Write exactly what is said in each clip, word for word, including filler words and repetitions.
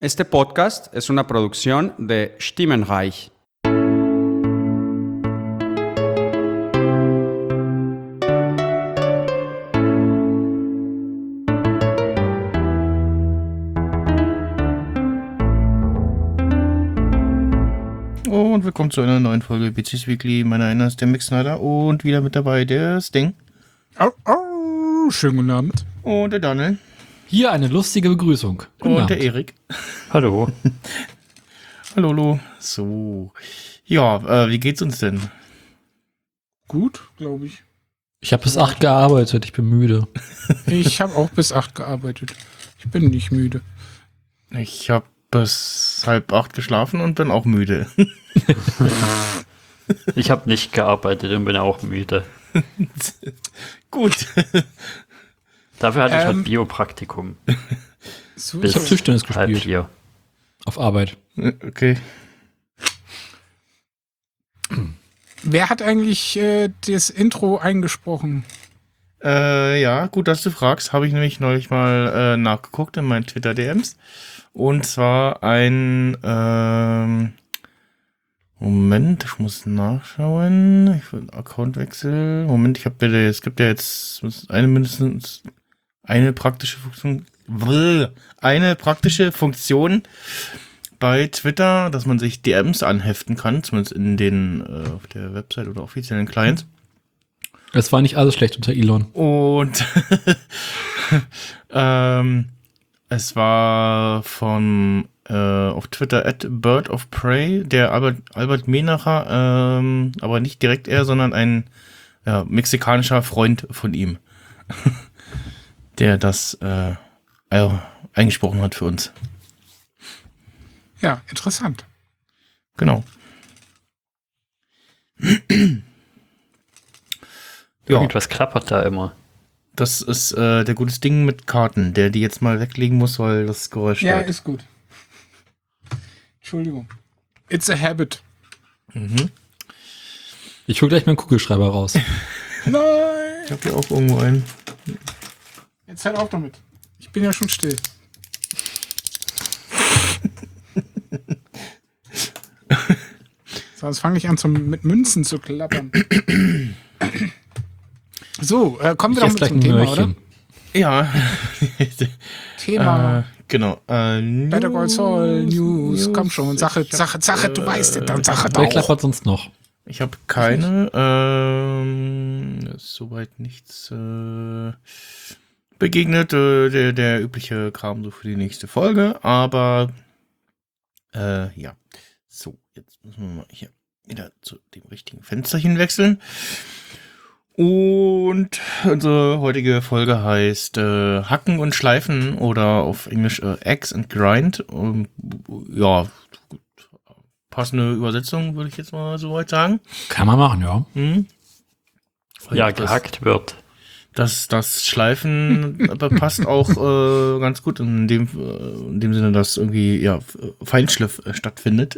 Este podcast es una producción de Stimmenreich. Und willkommen zu einer neuen Folge B C S Weekly. Mein Name ist der Mick Snyder und wieder mit dabei der Sting. Au, au, schönen guten Abend. Und der Daniel. Hier eine lustige Begrüßung. Guten Und Abend. der Erik. Hallo. Hallo, hallo. So. Ja, äh, wie geht's uns denn? Gut, glaube ich. Ich habe bis acht gearbeitet, ich bin müde. Ich habe auch bis acht gearbeitet. Ich bin nicht müde. Ich habe bis halb acht geschlafen und bin auch müde. Ich habe nicht gearbeitet und bin auch müde. Gut. Dafür hatte ich Ähm, halt Biopraktikum. So, Bis Ich habe Tischtennis halb gespielt. vier. Auf Arbeit. Okay. wer hat eigentlich äh, das Intro eingesprochen? Äh, ja, gut, dass du fragst. Habe ich nämlich neulich mal äh, nachgeguckt in meinen Twitter-D Ms. Und zwar ein, ähm, Moment, ich muss nachschauen. Ich will Accountwechsel. Moment, ich habe bitte, es gibt ja jetzt eine mindestens eine praktische Funktion, eine praktische Funktion bei Twitter, dass man sich D Ms anheften kann, zumindest in den, äh, auf der Website oder offiziellen Clients. Es war nicht alles schlecht unter Elon. Und ähm, es war von äh, auf Twitter at Bird of Prey, der Albert, Albert Menacher, ähm, aber nicht direkt er, sondern ein ja, mexikanischer Freund von ihm, der das äh, äh, eingesprochen hat für uns. Ja, interessant. Genau. Ja, Irgendwas klappert da immer. das ist äh, der gutes Ding mit Karten, der die jetzt mal weglegen muss, weil das Geräusch Ja, stört. ist gut. Entschuldigung. It's a habit. Mhm. Ich hole gleich meinen Kugelschreiber raus. Nein! Ich habe hier auch irgendwo einen. Jetzt hört auf damit. Ich bin ja schon still. Sonst fange ich an, zum, mit Münzen zu klappern. So, äh, kommen wir Ich doch esse mit gleich zum ein Thema, oder? Möhrchen. Ja. Thema. äh, genau. Äh, Better Call Saul, News, News. komm schon, Sache, Ich hab, Sache, Sache, du äh, weißt es, dann Sache Wer doch. klappert sonst noch? Ich habe keine. Ähm, ist soweit nichts äh, begegnet. Äh, der, der übliche Kram so für die nächste Folge. Aber äh, ja. So, jetzt müssen wir mal hier wieder zu dem richtigen Fensterchen wechseln. Und unsere heutige Folge heißt äh, Hacken und Schleifen oder auf Englisch äh, Axe and Grind. Ähm, ja, gut, passende Übersetzung würde ich jetzt mal so weit sagen. Kann man machen, ja. Hm? Ja, das, gehackt wird. das, das Schleifen aber passt auch äh, ganz gut in dem, äh, in dem Sinne, dass irgendwie ja, Feinschliff äh, stattfindet.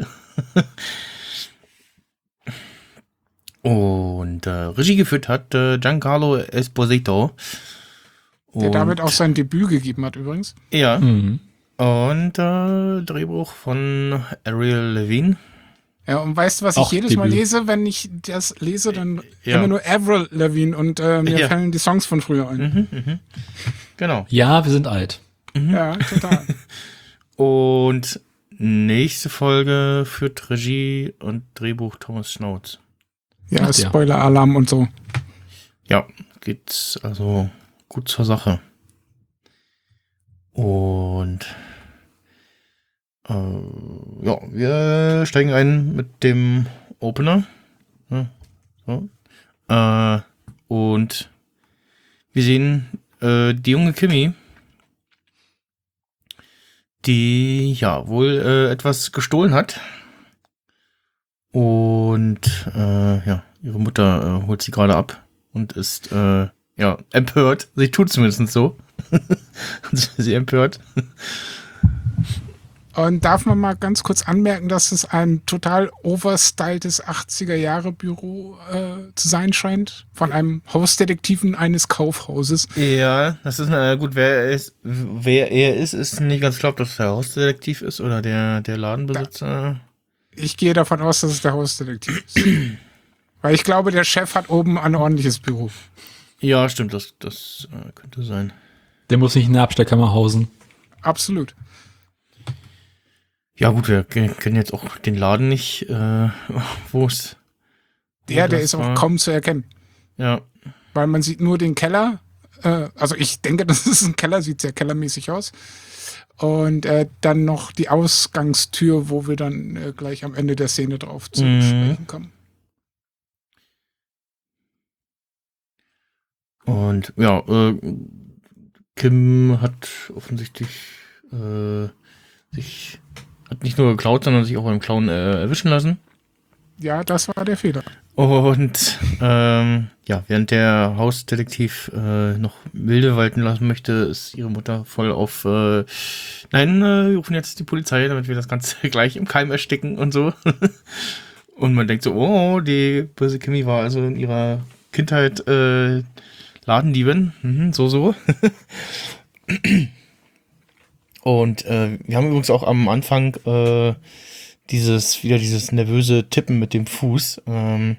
Und äh, Regie geführt hat äh, Giancarlo Esposito. Der Und- damit auch sein Debüt gegeben hat übrigens. Ja, Mhm. und äh, Drehbuch von Ariel Levine. Ja, und weißt du, was Auch ich jedes Mal Debüt. lese, wenn ich das lese, dann Ja. immer nur Avril Lavigne und äh, mir Ja. fallen die Songs von früher ein. Mhm, mhm. Genau. Ja, wir sind alt. Ja, total. Und nächste Folge führt Regie und Drehbuch Thomas Schnauz. Ja, Ach, ja. Spoiler-Alarm und so. Ja, geht's also gut zur Sache. Und äh, ja, wir steigen ein mit dem Opener. Ja, so. äh, und wir sehen äh, die junge Kimi, die ja wohl äh, etwas gestohlen hat. Und äh, ja, ihre Mutter äh, holt sie gerade ab und ist äh, ja empört. Sie tut zumindest so. Sie empört. Und darf man mal ganz kurz anmerken, dass es ein total overstyltes achtziger-Jahre-Büro äh, zu sein scheint, von einem Hausdetektiven eines Kaufhauses. Ja, das ist, na gut, wer er ist, wer er ist, ist nicht ganz klar, ob das der Hausdetektiv ist oder der, der Ladenbesitzer. Ich gehe davon aus, dass es der Hausdetektiv ist. Weil ich glaube, der Chef hat oben ein ordentliches Büro. Ja, stimmt, das, das äh, könnte sein. Der muss nicht in der Abstellkammer hausen. Absolut. Ja gut, wir ke- kennen jetzt auch den Laden nicht, äh, wo es... Der, der das ist auch war. kaum zu erkennen. Ja, Weil man sieht nur den Keller. Äh, also ich denke, das ist ein Keller, sieht sehr kellermäßig aus. Und äh, dann noch die Ausgangstür, wo wir dann äh, gleich am Ende der Szene drauf zu Mhm. sprechen kommen. und ja, äh, Kim hat offensichtlich äh, sich, hat nicht nur geklaut, sondern sich auch beim Klauen äh, erwischen lassen. Ja, das war der Fehler. Und ähm, ja, während der Hausdetektiv äh, noch Milde walten lassen möchte, ist ihre Mutter voll auf äh, nein, äh, wir rufen jetzt die Polizei, damit wir das Ganze gleich im Keim ersticken und so. Und man denkt so, oh, die böse Kimi war also in ihrer Kindheit äh, Ladendiebin. Mhm, so, so. Und äh, wir haben übrigens auch am Anfang äh, dieses, wieder dieses nervöse Tippen mit dem Fuß. Ähm,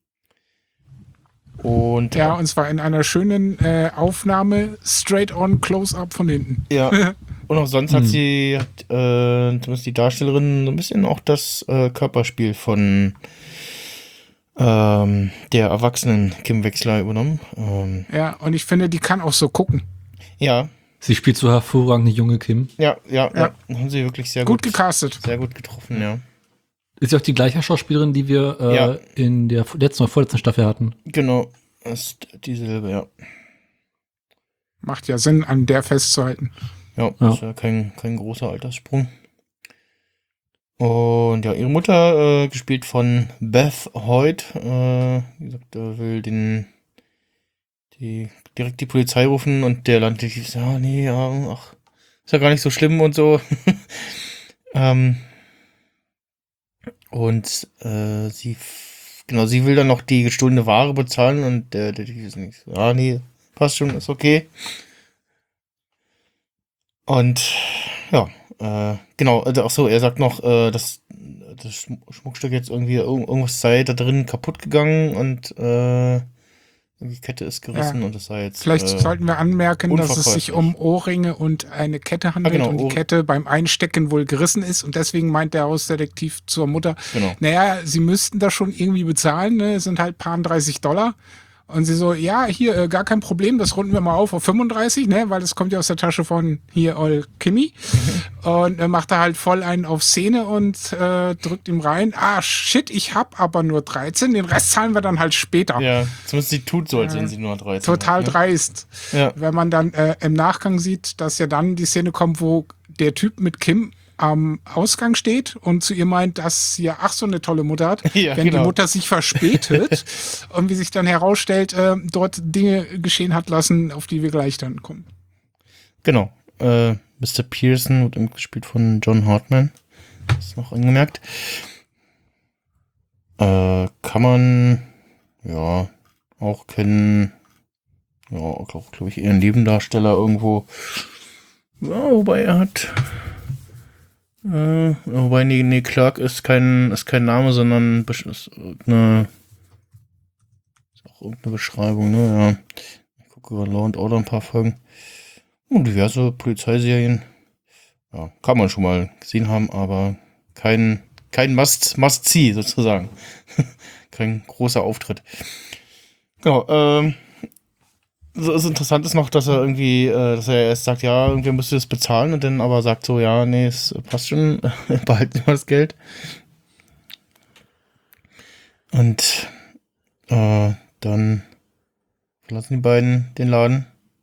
und Ja, und zwar in einer schönen äh, Aufnahme, straight on, close-up von hinten. ja. Und auch sonst hat Hm. sie, hat, äh, zumindest die Darstellerin, so ein bisschen auch das äh, Körperspiel von ähm, der erwachsenen Kim Wechsler übernommen. Ähm, Ja, und ich finde, die kann auch so gucken. ja, Sie spielt so hervorragend eine junge Kim. ja, ja, ja, Ja. haben sie wirklich sehr Gut gut, gecastet. sehr gut getroffen, ja. Ist ja auch die gleiche Schauspielerin, die wir äh, Ja. in der letzten oder vorletzten Staffel hatten. Genau, ist dieselbe, ja. Macht ja Sinn, an der festzuhalten. Ja, Ja. ist ja kein, kein großer Alterssprung. Und ja, ihre Mutter, äh, gespielt von Beth Hoyt, äh, wie gesagt, äh, will den die direkt die Polizei rufen und der Landdetektiv sagt, ja, nee, ja, ach, ist ja gar nicht so schlimm und so. ähm, und äh, sie f- genau, sie will dann noch die gestohlene Ware bezahlen und der Detektiv ist nicht so, ja, nee, passt schon, ist okay. Und ja, äh, genau, also, ach so, er sagt noch, äh, dass das Schm- Schmuckstück jetzt irgendwie irg- irgendwas sei da drin kaputt gegangen und äh, die Kette ist gerissen Ja. und das sei jetzt. Vielleicht äh, sollten wir anmerken, dass es sich unverkäuflich. um Ohrringe und eine Kette handelt Ah, genau, und die Ohr- Kette beim Einstecken wohl gerissen ist und deswegen meint der Hausdetektiv zur Mutter, Genau. naja, sie müssten das schon irgendwie bezahlen, ne? Es sind halt paar dreißig Dollar. Und sie so, ja, hier, äh, gar kein Problem, das runden wir mal auf auf fünfunddreißig, ne, weil das kommt ja aus der Tasche von hier Ol Kimi. Und er macht da halt voll einen auf Szene und äh, drückt ihm rein, ah, shit, ich hab aber nur dreizehn, den Rest zahlen wir dann halt später. Ja, zumindest sie tut so, als wenn sie nur dreizehn Total hat, ne? dreist. Ja. Wenn man dann äh, im Nachgang sieht, dass ja dann die Szene kommt, wo der Typ mit Kim am Ausgang steht und zu ihr meint, dass sie ja ach so eine tolle Mutter hat, Ja, wenn genau. die Mutter sich verspätet und wie sich dann herausstellt, äh, dort Dinge geschehen hat lassen, auf die wir gleich dann kommen. Genau. Äh, Mister Pearson wird eben gespielt von John Hartman. Das ist noch angemerkt. Äh, kann man ja auch kennen. Ja, glaube glaub ich, eher ein Nebendarsteller irgendwo. Ja, wobei er hat. Äh, wobei, nee, nee, Clark ist kein, ist kein Name, sondern besch- ist irgendeine, ist auch irgendeine Beschreibung, ne? Ja. Ich gucke über Law and Order ein paar Folgen. Und diverse Polizeiserien. Ja, kann man schon mal gesehen haben, aber kein, kein Must, Must-See sozusagen. Kein großer Auftritt. Genau, ähm, so ist interessant ist noch, dass er irgendwie, äh, dass er erst sagt, ja, irgendwer müsste das bezahlen und dann aber sagt so, ja, nee, es passt schon, behalten wir das Geld. Und äh, dann verlassen die beiden den Laden.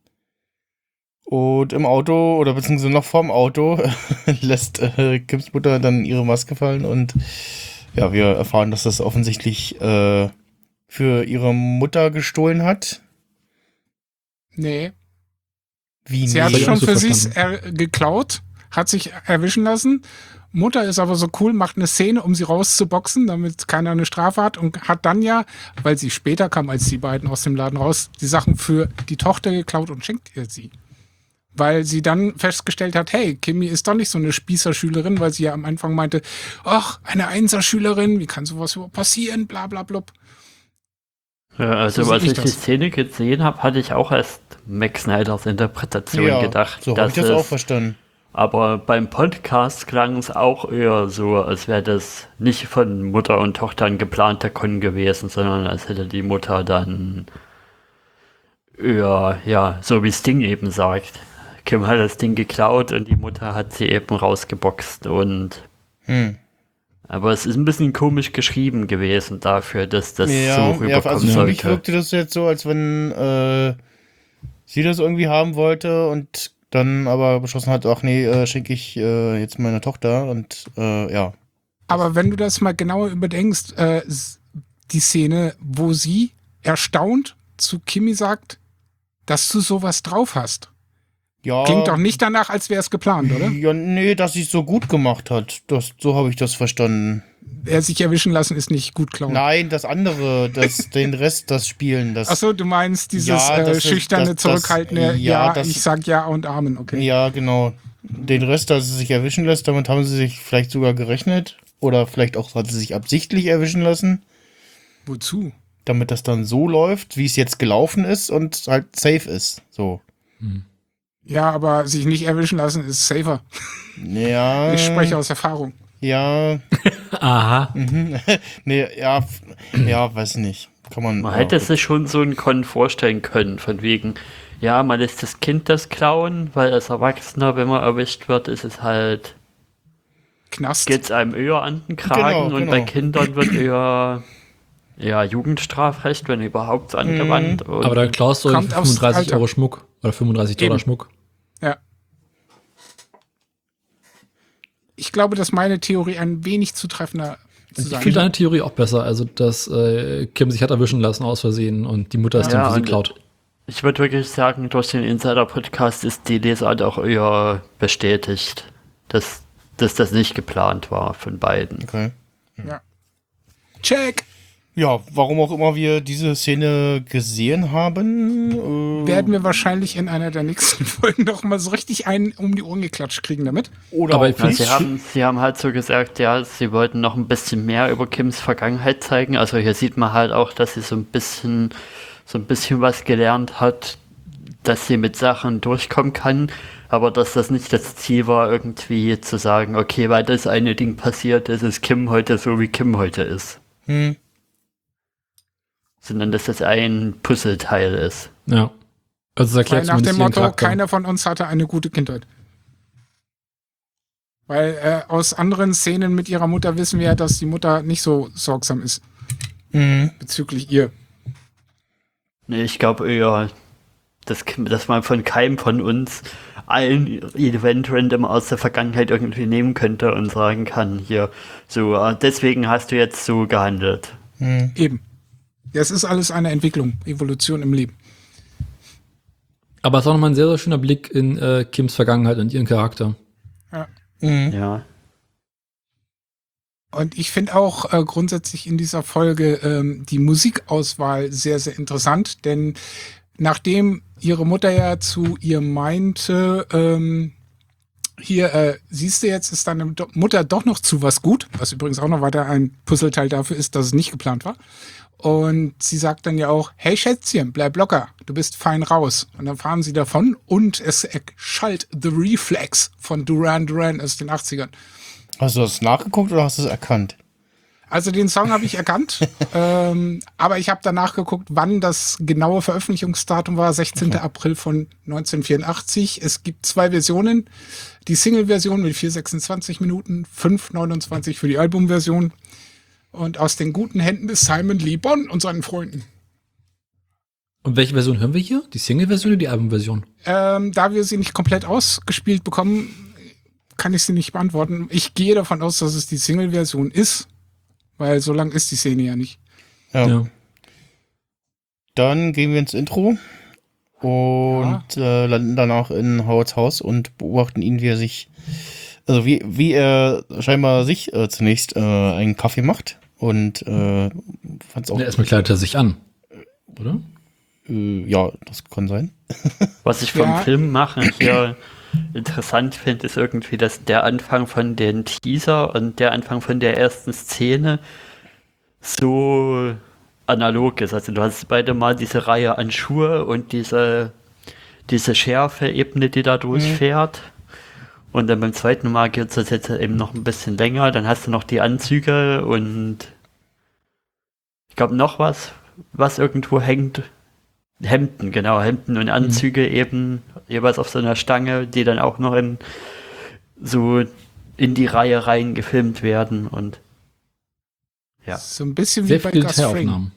Und im Auto, oder beziehungsweise noch vorm Auto, lässt äh, Kims Mutter dann ihre Maske fallen und ja, wir erfahren, dass das offensichtlich äh, für ihre Mutter gestohlen hat. Nee. Wie Sie nee? hat hab ich schon auch so für sie verstanden. er geklaut, hat sich erwischen lassen. Mutter ist aber so cool, macht eine Szene, um sie rauszuboxen, damit keiner eine Strafe hat und hat dann ja, weil sie später kam als die beiden aus dem Laden raus, die Sachen für die Tochter geklaut und schenkt ihr sie. Weil sie dann festgestellt hat, hey, Kimi ist doch nicht so eine Spießerschülerin, weil sie ja am Anfang meinte, ach, eine Einserschülerin, wie kann sowas überhaupt passieren, bla bla blub. Ja, also So als sehe ich ich die das. Szene gesehen habe, hatte ich auch erst Max Snyders Interpretation Ja, gedacht. so habe ich dass das auch es- verstanden. Aber beim Podcast klang es auch eher so, als wäre das nicht von Mutter und Tochter ein geplanter Con gewesen, sondern als hätte die Mutter dann eher, ja, so wie Sting eben sagt. Kim hat das Ding geklaut und die Mutter hat sie eben rausgeboxt und Hm. aber es ist ein bisschen komisch geschrieben gewesen dafür, dass das so Ja, ja, rüberkommen also für mich sollte. wirkte das jetzt so, als wenn äh, sie das irgendwie haben wollte und dann aber beschlossen hat, ach nee, äh, schenke ich äh, jetzt meiner Tochter und äh, ja. Aber wenn du das mal genauer überdenkst, äh, s- die Szene, wo sie erstaunt zu Kimi sagt, dass du sowas drauf hast. Ja, Klingt doch nicht danach, als wäre es geplant, oder? Ja, nee, dass sie es so gut gemacht hat. Das, so habe ich das verstanden. Er sich erwischen lassen ist nicht gut klauen. Nein, das andere, das, den Rest, das Spielen, das. Achso, du meinst dieses Ja, das äh, ist- schüchterne, das- das- zurückhaltende, ja, ja, das- ich sag ja und Amen, okay. Ja, genau. Den Rest, dass sie sich erwischen lässt, damit haben sie sich vielleicht sogar gerechnet. Oder vielleicht auch hat sie sich absichtlich erwischen lassen, Wozu? damit das dann so läuft, wie es jetzt gelaufen ist und halt safe ist. So. Ja, aber sich nicht erwischen lassen ist safer. Ja. Ich spreche aus Erfahrung. Ja. Aha. Mhm. Nee, ja. f- Ja, weiß nicht. Kann man. Man ja, hätte gut. sich schon so einen Con vorstellen können, von wegen, ja, man lässt das Kind das klauen, weil als Erwachsener, wenn man erwischt wird, ist es halt, Knast. geht's einem eher an den Kragen Genau, und bei genau. Kindern wird eher, ja, Jugendstrafrecht, wenn überhaupt, angewandt. Und Aber dann klaust du Kommt aufs fünfunddreißig Alter. Euro Schmuck oder fünfunddreißig Dollar Eben. Schmuck. Ja. Ich glaube, dass meine Theorie ein wenig zutreffender zu Ich sein finde deine Theorie auch besser, also dass äh, Kim sich hat erwischen lassen aus Versehen und die Mutter ist Ja, dann für sie und- klaut. ich würde wirklich sagen, durch den Insider-Podcast ist die Lesart auch eher bestätigt, dass, dass das nicht geplant war von beiden. Okay. Check! Ja, warum auch immer wir diese Szene gesehen haben. Äh, Werden wir wahrscheinlich in einer der nächsten Folgen noch mal so richtig einen um die Ohren geklatscht kriegen damit. oder Aber auch ich Ja, find's nicht. sie, haben, sie haben halt so gesagt, ja, sie wollten noch ein bisschen mehr über Kims Vergangenheit zeigen. Also hier sieht man halt auch, dass sie so ein bisschen, so ein bisschen was gelernt hat, dass sie mit Sachen durchkommen kann, aber dass das nicht das Ziel war, irgendwie zu sagen, okay, weil das eine Ding passiert ist, ist Kim heute so, wie Kim heute ist. Hm. Sondern dass das ein Puzzleteil ist. Ja. Also das Weil erklärt nach dem zumindest ihren Motto, Charakter. keiner von uns hatte eine gute Kindheit. Weil äh, aus anderen Szenen mit ihrer Mutter wissen wir ja, dass die Mutter nicht so sorgsam ist Mhm. bezüglich ihr. Nee, ich glaube eher, dass, dass man von keinem von uns ein Event random aus der Vergangenheit irgendwie nehmen könnte und sagen kann, hier, so, äh, deswegen hast du jetzt so gehandelt. Mhm. Eben. Das ist alles eine Entwicklung, Evolution im Leben. Aber es ist auch nochmal ein sehr, sehr schöner Blick in äh, Kims Vergangenheit und ihren Charakter. Mhm. Ja. Und ich finde auch äh, grundsätzlich in dieser Folge ähm, die Musikauswahl sehr, sehr interessant, denn nachdem ihre Mutter ja zu ihr meinte, ähm, hier, äh, siehst du jetzt, ist deine Do- Mutter doch noch zu was gut, was übrigens auch noch weiter ein Puzzleteil dafür ist, dass es nicht geplant war. Und sie sagt dann ja auch, hey Schätzchen, bleib locker, du bist fein raus. Und dann fahren sie davon und es schallt The Reflex von Duran Duran aus den achtzigern. Hast du das nachgeguckt oder hast du es erkannt? Also den Song habe ich erkannt, ähm, aber ich habe danach geguckt, wann das genaue Veröffentlichungsdatum war, sechzehnten April von neunzehnhundertvierundachtzig. Es gibt zwei Versionen, die Single-Version mit vier sechsundzwanzig Minuten, fünf neunundzwanzig für die Albumversion und aus den guten Händen des Simon Lee Bon und seinen Freunden. Und welche Version hören wir hier? Die Single-Version oder die Album-Version? Ähm, da wir sie nicht komplett ausgespielt bekommen, kann ich sie nicht beantworten. Ich gehe davon aus, dass es die Single-Version ist, weil so lang ist die Szene ja nicht. Ja. Ja. Dann gehen wir ins Intro. und äh, landen danach in Howards Haus und beobachten ihn, wie er sich, also wie, wie er scheinbar sich äh, zunächst äh, einen Kaffee macht und äh, fand's auch. Ja, erstmal kleidet er sich an, oder? Äh, ja, das kann sein. Was ich vom Ja. Film machen hier interessant finde, ist irgendwie, dass der Anfang von den Teaser und der Anfang von der ersten Szene so analog ist. Also du hast beide mal diese Reihe an Schuhe und diese, diese Schärfe-Ebene, die da durchfährt. Und dann beim zweiten Mal geht es jetzt eben noch ein bisschen länger. Dann hast du noch die Anzüge und ich glaube noch was, was irgendwo hängt. Hemden, genau, Hemden und Anzüge eben jeweils auf so einer Stange, die dann auch noch in so in die Reihe rein gefilmt werden und ja. So ein bisschen Sehr wie bei viele Gus Fring. Detailaufnahmen.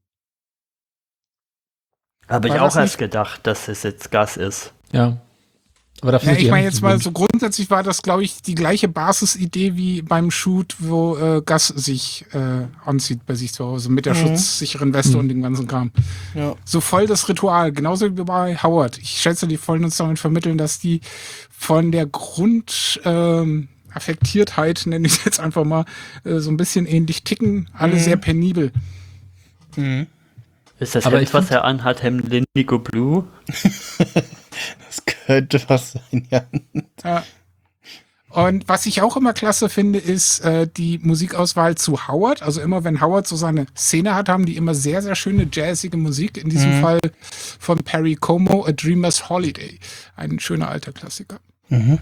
Habe ich War auch das erst nicht- gedacht, dass es jetzt Gas ist. Ja. Aber dafür Ja, sind die ich meine Hemden jetzt mal bunt. so grundsätzlich war das, glaube ich, die gleiche Basisidee wie beim Shoot, wo äh, Gus sich äh, anzieht bei sich zu Hause mit der Mhm. schutzsicheren Weste Mhm. und dem ganzen Kram. Ja. So voll das Ritual, genauso wie bei Howard. Ich schätze, die wollen uns damit vermitteln, dass die von der Grund ähm, Affektiertheit, nenne ich es jetzt einfach mal, äh, so ein bisschen ähnlich ticken, alle Mhm. sehr penibel. Mhm. Ist das Aber Hemd, ich was find- er anhat, Hemd Indigo Blue? Das könnte was sein, ja. Ja. Und was ich auch immer klasse finde, ist äh, die Musikauswahl zu Howard. Also immer, wenn Howard so seine Szene hat, haben die immer sehr, sehr schöne jazzige Musik. In diesem Mhm. Fall von Perry Como, A Dreamer's Holiday. Ein schöner alter Klassiker. Mhm.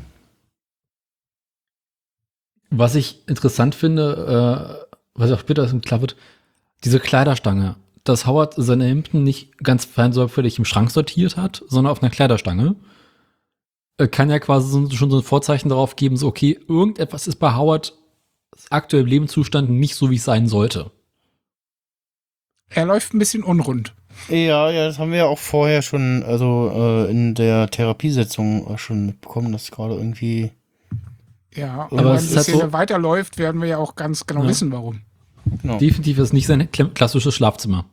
Was ich interessant finde, äh, was auch später klar wird, diese Kleiderstange, dass Howard seine Hemden nicht ganz fein sorgfältig im Schrank sortiert hat, sondern auf einer Kleiderstange, äh, kann ja quasi so, schon so ein Vorzeichen darauf geben, so okay, irgendetwas ist bei Howard aktuell im Lebenszustand nicht so, wie es sein sollte. Er läuft ein bisschen unrund. Ja, ja, das haben wir ja auch vorher schon, also äh, in der Therapiesetzung äh, schon mitbekommen, dass gerade irgendwie. Ja, und Aber wenn es die ist halt Szene so- weiterläuft, werden wir ja auch ganz genau Ja. wissen, warum. Genau. Definitiv ist nicht sein kla- klassisches Schlafzimmer.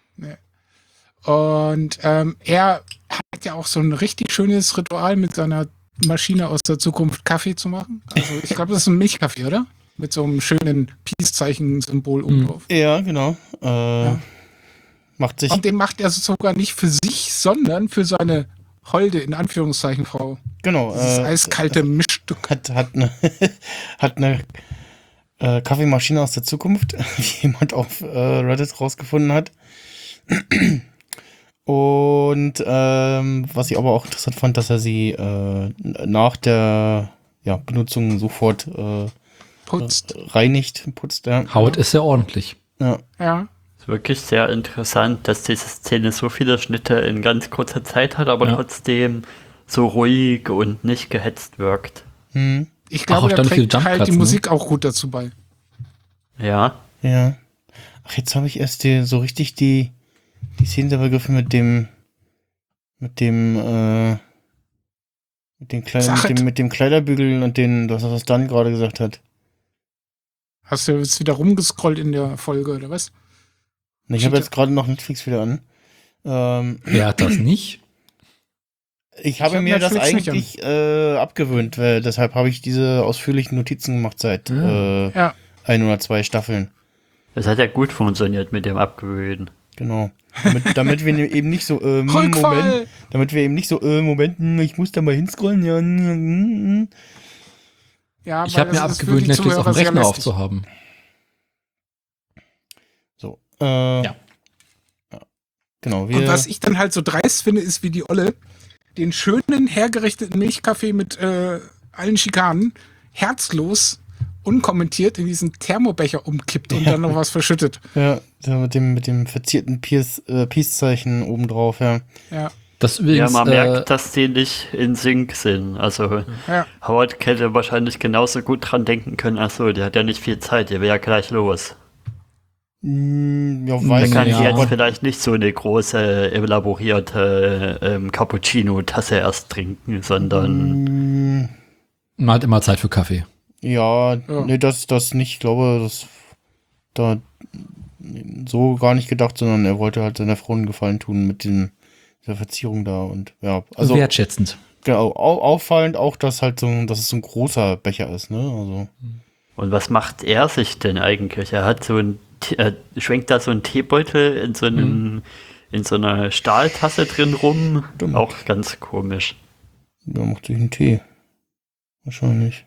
Und ähm, er hat ja auch so ein richtig schönes Ritual mit seiner Maschine aus der Zukunft, Kaffee zu machen. Also ich glaube, das ist ein Milchkaffee, oder? Mit so einem schönen Peace-Zeichen-Symbol oben Mhm. drauf. Ja, genau. Äh, Macht sich. Und den macht er sogar nicht für sich, sondern für seine holde, in Anführungszeichen, Frau. Genau. Dieses Äh, eiskalte Mischstück. hat, hat eine, hat eine äh, Kaffeemaschine aus der Zukunft, wie jemand auf äh, Reddit rausgefunden hat. Und ähm, was ich aber auch interessant fand, dass er sie äh, nach der ja, Benutzung sofort äh, Putzt. reinigt, putzt. Ja. Howard ist sehr ordentlich. Ja. Ja. Ist wirklich sehr interessant, dass diese Szene so viele Schnitte in ganz kurzer Zeit hat, aber Ja. trotzdem so ruhig und nicht gehetzt wirkt. Hm. Ich Ach, glaube, auch da dann viele trägt halt Jump-Cuts, die ne? Musik auch gut dazu bei. Ja. Ja. Ach, jetzt habe ich erst die, so richtig die, die Szene begriffen mit dem, mit dem, äh, mit dem, Kleid, mit Sachet. dem, mit dem Kleiderbügel und den, das, was Dan gerade gesagt hat. Hast du jetzt wieder rumgescrollt in der Folge, oder was? Ich habe jetzt gerade noch Netflix wieder an. Ähm, Wer hat das nicht? ich habe hab mir das Netflix nicht eigentlich äh, abgewöhnt, weil deshalb habe ich diese ausführlichen Notizen gemacht seit Ja. äh, Ja. ein oder zwei Staffeln. Das hat ja gut funktioniert mit dem Abgewöhnen. Genau. Damit, damit wir eben nicht so, äh, Moment, Rückfall! damit wir eben nicht so, äh, Moment, hm, ich muss da mal hinscrollen, ja, hm, hm, hm. Ja, Ich weil habe mir das ist für abgewöhnt, die Netflix auf dem Zuhörer sehr Rechner lästig. aufzuhaben. So. Äh, Ja. ja. Genau. Wir, Und was ich dann halt so dreist finde, ist, wie die Olle den schönen, hergerichteten Milchkaffee mit äh, allen Schikanen herzlos, unkommentiert in diesen Thermobecher umkippt und Ja. dann noch was verschüttet. ja, so mit dem, mit dem verzierten Peace, äh, Peace-Zeichen obendrauf, ja. Ja, Das Ja, übrigens, man äh, merkt, dass die nicht in Sync sind. Also ja. Howard hätte wahrscheinlich genauso gut dran denken können, ach so, der hat ja nicht viel Zeit, der will ja gleich los. Hm, ja, Da weiß Da kann ich sie nicht, jetzt aber vielleicht nicht so eine große, elaborierte ähm, Cappuccino-Tasse erst trinken, sondern hm, man hat immer Zeit für Kaffee. ja, Ja. nee, das, das nicht, ich glaube, das da so gar nicht gedacht, sondern er wollte halt seiner Frau einen Gefallen tun mit dem dieser Verzierung da und ja, also wertschätzend. genau, au- auffallend auch, dass halt so ein, dass es so ein großer Becher ist, ne? Also Und was macht er sich denn eigentlich? Er hat so ein, Te- er schwenkt da so einen Teebeutel in so einem, in so einer Stahltasse drin rum. Stimmt. Auch ganz komisch. der macht sich einen Tee. Wahrscheinlich.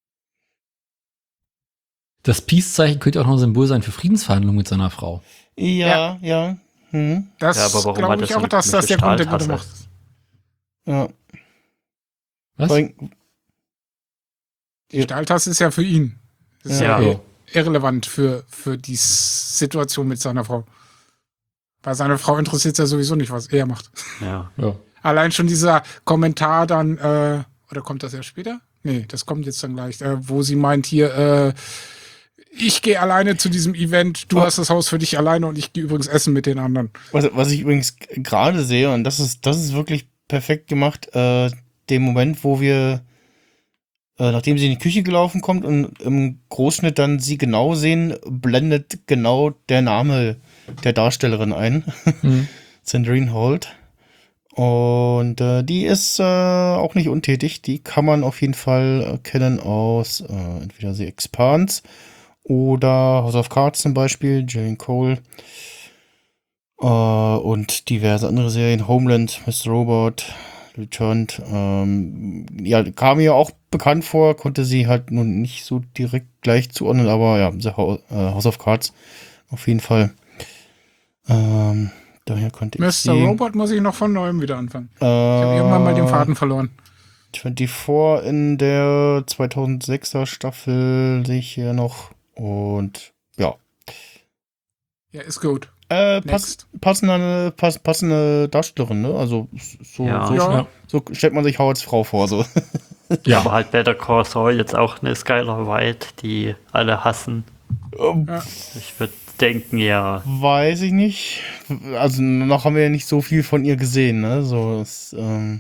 Das Peace-Zeichen könnte auch noch ein Symbol sein für Friedensverhandlungen mit seiner Frau. Ja, ja. Hm. Das Ja, aber warum glaube hat ich das so auch, eine dass das der komische Grund der gute Stahltasse? macht. Ja. Was? Vor allem- Die Stahltasse ist ja für ihn. Das ist Ja. ja, Ja. irrelevant für, für die Situation mit seiner Frau. Bei seiner Frau interessiert es ja sowieso nicht, was er macht. Ja. Ja. Allein schon dieser Kommentar dann, äh, oder kommt das erst später? Nee, das kommt jetzt dann gleich, äh, wo sie meint hier, äh, ich gehe alleine zu diesem Event, du Oh. hast das Haus für dich alleine und ich gehe übrigens essen mit den anderen. Was, was ich übrigens g- gerade sehe, und das ist, das ist wirklich perfekt gemacht, äh, dem Moment, wo wir, äh, nachdem sie in die Küche gelaufen kommt und im Großschnitt dann sie genau sehen, blendet genau der Name der Darstellerin ein. Mhm. Sandrine Holt. Und äh, die ist äh, auch nicht untätig. Die kann man auf jeden Fall erkennen aus äh, entweder The Expanse oder House of Cards zum Beispiel, Jane Cole. Äh, und diverse andere Serien, Homeland, Mister Robot, Returned. Ähm, ja, kam mir auch bekannt vor, konnte sie halt nun nicht so direkt gleich zuordnen, aber ja, The Ho- äh, House of Cards auf jeden Fall. Ähm, daher konnte ich Mister sie... Robot muss ich noch von neuem wieder anfangen. Äh, Ich habe irgendwann mal den Faden verloren. vierundzwanzig in der zweitausendsechser Staffel sehe ich hier noch. Und ja. Ja, ist gut. Äh, pass, Next. passende, pass, passende Darstellerin, ne? Also so, Ja. so, Ja. so stellt man sich Howards Frau vor. So. Ja. Aber halt Better Call Saul jetzt auch eine Skylar White, die alle hassen. Ähm, Ja. Ich würde denken, ja. Weiß ich nicht. Also noch haben wir ja nicht so viel von ihr gesehen, ne? So, das, ähm,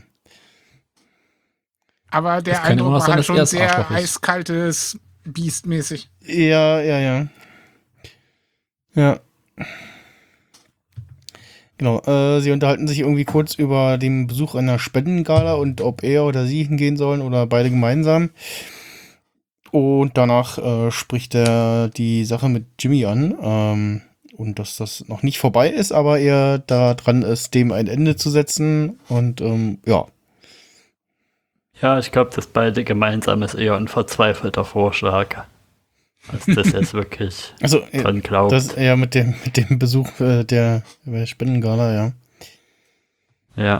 Aber der Es kann immer Eindruck noch war sein, halt dass er schon das sehr Arschloch ist. eiskaltes Biest-mäßig. ja, ja, ja. Ja. Genau, äh, sie unterhalten sich irgendwie kurz über den Besuch einer Spendengala und ob er oder sie hingehen sollen oder beide gemeinsam. Und danach äh, spricht er die Sache mit Jimmy an. Ähm, und dass das noch nicht vorbei ist, aber er da dran ist, dem ein Ende zu setzen. Und ähm, ja. Ja, ich glaube, das beide gemeinsam ist eher ein verzweifelter Vorschlag. Als das jetzt wirklich Also, äh, dran glaubt. das ja mit dem, mit dem Besuch äh, der, der Spendengala, ja. Ja.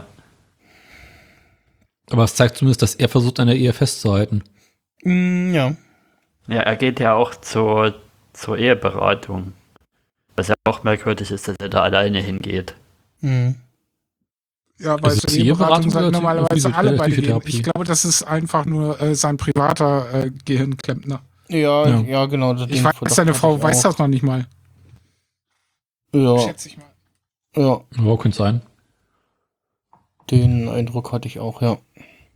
Aber es zeigt zumindest, dass er versucht, an der Ehe festzuhalten. Mm, ja. Ja, er geht ja auch zur, zur Eheberatung. Was ja auch merkwürdig ist, dass er da alleine hingeht. Mm. Ja, weil Also zur zur Eheberatung Eheberatung sollten oder normalerweise zur alle beide gehen. Psychotherapie? Ich glaube, das ist einfach nur äh, sein privater äh, Gehirnklempner. Ja, Ja. ja, genau. den Ich weiß, Verdacht seine hatte Frau ich weiß auch. das noch nicht mal. Ja, Schätze ich mal. ja, Ja, könnte sein. den Eindruck hatte ich auch, ja.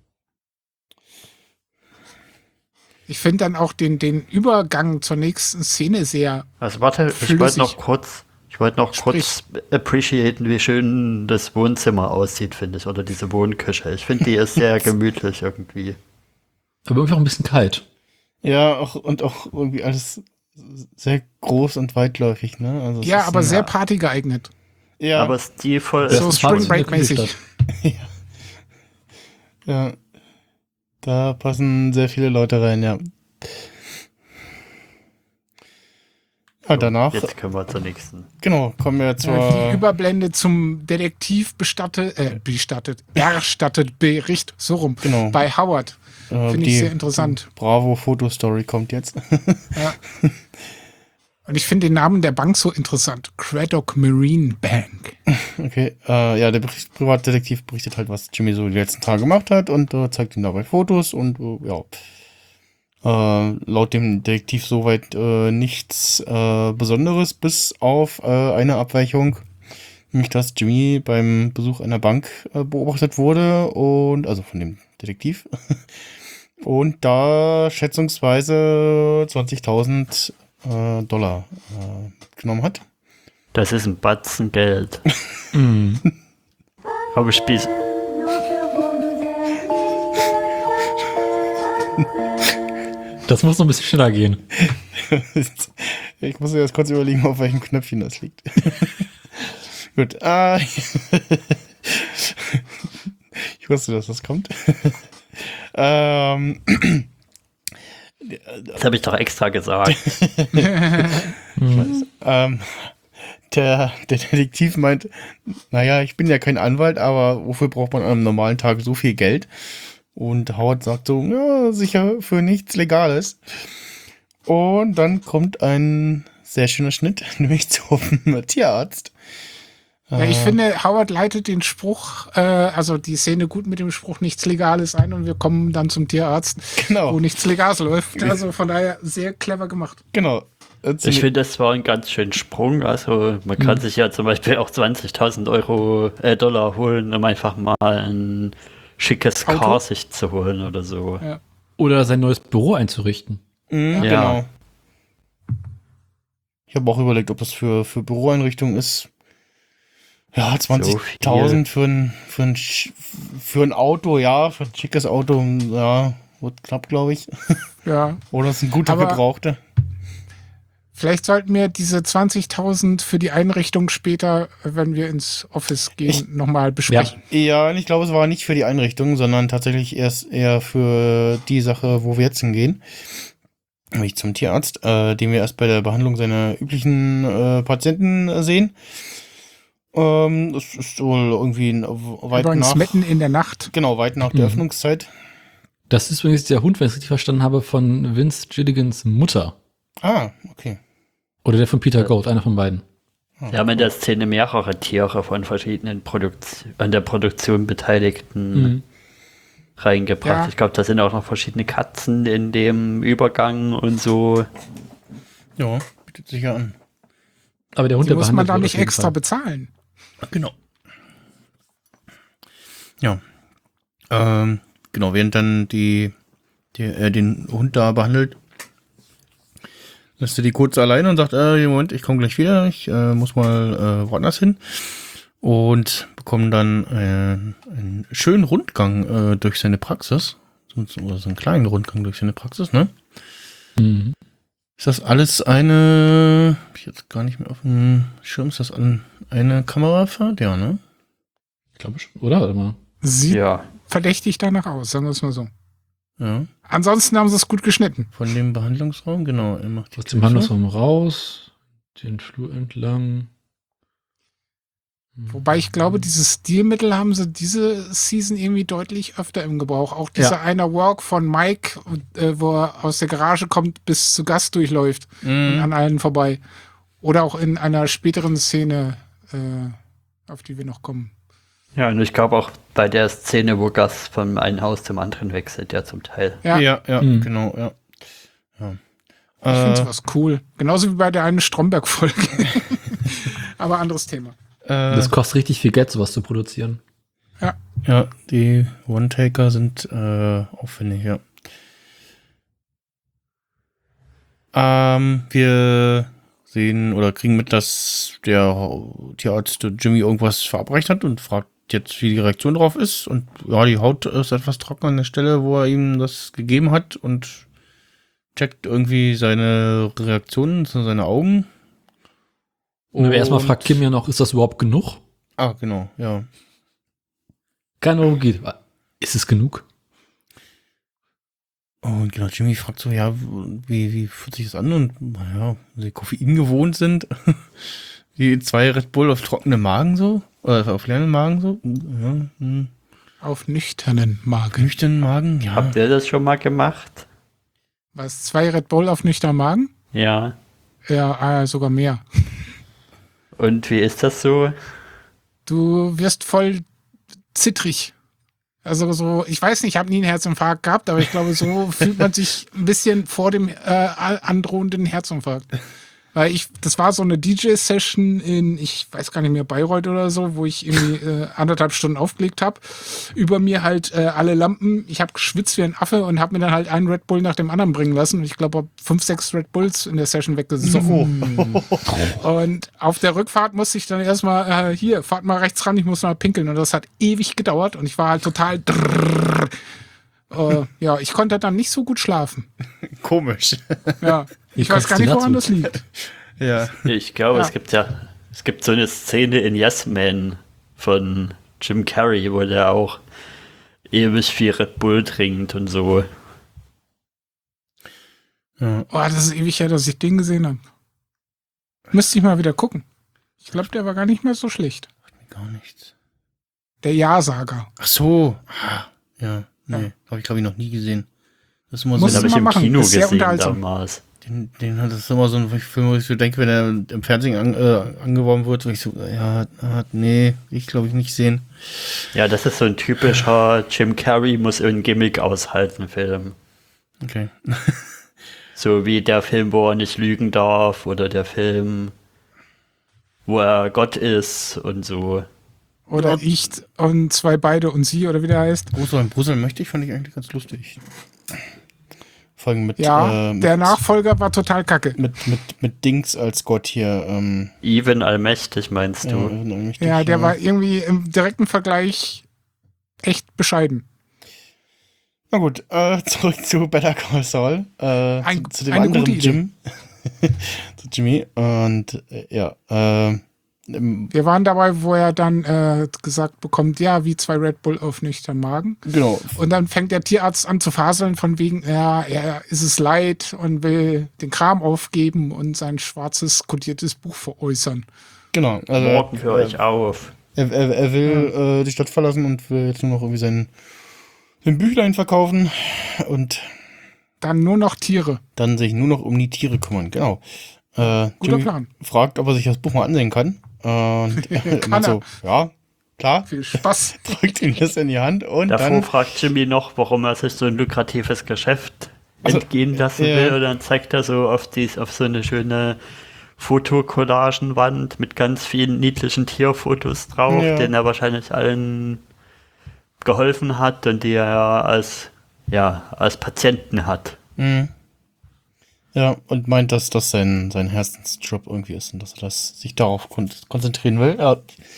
Ich finde dann auch den, den Übergang zur nächsten Szene sehr. Also warte, ich Flüssig. wollte noch kurz, ich wollte noch Sprich. kurz appreciaten, wie schön das Wohnzimmer aussieht, finde ich, oder diese Wohnküche. Ich finde, die ist sehr gemütlich irgendwie. Aber irgendwie auch ein bisschen kalt. Ja, auch, und auch irgendwie alles sehr groß und weitläufig, ne? Also es Ja, ist aber ein- sehr Party geeignet. Ja, Aber stilvoll So Das ist. Fahrt Spring in der Break mäßig. Kühlstadt. ja. Da passen sehr viele Leute rein, ja. Ja, danach, Jetzt können wir zur nächsten. genau, kommen wir zur... Ja, die Überblende zum Detektiv bestattet, äh, bestattet, erstattet Bericht, so rum, Genau. bei Howard. äh, Finde die ich sehr interessant. Bravo-Fotostory kommt jetzt. Ja. Und ich finde den Namen der Bank so interessant. Craddock Marine Bank. Okay, äh, ja, der Bericht, Privatdetektiv berichtet halt, was Jimmy so die letzten Tage gemacht hat und äh, zeigt ihm dabei Fotos und äh, ja, äh, laut dem Detektiv soweit äh, nichts äh, Besonderes, bis auf äh, eine Abweichung, nämlich dass Jimmy beim Besuch einer Bank äh, beobachtet wurde und, also von dem Detektiv, und da schätzungsweise zwanzigtausend äh, Dollar äh, genommen hat. Das ist ein Batzen Geld. Mhm. Aber Spieß. Das muss noch ein bisschen schneller gehen. Ich muss jetzt kurz überlegen, auf welchem Knöpfchen das liegt. Gut. Ah. Ich wusste, dass das kommt. ähm. Das habe ich doch extra gesagt. ähm, der, der Detektiv meint, naja, ich bin ja kein Anwalt, aber wofür braucht man an einem normalen Tag so viel Geld? Und Howard sagt so, ja, sicher für nichts Legales. Und dann kommt ein sehr schöner Schnitt, nämlich zum Tierarzt. Ja, ich finde, Howard leitet den Spruch, äh, also die Szene gut mit dem Spruch, nichts Legales ein und wir kommen dann zum Tierarzt, Genau. wo nichts Legales läuft. Also von daher sehr clever gemacht. Genau. Ich finde, das war ein ganz schöner Sprung. Also man kann Mhm. sich ja zum Beispiel auch zwanzigtausend Euro, äh, Dollar holen, um einfach mal ein schickes Auto? Car sich zu holen oder so. Ja. Oder sein neues Büro einzurichten. Mhm, Ja. Genau. Ich habe auch überlegt, ob das für, für Büroeinrichtungen ist. Ja, zwanzigtausend für ein, für, ein, Sch- für ein Auto, ja, für ein schickes Auto, ja, wird knapp, glaube ich. Ja. Oder ist ein guter Aber- Gebrauchter. Vielleicht sollten wir diese zwanzigtausend für die Einrichtung später, wenn wir ins Office gehen, Ich- nochmal besprechen. Ja, und ich glaube, es war nicht für die Einrichtung, sondern tatsächlich erst eher für die Sache, wo wir jetzt hingehen. Nämlich zum Tierarzt, äh, den wir erst bei der Behandlung seiner üblichen äh, Patienten äh, sehen. Ähm, das ist wohl irgendwie ein, weit Übrigens nach, mitten in der Nacht. genau, weit nach der Mhm. Öffnungszeit. Das ist übrigens der Hund, wenn ich es richtig verstanden habe, von Vince Gilligans Mutter. Ah, okay. Oder der von Peter Goat, einer von beiden. Wir haben in der Szene mehrere Tiere von verschiedenen Produkt an der Produktion Beteiligten Mhm. reingebracht. Ja. Ich glaube, da sind auch noch verschiedene Katzen in dem Übergang und so. Ja, bietet sich ja an. Aber der Hund, Die der muss man behandelt da wird nicht auf jeden extra Fall. bezahlen. Genau. Ja. Ähm, genau, während dann die, die äh, den Hund da behandelt, lässt er die kurz alleine und sagt, äh, Moment, ich komme gleich wieder, ich äh, muss mal äh, woanders hin. Und bekommen dann äh, einen schönen Rundgang äh, durch seine Praxis. So, oder so einen kleinen Rundgang durch seine Praxis, ne? Mhm. Ist das alles eine, hab ich jetzt gar nicht mehr auf dem Schirm, ist das an, eine Kamerafahrt? Ja, ne? Ich glaube schon. Oder? Warte mal. Sieht Ja. verdächtig danach aus, sagen wir es mal so. Ja. Ansonsten haben sie es gut geschnitten. Von dem Behandlungsraum, genau. Er macht die Aus dem Handelsraum raus, den Flur entlang. Wobei ich glaube, dieses Stilmittel haben sie diese Season irgendwie deutlich öfter im Gebrauch. Auch dieser Ja. einer Walk von Mike, äh, wo er aus der Garage kommt, bis zu Gast durchläuft, Mhm. an allen vorbei. Oder auch in einer späteren Szene, äh, auf die wir noch kommen. Ja, und ich glaube auch bei der Szene, wo Gus von einem Haus zum anderen wechselt, ja zum Teil. Ja, Ja, ja, Mhm. genau, ja. ja. ich finde Äh, sowas cool. Genauso wie bei der einen Stromberg-Folge. Aber anderes Thema. äh, Das kostet richtig viel Geld, sowas zu produzieren. ja, die One-Taker sind äh, aufwendig, ja. Ähm, wir sehen oder kriegen mit, dass der Tierarzt Jimmy irgendwas verabreicht hat und fragt jetzt, wie die Reaktion drauf ist. Und ja, die Haut ist etwas trocken an der Stelle, wo er ihm das gegeben hat und checkt irgendwie seine Reaktionen, so seine Augen. Und erstmal fragt Kim ja noch, ist das überhaupt genug? Ah, genau, ja. Keine Ahnung, geht. Ist es genug? Und genau, Jimmy fragt so, ja, wie, wie fühlt sich das an? Und naja, wenn sie Koffein gewohnt sind, wie zwei Red Bull auf trockenen Magen so, oder auf leeren Magen so, ja, hm. Auf nüchternen Magen. Nüchternen Magen, ja. Habt ihr das schon mal gemacht? Was, zwei Red Bull auf nüchternen Magen? Ja. Ja, äh, sogar mehr. Und wie ist das so? Du wirst voll zittrig. Also so, ich weiß nicht, ich habe nie einen Herzinfarkt gehabt, aber ich glaube, so fühlt man sich ein bisschen vor dem äh, androhenden Herzinfarkt. Weil ich, das war so eine D J-Session in, ich weiß gar nicht mehr, Bayreuth oder so, wo ich irgendwie äh, anderthalb Stunden aufgelegt habe. Über mir halt äh, alle Lampen. Ich habe geschwitzt wie ein Affe und habe mir dann halt einen Red Bull nach dem anderen bringen lassen. Und ich glaube, hab fünf, sechs Red Bulls in der Session weggesoffen. Und auf der Rückfahrt musste ich dann erstmal, äh, hier, fahrt mal rechts ran, ich muss mal pinkeln. Und das hat ewig gedauert und ich war halt total drrrr. Uh, ja, ich konnte dann nicht so gut schlafen. Komisch. Ja, ich Wie weiß gar nicht, kommst du woran dazu? das liegt. Ja. Ich glaube, Ja. es gibt ja, es gibt so eine Szene in Yes Man von Jim Carrey, wo der auch ewig viel Red Bull trinkt und so. Ja. Oh, das ist ewig her, dass ich den gesehen habe. Müsste ich mal wieder gucken. Ich glaube, der war gar nicht mehr so schlecht. Gar nichts. Der Ja-Sager. Ach so. Ah, ja. Nee, Ja. habe ich, glaube ich, noch nie gesehen. Das ist immer Muss Den so, habe ich mal im machen, Kino ist sehr gesehen unterhaltsam. damals. den, den das ist immer so ein Film, wo ich so denke, wenn er im Fernsehen an, äh, angeworben wird, wo ich so, ja, ah, nee, ich glaube ich nicht sehen. Ja, das ist so ein typischer Jim Carrey muss irgendein Gimmick aushalten Film. Okay. So wie der Film, wo er nicht lügen darf oder der Film, wo er Gott ist und so. Oder ich und zwei beide und sie, oder wie der heißt. Brüssel, Brüssel möchte ich, fand ich eigentlich ganz lustig. Folgen mit, Ja, äh, mit, der Nachfolger war total kacke. mit, mit, mit Dings als Gott hier. Ähm, Even allmächtig meinst ja, du? allmächtig, Ja, der ja. war irgendwie im direkten Vergleich echt bescheiden. Na gut, äh, zurück zu Better Call Saul. Äh, Ein- zu, zu dem eine anderen gute Idee. Jim. zu Jimmy. Und äh, ja, äh, im- Wir waren dabei, wo er dann äh, gesagt bekommt, ja, wie zwei Red Bull auf nüchtern Magen. genau. Und dann fängt der Tierarzt an zu faseln von wegen, ja, er ist es leid und will den Kram aufgeben und sein schwarzes kodiertes Buch veräußern. Genau. Also, Morgen für äh, euch auf. Er, er, er will äh, die Stadt verlassen und will jetzt nur noch irgendwie sein, sein Büchlein verkaufen und Dann nur noch Tiere. dann sich nur noch um die Tiere kümmern. Genau. Äh, Guter Jimmy Plan. fragt, ob er sich das Buch mal ansehen kann. Und er Kann meint so, ja, klar, Viel Spaß. drückt ihm das in die Hand und Davor dann, fragt Jimmy noch, warum er sich so ein lukratives Geschäft Also, entgehen lassen ja. will. Und dann zeigt er so auf, dies, auf so eine schöne Fotokollagenwand mit ganz vielen niedlichen Tierfotos drauf, Ja. denen er wahrscheinlich allen geholfen hat und die er als, ja, als Patienten hat. mh. ja, und meint, dass das sein, sein Herzensjob irgendwie ist und dass er das, sich darauf kon konzentrieren will. Ja.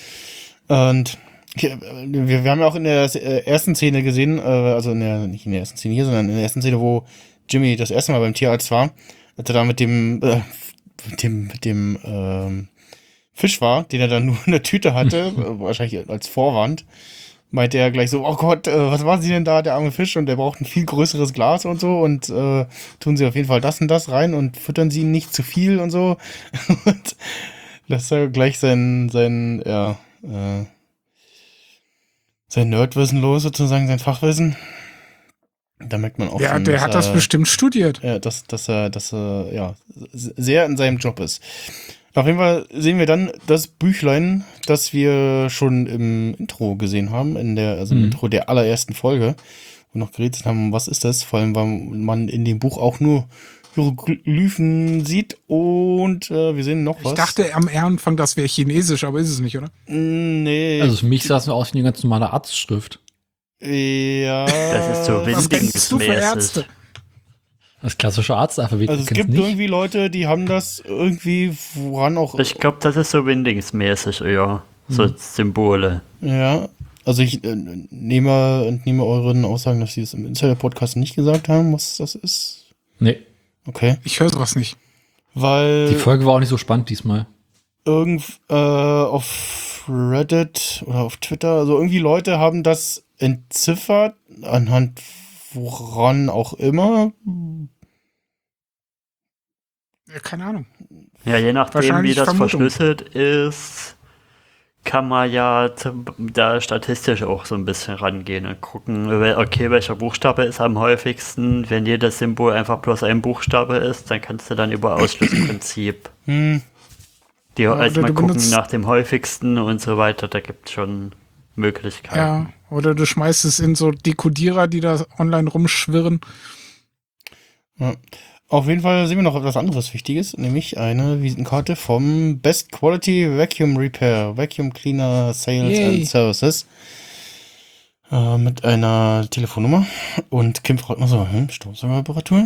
Und hier, wir, wir haben ja auch in der äh, ersten Szene gesehen, äh, also in der, nicht in der ersten Szene hier, sondern in der ersten Szene, wo Jimmy das erste Mal beim Tierarzt war, als er da mit dem, äh, mit dem, mit dem ähm, Fisch war, den er dann nur in der Tüte hatte, äh, wahrscheinlich als Vorwand, meinte er gleich so, oh Gott, äh, was machen Sie denn da, der arme Fisch, und der braucht ein viel größeres Glas und so, und äh, tun Sie auf jeden Fall das und das rein und füttern Sie ihn nicht zu viel und so. Und lässt er gleich sein, sein, ja, äh, sein Nerdwissen los, sozusagen, sein Fachwissen. Da merkt man auch Ja, schon, der dass hat das er- bestimmt studiert. ja, dass, dass er, dass er, ja, sehr in seinem Job ist. Auf jeden Fall sehen wir dann das Büchlein, das wir schon im Intro gesehen haben, in der, also im Mhm. Intro der allerersten Folge, wo noch geredet haben, was ist das? Vor allem, weil man in dem Buch auch nur Hieroglyphen sieht und äh, wir sehen noch was. Ich dachte am Anfang, das wäre chinesisch, aber ist es nicht, oder? Nee. Also für mich sah es nur aus wie eine ganz normale Arztschrift. ja. Das ist so Was kennst du für Windingsmäßig. Ärzte? Das klassische Arztalphabet. Also es kennst gibt nicht. irgendwie Leute, die haben das irgendwie, woran auch. Ich glaube, das ist so Windingsmäßig eher. So Symbole. Ja, also ich äh, nehme, entnehme euren Aussagen, dass sie es im Insider-Podcast nicht gesagt haben, was das ist. Nee, Okay. Ich höre sowas nicht. Weil die Folge war auch nicht so spannend diesmal. irgend äh, auf Reddit oder auf Twitter, also irgendwie Leute haben das entziffert, anhand woran auch immer. Ja, keine Ahnung. Ja, je nachdem, wie Wahrscheinlich das Vermutung. verschlüsselt ist, kann man ja zum, da statistisch auch so ein bisschen rangehen und gucken, wel- okay, welcher Buchstabe ist am häufigsten. Wenn jedes Symbol einfach bloß ein Buchstabe ist, dann kannst du dann über Ausschlussprinzip Hm, die Ja, also oder mal du gucken benutzt- nach dem häufigsten und so weiter. Da gibt es schon Möglichkeiten. Ja, oder du schmeißt es in so Dekodierer, die da online rumschwirren. ja. Auf jeden Fall sehen wir noch etwas anderes Wichtiges, nämlich eine Visitenkarte vom Best Quality Vacuum Repair, Vacuum Cleaner Sales Yay. and Services. Äh, mit einer Telefonnummer. Und Kim fragt nur so, hm, Staubsaugerreparatur?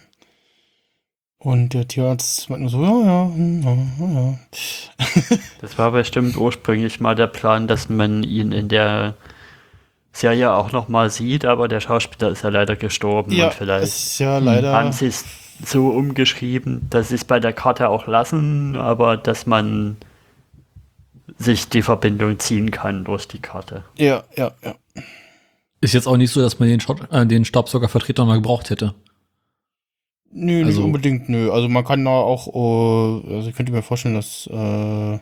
Und der Tierarzt meint nur so, ja, ja, hm, ja, ja. Das war bestimmt ursprünglich mal der Plan, dass man ihn in der Serie auch nochmal sieht, aber der Schauspieler ist ja leider gestorben Ja, und vielleicht ist ja leider. haben sie es so umgeschrieben, dass sie es bei der Karte auch lassen, aber dass man sich die Verbindung ziehen kann durch die Karte. Ja, ja, ja. Ist jetzt auch nicht so, dass man den, Staub, äh, den Staubsaugervertreter mal gebraucht hätte. Nö, Also- nicht unbedingt, nö. Also man kann da auch, äh, also ich könnte mir vorstellen, dass äh,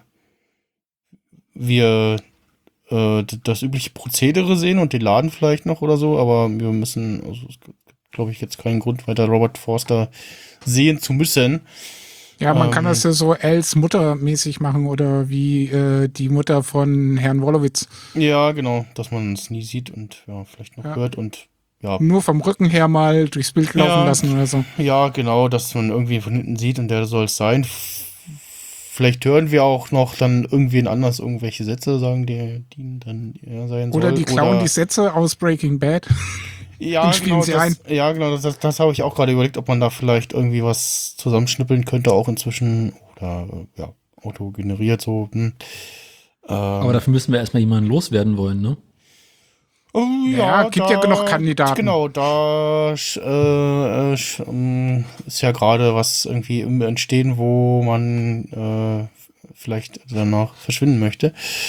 wir äh, d- das übliche Prozedere sehen und den Laden vielleicht noch oder so, aber wir müssen, also es gibt, glaube ich, jetzt keinen Grund weiter Robert Forster sehen zu müssen. Ja, man kann Ähm. das ja so Els Mutter mäßig machen oder wie äh, die Mutter von Herrn Wolowitz. Ja, genau, dass man es nie sieht und ja, vielleicht noch Ja. hört und ja, Nur vom Rücken her mal durchs Bild laufen Ja. lassen oder so. ja, genau, dass man irgendwie von hinten sieht und der soll es sein. F- Vielleicht hören wir auch noch dann irgendwen anders irgendwelche Sätze sagen, die, die dann er sein soll. Oder die klauen oder, die Sätze aus Breaking Bad. ja, den spielen genau, sie das, ein. Ja, genau, das, das, das habe ich auch gerade überlegt, ob man da vielleicht irgendwie was zusammenschnippeln könnte, auch inzwischen. Oder, äh, ja, autogeneriert so. Hm. Ähm, Aber dafür müssen wir erstmal jemanden loswerden wollen, ne? Oh, Ja, gibt ja genug Kandidaten. Genau, da sch- äh, äh, sch- ähm, ist ja gerade was irgendwie im Entstehen, wo man äh, vielleicht danach verschwinden möchte.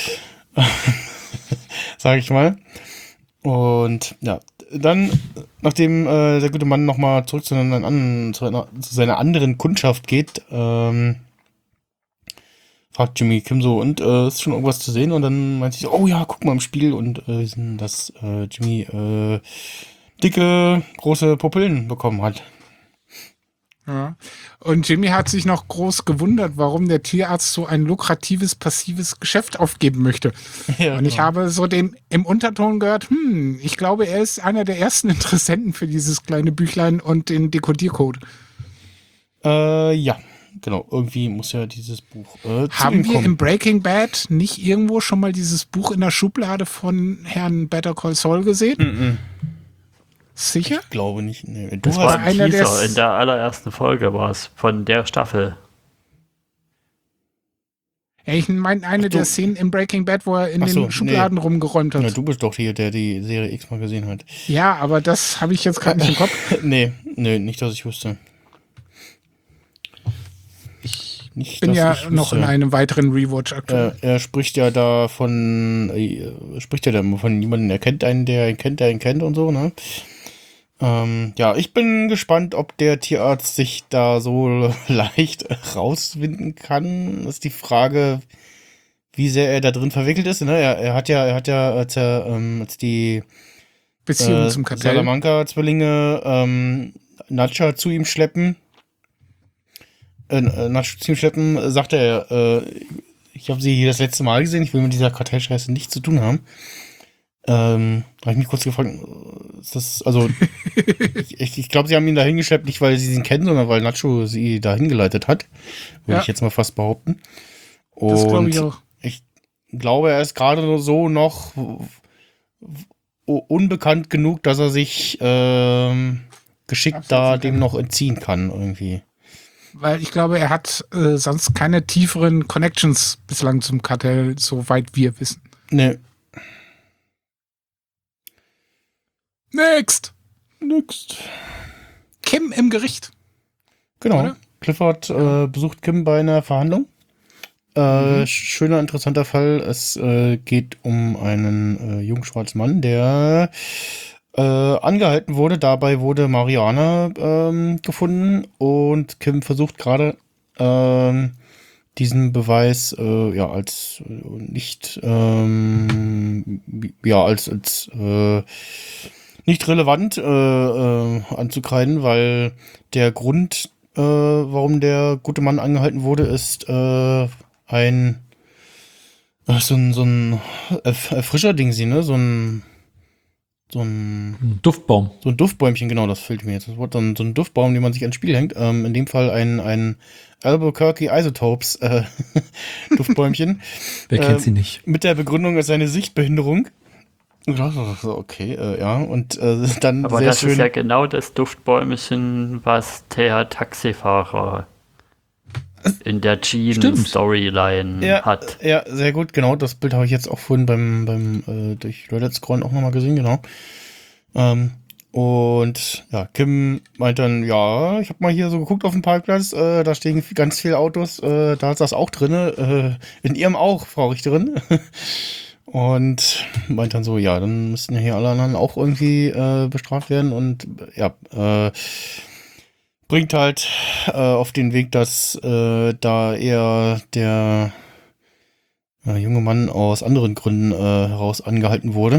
Sag ich mal. Und ja, dann, nachdem äh, der gute Mann nochmal zurück zu, einer anderen, zu, einer, zu seiner anderen Kundschaft geht, ähm, fragt Jimmy Kim so, und äh, ist schon irgendwas zu sehen? Und dann meint sie so, oh ja, guck mal im Spiel. Und äh, wir sehen, dass äh, Jimmy äh, dicke, große Pupillen bekommen hat. Ja. Und Jimmy hat sich noch groß gewundert, warum der Tierarzt so ein lukratives, passives Geschäft aufgeben möchte. Ja, Und ich genau. habe so den im Unterton gehört, hm, ich glaube, er ist einer der ersten Interessenten für dieses kleine Büchlein und den Dekodiercode. Äh, ja, genau. Irgendwie muss ja dieses Buch äh, zu Haben ihm wir kommen. im Breaking Bad nicht irgendwo schon mal dieses Buch in der Schublade von Herrn Better Call Saul gesehen? Mhm. Sicher? Ich glaube nicht. Nee. Du Das hast, war ein einer, der Teaser, es- in der allerersten Folge war es, von der Staffel. Ja, ich meine eine Ach, du- der Szenen im Breaking Bad, wo er in Ach so, den Schubladen rumgeräumt hat. na, Ja, du bist doch hier, der die Serie X mal gesehen hat. aber das habe ich jetzt gerade nicht im Kopf. nee, nee, nicht, dass ich wüsste. Ich Nicht, bin dass ja ich noch wüsste. in einem weiteren Rewatch aktuell. Er, er spricht ja da von, äh, spricht ja da von jemandem, er kennt einen, der ihn kennt, der ihn kennt und so, ne? Ähm, ja, ich bin gespannt, ob der Tierarzt sich da so leicht rauswinden kann. Das ist die Frage, wie sehr er da drin verwickelt ist. Ne? Er, er hat ja, er hat ja, als er, ähm, als die Beziehung äh, zum Kartell. Salamanca-Zwillinge ähm, Nacha zu ihm schleppen, äh, Nacha zu ihm schleppen, äh, sagt er, äh, ich habe sie hier das letzte Mal gesehen, ich will mit dieser Kartellscheiße nichts zu tun haben. Ähm, habe ich mich kurz gefragt, ist das, also, ich, ich, ich glaube, sie haben ihn da hingeschleppt, nicht weil sie ihn kennen, sondern weil Nacho sie da hingeleitet hat. Würde Ja. ich jetzt mal fast behaupten. Das glaube Und ich auch. ich glaube, er ist gerade so noch unbekannt genug, dass er sich ähm, geschickt Absetzen da kann. dem noch entziehen kann, irgendwie. Weil ich glaube, er hat äh, sonst keine tieferen Connections bislang zum Kartell, soweit wir wissen. Ne, Next! nix. Kim im Gericht. Genau. Oder? Clifford äh, besucht Kim bei einer Verhandlung. Äh, Mhm. Schöner, interessanter Fall. Es äh, geht um einen äh, jungen schwarzen Mann, der äh, angehalten wurde. Dabei wurde Marihuana ähm, gefunden und Kim versucht gerade ähm, diesen Beweis äh, ja als äh, nicht ähm, ja als als äh, nicht relevant äh, äh, anzukreiden, weil der Grund, äh, warum der gute Mann angehalten wurde, ist äh, ein äh, so ein so ein Erf- Erfrischer-Ding, sie, ne? So ein so ein, Ein Duftbaum. so ein Duftbäumchen, genau, das fehlt mir jetzt. Das Wort, so ein, so ein Duftbaum, den man sich ans Spiel hängt. Ähm, in dem Fall ein, ein Albuquerque Isotopes äh, Duftbäumchen. Wer kennt Ähm, sie nicht? Mit der Begründung, es sei eine Sichtbehinderung. Und ich dachte so, okay, äh, ja, und äh, dann Aber sehr das schön. ist ja genau das Duftbäumchen, was der Taxifahrer in der Stimmt. Jean-Storyline Ja, hat. ja, sehr gut, genau. Das Bild habe ich jetzt auch vorhin beim, beim äh, durch Reddit scrollen auch nochmal gesehen, genau. Ähm, und ja, Kim meint dann, ja, ich habe mal hier so geguckt auf dem Parkplatz, äh, da stehen ganz viele Autos, äh, da ist das auch drin, äh, in ihrem auch, Frau Richterin. Und meint dann so, ja, dann müssten ja hier alle anderen auch irgendwie äh, bestraft werden und ja, äh, bringt halt äh, auf den Weg, dass äh, da eher der äh, junge Mann aus anderen Gründen äh, heraus angehalten wurde.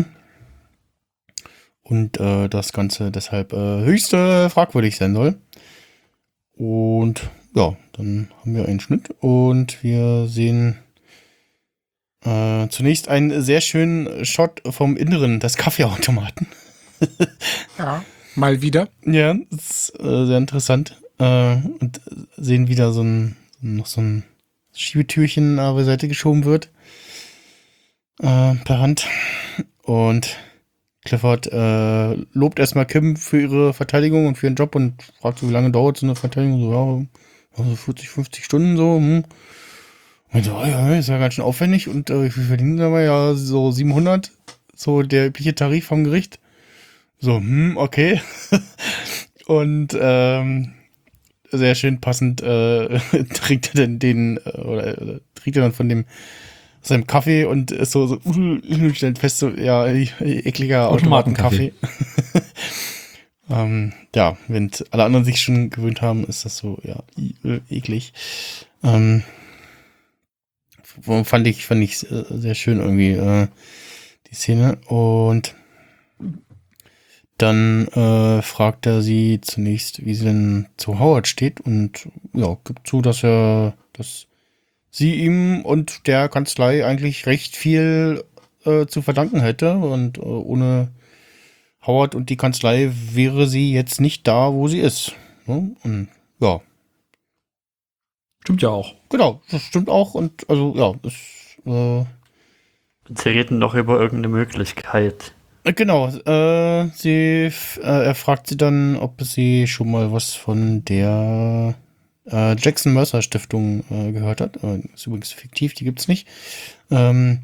Und äh, das Ganze deshalb äh, höchst äh, fragwürdig sein soll. Und ja, dann haben wir einen Schnitt und wir sehen äh, zunächst einen sehr schönen Shot vom Inneren des Kaffeeautomaten. Ja, mal wieder. Ja, das ist äh, sehr interessant. Äh, und sehen wieder so ein, noch so ein Schiebetürchen äh, beiseite geschoben wird. Äh, per Hand. Und Clifford äh, lobt erstmal Kim für ihre Verteidigung und für ihren Job und fragt so, wie lange dauert so eine Verteidigung? So, ja, so vierzig, fünfzig Stunden so. Hm. Und so, ja, ist ja ganz schön aufwendig. Und äh, wie viel verdienen sie aber? Ja, so siebenhundert. So der übliche Tarif vom Gericht. So, hm, okay. Und ähm, sehr schön passend äh, trinkt er dann den, äh, oder äh, trinkt er dann von dem seinem Kaffee und ist so, so uh, stellt fest, so, ja, ekliger Automatenkaffee. ähm, ja, wenn alle anderen sich schon gewöhnt haben, ist das so, ja, äh, eklig. Ähm, fand ich, fand ich äh, sehr schön irgendwie, äh, die Szene. Und dann äh, fragt er sie zunächst, wie sie denn zu Howard steht und ja, gibt zu, dass er, dass sie ihm und der Kanzlei eigentlich recht viel äh, zu verdanken hätte und äh, ohne Howard und die Kanzlei wäre sie jetzt nicht da, wo sie ist. Ne? Und ja, Stimmt ja auch. genau, das stimmt auch und also ja, ist äh, Sie reden noch über irgendeine Möglichkeit. Genau, äh, sie, äh, er fragt sie dann, ob sie schon mal was von der äh, Jackson Mercer Stiftung äh, gehört hat. Äh, ist übrigens fiktiv, die gibt's nicht. Ähm,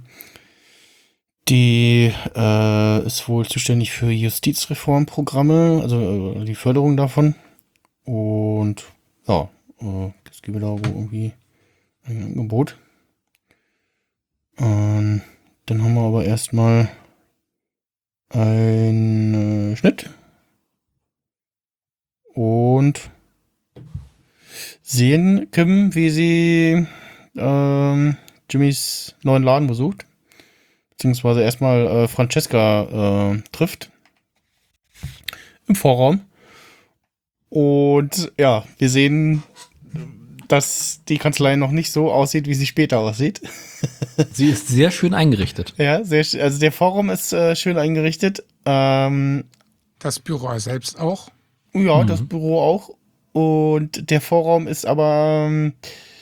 die äh, ist wohl zuständig für Justizreformprogramme, also äh, die Förderung davon. Und ja, äh, das gebe da wohl irgendwie ein Angebot. Ähm, dann haben wir aber erstmal ein äh, Schnitt und sehen Kim, wie sie ähm, Jimmys neuen Laden besucht, beziehungsweise erstmal äh, Francesca äh, trifft im Vorraum. Und ja, wir sehen, dass die Kanzlei noch nicht so aussieht, wie sie später aussieht. Sie ist sehr schön eingerichtet. Ja, sehr, sch- also der Vorraum ist äh, schön eingerichtet. Ähm, Das Büro selbst auch. ja, das Büro auch. Und der Vorraum ist aber ähm,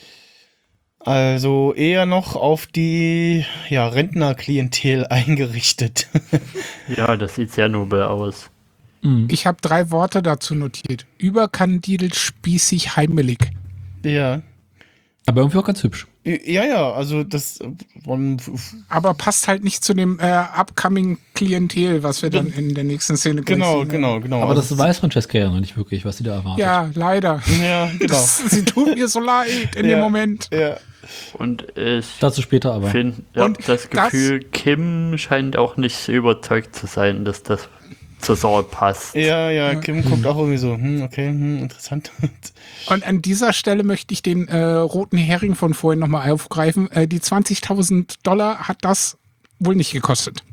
also eher noch auf die ja, Rentnerklientel eingerichtet. Ja, das sieht sehr nobel aus. Mhm. Ich habe drei Worte dazu notiert. Überkandidelt, spießig, heimelig. ja. Aber irgendwie auch ganz hübsch. Ja, ja, also das äh, von, Aber passt halt nicht zu dem äh, upcoming Klientel, was wir dann in der nächsten Szene gleich genau, sehen. genau, genau. Aber das Also, weiß Francesca ja noch nicht wirklich, was sie da erwartet. Ja, leider. ja, genau. Das, sie tut mir so leid in Ja. dem Moment. Ja. Und ich Dazu später aber. finde ja, Und das Gefühl, Kim scheint auch nicht so überzeugt zu sein, dass das zur Sache passt. Ja, ja, Kim guckt auch irgendwie so, hm, okay, hm, interessant. Und an dieser Stelle möchte ich den äh, roten Hering von vorhin nochmal aufgreifen. Äh, die zwanzigtausend Dollar hat das wohl nicht gekostet.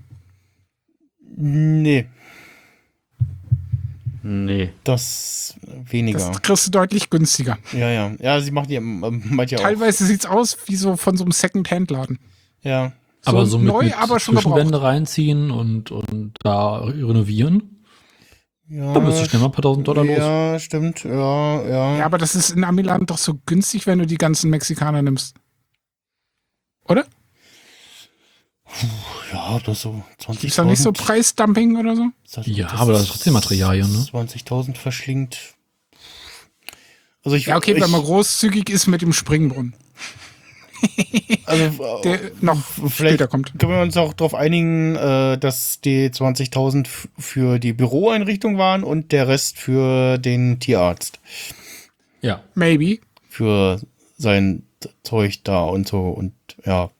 Nee, Nee. das weniger. Das kriegst du deutlich günstiger. Ja, ja. Ja, sie macht ja, ähm, meint ja auch. Teilweise sieht's aus wie so von so einem Second-Hand-Laden. Ja. Aber so mit, neu, mit aber schon Zwischenwände gebraucht. reinziehen und, und da renovieren, Ja, da bist du schnell mal ein paar tausend Dollar los. Ja, stimmt. Ja, ja. Ja, aber das ist in Amiland doch so günstig, wenn du die ganzen Mexikaner nimmst. Oder? Ja, das so zwanzigtausend. Ist doch nicht so Preisdumping oder so? Das- Ja, das aber das ist trotzdem Materialien, ne? zwanzigtausend verschlingt. Also ich, Ja, okay, ich, wenn man großzügig ist mit dem Springbrunnen, also, der noch vielleicht später kommt. können wir uns auch darauf einigen, äh, dass die zwanzigtausend f- für die Büroeinrichtung waren und der Rest für den Tierarzt. Ja. Maybe. Für sein Zeug da und so und ja.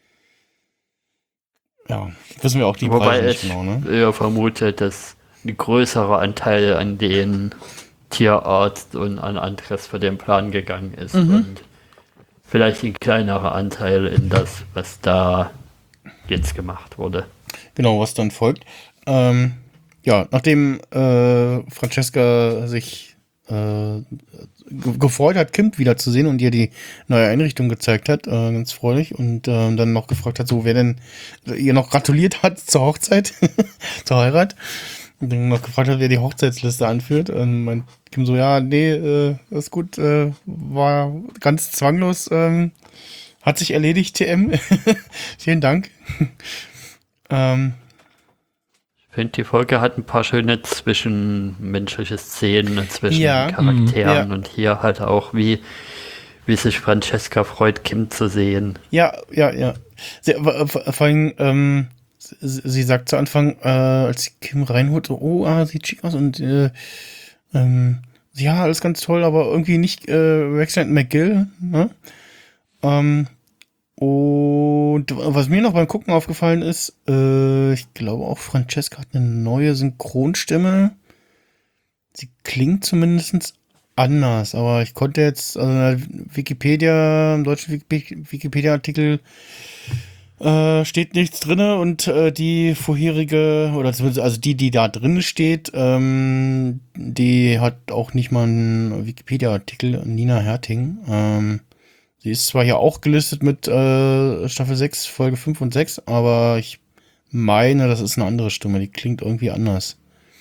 Ja, wissen wir auch die Wobei Preise nicht ich genau, ne? eher vermute, dass ein größerer Anteil an den Tierarzt und an anderes für den Plan gegangen ist und vielleicht ein kleinerer Anteil in das, was da jetzt gemacht wurde. Genau, was dann folgt. Ähm, ja, nachdem äh, Francesca sich äh, ge- gefreut hat, Kim wiederzusehen und ihr die neue Einrichtung gezeigt hat, äh, ganz freudig, und äh, dann noch gefragt hat, so wer denn ihr noch gratuliert hat zur Hochzeit, zur Heirat, und dann noch gefragt hat, wer die Hochzeitsliste anführt, und meint Kim so, ja, nee, äh, ist gut, äh, war ganz zwanglos, ähm, hat sich erledigt, T M. Vielen Dank. ähm, Ich finde, die Folge hat ein paar schöne zwischenmenschliche Szenen zwischen Ja, Charakteren mhm, ja. und hier halt auch, wie, wie sich Francesca freut, Kim zu sehen. Ja, ja, ja. Sie, vor vor allem, ähm, sie, sie sagt zu Anfang, äh, als sie Kim reinholt, so, oh, ah, sieht schick aus und äh, ähm, ja, alles ganz toll, aber irgendwie nicht äh, Rexland McGill, ne? Ähm, und was mir noch beim Gucken aufgefallen ist, äh, ich glaube auch Francesca hat eine neue Synchronstimme. Sie klingt zumindest anders, aber ich konnte jetzt, also in der Wikipedia, im deutschen Wiki- Wikipedia-Artikel äh, steht nichts drinne und äh, die vorherige, oder zumindest, also die, die da drin steht, ähm, die hat auch nicht mal einen Wikipedia-Artikel, Nina Herting. Ähm, sie ist zwar hier auch gelistet mit äh, Staffel sechs, Folge fünf und sechs, aber ich meine, das ist eine andere Stimme, die klingt irgendwie anders.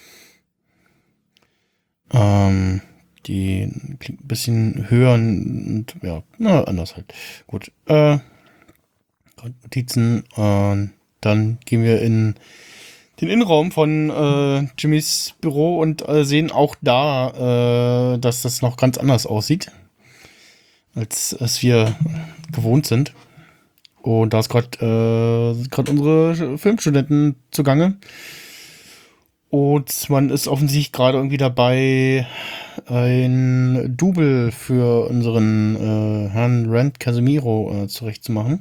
Ähm, die klingt ein bisschen höher und ja, na, anders halt. Gut. Äh, Notizen. Äh, dann gehen wir in den Innenraum von äh, Jimmys Büro und äh, sehen auch da, äh, dass das noch ganz anders aussieht, als, als wir gewohnt sind. Und da ist gerade äh, gerade unsere Filmstudenten zugange. Und man ist offensichtlich gerade irgendwie dabei, ein Double für unseren äh, Herrn Rand Casimiro äh, zurechtzumachen.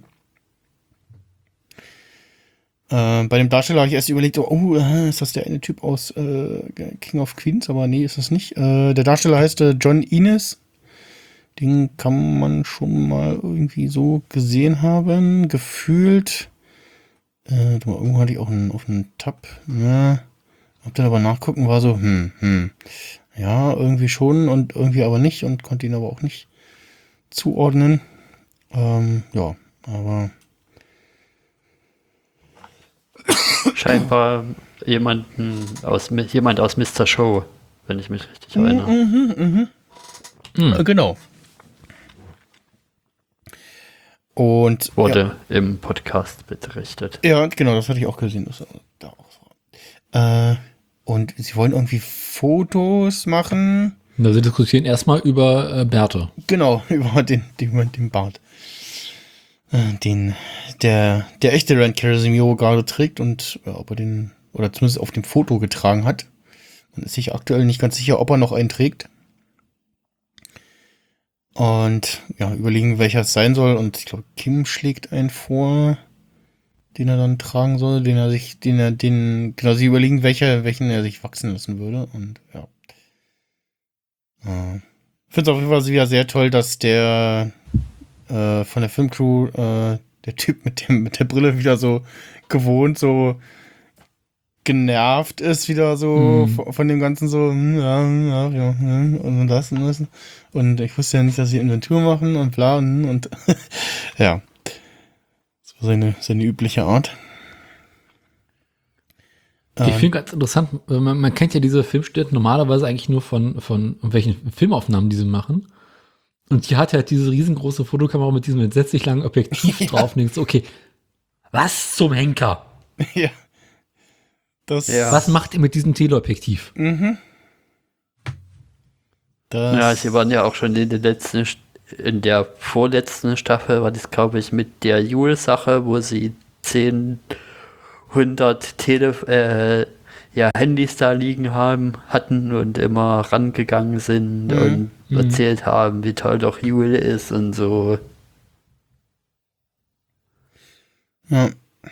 Äh, bei dem Darsteller habe ich erst überlegt, oh, äh, ist das der eine Typ aus äh, King of Queens? Aber nee, ist das nicht. Äh, der Darsteller heißt äh, John Innes. Den kann man schon mal irgendwie so gesehen haben, gefühlt. Äh, irgendwo hatte ich auch einen, auf einen Tab. Ja. Hab dann aber nachgucken, war so, hm, hm. Ja, irgendwie schon und irgendwie aber nicht und konnte ihn aber auch nicht zuordnen. Ähm, ja, aber. Scheinbar jemanden aus, jemand aus Mister Show, wenn ich mich richtig erinnere. Mhm, mhm. Hm. Äh, genau. Und Wurde im Podcast berichtet. ja, ja, genau, das hatte ich auch gesehen. Das war da auch so. Äh, und sie wollen irgendwie Fotos machen. Na, sie diskutieren erstmal über äh, Bärte. Genau, über den, den, den Bart. Äh, Den, der, der echte Rand Casimiro gerade trägt und ja, ob er den, oder zumindest auf dem Foto getragen hat. Man ist sich aktuell nicht ganz sicher, ob er noch einen trägt. Und ja, überlegen, welcher es sein soll. Und ich glaube, Kim schlägt einen vor, den er dann tragen soll, den er sich, den er, den, genau, sie überlegen, welcher, welchen er sich wachsen lassen würde. Und ja. Äh, ich finde es auf jeden Fall wieder sehr toll, dass der äh, von der Filmcrew, äh, der Typ mit dem, mit der Brille wieder so gewohnt, so genervt ist, wieder so Mhm. von, von dem Ganzen so, hm, ja, hm, ja, ja, hm, und das und das. Und ich wusste ja nicht, dass sie Inventur machen und bla und, und ja. So Seine, seine übliche Art. Ich finde ganz interessant, man, man kennt ja diese Filmstätten normalerweise eigentlich nur von, von irgendwelchen Filmaufnahmen, die sie machen. Und die hat halt diese riesengroße Fotokamera mit diesem entsetzlich langen Objektiv Ja. drauf. Und denkst, okay, was zum Henker? Ja. Das, Ja. Was macht ihr mit diesem Teleobjektiv? Mhm. Das, Ja, sie waren ja auch schon in der letzten, St- in der vorletzten Staffel, war das, glaube ich, mit der Jule-Sache, wo sie zehn, hundert Tele äh, ja, Handys da liegen haben, hatten und immer rangegangen sind Mhm. und Mhm. erzählt haben, wie toll doch Jule ist und so. Ja.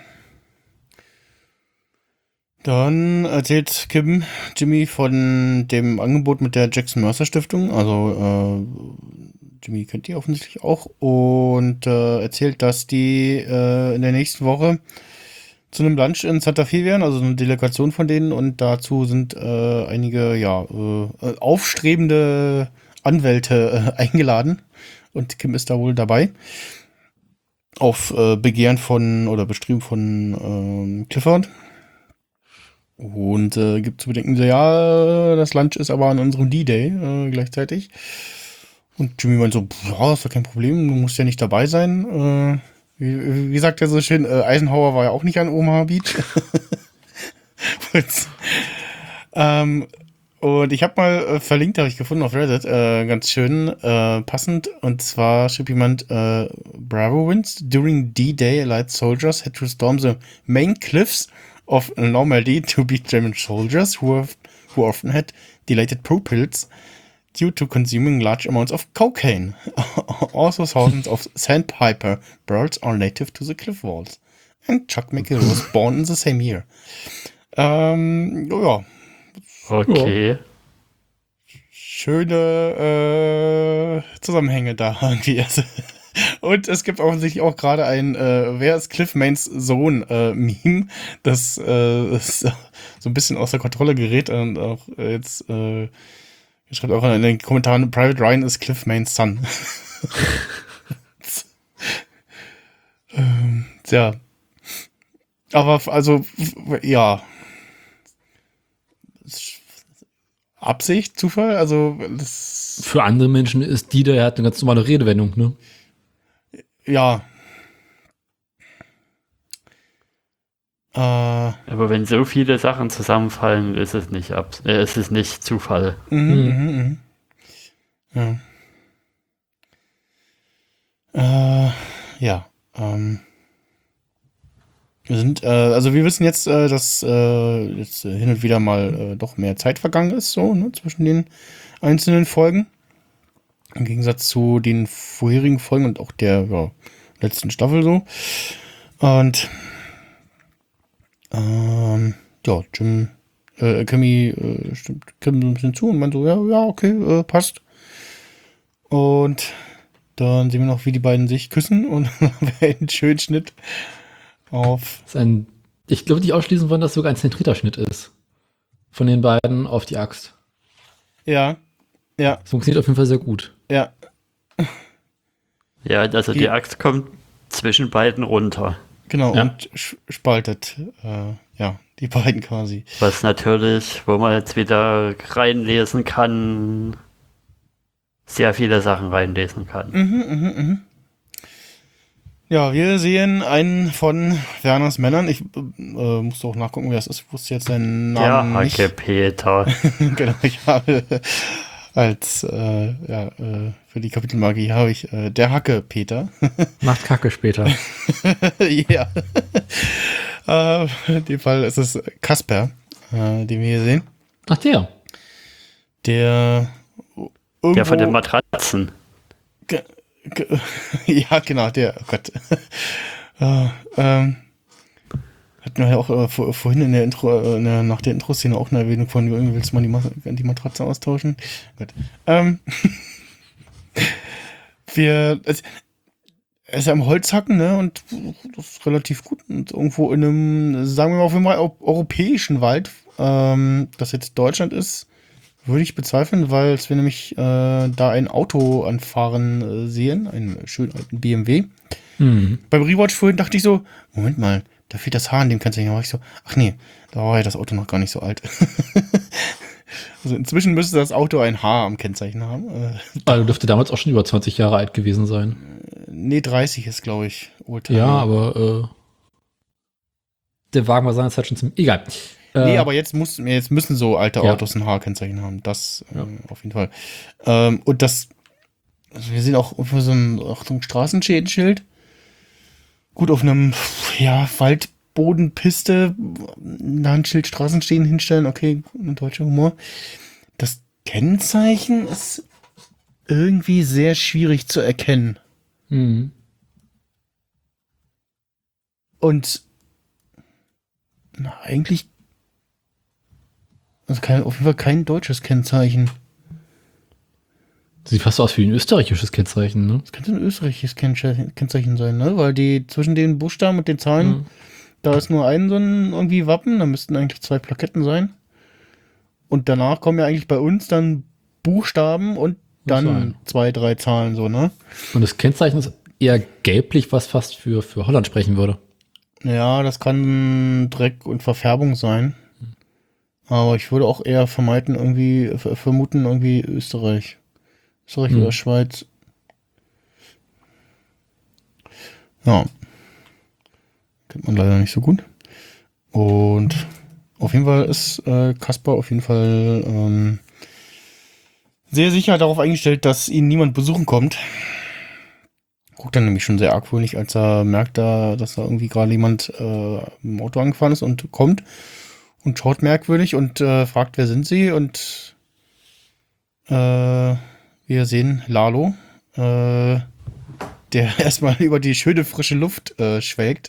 Dann erzählt Kim Jimmy von dem Angebot mit der Jackson Mercer Stiftung. Also äh, Jimmy kennt die offensichtlich auch. Und äh, erzählt, dass die äh, in der nächsten Woche zu einem Lunch in Santa Fe wären. Also eine Delegation von denen. Und dazu sind äh, einige ja äh, aufstrebende Anwälte äh, eingeladen. Und Kim ist da wohl dabei. Auf äh, Begehren von oder Bestreben von ähm, Clifford. Und äh, gibt zu bedenken, so, ja, das Lunch ist aber an unserem D-Day äh, gleichzeitig. Und Jimmy meint so, ja, ist doch kein Problem, du musst ja nicht dabei sein. Äh, wie, wie sagt er so schön, äh, Eisenhower war ja auch nicht an Omaha Beach. und, ähm, und ich habe mal äh, verlinkt, habe ich gefunden auf Reddit, äh, ganz schön äh, passend. Und zwar schrieb jemand, äh, Bravo Winds, during D-Day, Allied soldiers had to storm the main cliffs of Normandy to beat German soldiers who, have, who often had dilated pupils due to consuming large amounts of cocaine. Also thousands of sandpiper birds are native to the cliff walls. And Chuck McGill was born in the same year. Ähm, oh ja, Okay. schöne äh, Zusammenhänge da irgendwie. Also, und es gibt offensichtlich auch gerade ein äh, Wer ist Cliff Mains Sohn äh, Meme, das äh, ist so ein bisschen außer Kontrolle gerät und auch äh, jetzt äh, schreibt auch in den Kommentaren, Private Ryan ist Cliff Mains Son. ähm, ja. Aber f- also f- ja. Absicht, Zufall, also das Für andere Menschen ist die, der hat eine ganz normale Redewendung, ne? ja. Äh, Aber wenn so viele Sachen zusammenfallen, ist es nicht ab, äh, ist es nicht Zufall. mhm, Hm. mhm, mhm. Ja. Äh, ja. Ähm. Wir sind, äh, also wir wissen jetzt, äh, dass äh, jetzt äh, hin und wieder mal äh, doch mehr Zeit vergangen ist, so, ne, zwischen den einzelnen Folgen. Im Gegensatz zu den vorherigen Folgen und auch der ja, letzten Staffel so. Und ähm, ja, Jim, äh, Kimmy äh, stimmt Kim so ein bisschen zu und meint so, ja, ja, okay, äh, passt. Und dann sehen wir noch, wie die beiden sich küssen und einen schönen Schnitt auf. Das ist ein, ich glaube, die ausschließen wollen, dass sogar ein zentrierter Schnitt ist. Von den beiden auf die Axt. Ja, ja, Das funktioniert auf jeden Fall sehr gut. ja, Ja, also Die- die Axt kommt zwischen beiden runter. genau, Ja. und sch- spaltet, äh, ja, die beiden quasi. Was natürlich, wo man jetzt wieder reinlesen kann, sehr viele Sachen reinlesen kann. Mhm, mhm, mhm. Ja, wir sehen einen von Werners Männern. Ich äh, musste auch nachgucken, wer das ist. Ich wusste jetzt seinen Der Namen nicht. Hacke Peter. Genau, ich habe als, äh, ja, äh, für die Kapitelmagie habe ich äh, der Hacke Peter. Macht Kacke später. Ja. äh, in dem Fall ist es Kasper, äh, den wir hier sehen. Ach, der. Der irgendwo, Der von den Matratzen. Ge- ge- ja, genau, der, oh Gott. äh, ähm, hatten wir ja auch äh, vor, vorhin in der Intro, äh, in der, nach der Intro-Szene auch eine Erwähnung von, irgendwie willst du mal die, Ma die Matratze austauschen? Gut. Ähm, wir, es, er ist ja im Holzhacken, ne, und das ist relativ gut. Und irgendwo in einem, sagen wir mal, auf jeden Fall eu- europäischen Wald, ähm, das jetzt Deutschland ist, würde ich bezweifeln, weil wir nämlich äh, da ein Auto anfahren äh, sehen, einen schönen alten B M W. Mhm. Beim Rewatch vorhin dachte ich so, Moment mal, da fehlt das Haar in dem Kennzeichen. Da war ich so, ach nee, da war ja das Auto noch gar nicht so alt. Also inzwischen müsste das Auto ein Haar am Kennzeichen haben. Äh, Also dürfte damals auch schon über zwanzig Jahre alt gewesen sein. nee, dreißig ist, glaube ich, Oldtimer. Ja, aber äh, der Wagen war seinerzeit schon zum. Egal. Nee, Äh, aber jetzt, muss, jetzt müssen so alte Ja. Autos ein H-Kennzeichen haben. Das äh, Ja. auf jeden Fall. Ähm, und das, also wir sehen auch auf so ein, auch so ein Straßenschildenschild. Gut, auf einem ja, Waldbodenpiste da ein Schild Straßenstehen hinstellen. Okay, ein deutscher Humor. Das Kennzeichen ist irgendwie sehr schwierig zu erkennen. mhm. Und na, eigentlich also kein, auf jeden Fall kein deutsches Kennzeichen. Sieht fast aus wie ein österreichisches Kennzeichen, ne? Das könnte ein österreichisches Kennzeichen Kennzeichen sein, ne? Weil die zwischen den Buchstaben und den Zahlen, Mhm. da ist nur ein so ein irgendwie Wappen, da müssten eigentlich zwei Plaketten sein. Und danach kommen ja eigentlich bei uns dann Buchstaben und dann Zahlen. zwei, drei Zahlen, so, ne? Und das Kennzeichen ist eher gelblich, was fast für, für Holland sprechen würde. Ja, das kann Dreck und Verfärbung sein. Aber ich würde auch eher vermeiden, irgendwie, ver- vermuten, irgendwie Österreich. Österreich Hm. oder Schweiz. Ja. Kennt man leider nicht so gut. Und auf jeden Fall ist äh, Kaspar auf jeden Fall ähm, sehr sicher darauf eingestellt, dass ihn niemand besuchen kommt. Guckt dann nämlich schon sehr argwöhnig, als er merkt, da, dass da irgendwie gerade jemand äh, im Auto angefahren ist und kommt und schaut merkwürdig und äh, fragt, wer sind sie? Und äh, wir sehen Lalo, äh, der erstmal über die schöne frische Luft äh, schwelgt.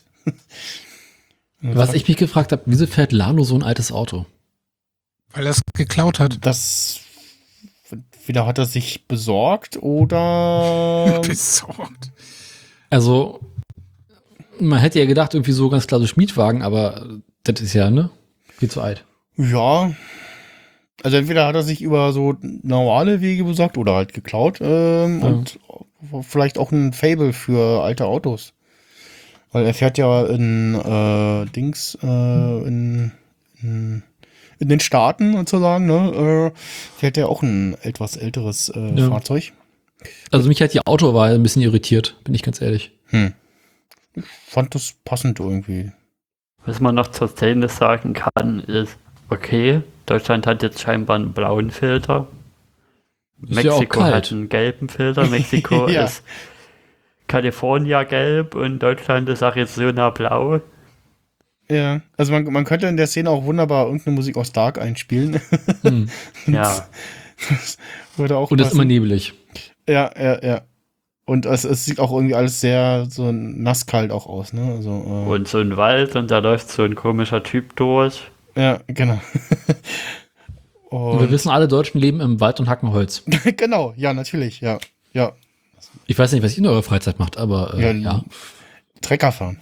Was ich mich gefragt habe, wieso fährt Lalo so ein altes Auto? Weil er es geklaut hat. Das entweder hat er sich besorgt oder Besorgt. Also, man hätte ja gedacht, irgendwie so ganz klar so Schmiedwagen, aber das ist ja, ne? Viel zu alt. ja. Also entweder hat er sich über so normale Wege besorgt oder halt geklaut ähm, Ja. und vielleicht auch ein Faible für alte Autos. Weil er fährt ja in äh, Dings, äh, in, in, in den Staaten sozusagen, ne? Äh, fährt er auch ein etwas älteres äh, Ja. Fahrzeug. Also mich hat die Autowahl ein bisschen irritiert, bin ich ganz ehrlich. Hm. Ich fand das passend irgendwie. Was man noch zur Szene sagen kann, ist, okay, Deutschland hat jetzt scheinbar einen blauen Filter. Ist ja auch Mexiko kalt. hat einen gelben Filter. Mexiko Ja. ist California gelb und Deutschland ist Arizona blau. Ja, also man, man könnte in der Szene auch wunderbar irgendeine Musik aus Dark einspielen. Hm. Ja, Das würde auch Und es ist passen. immer nebelig. Ja, ja, ja. Und es, es sieht auch irgendwie alles sehr so nasskalt auch aus, ne? Also, äh, und so ein Wald und da läuft so ein komischer Typ durch. ja, genau. Und wir Und wissen, alle Deutschen leben im Wald und hacken Holz. genau, ja, natürlich, ja. Ja, Ich weiß nicht, was ihr in eurer Freizeit macht, aber äh, Ja, ja, Trecker fahren.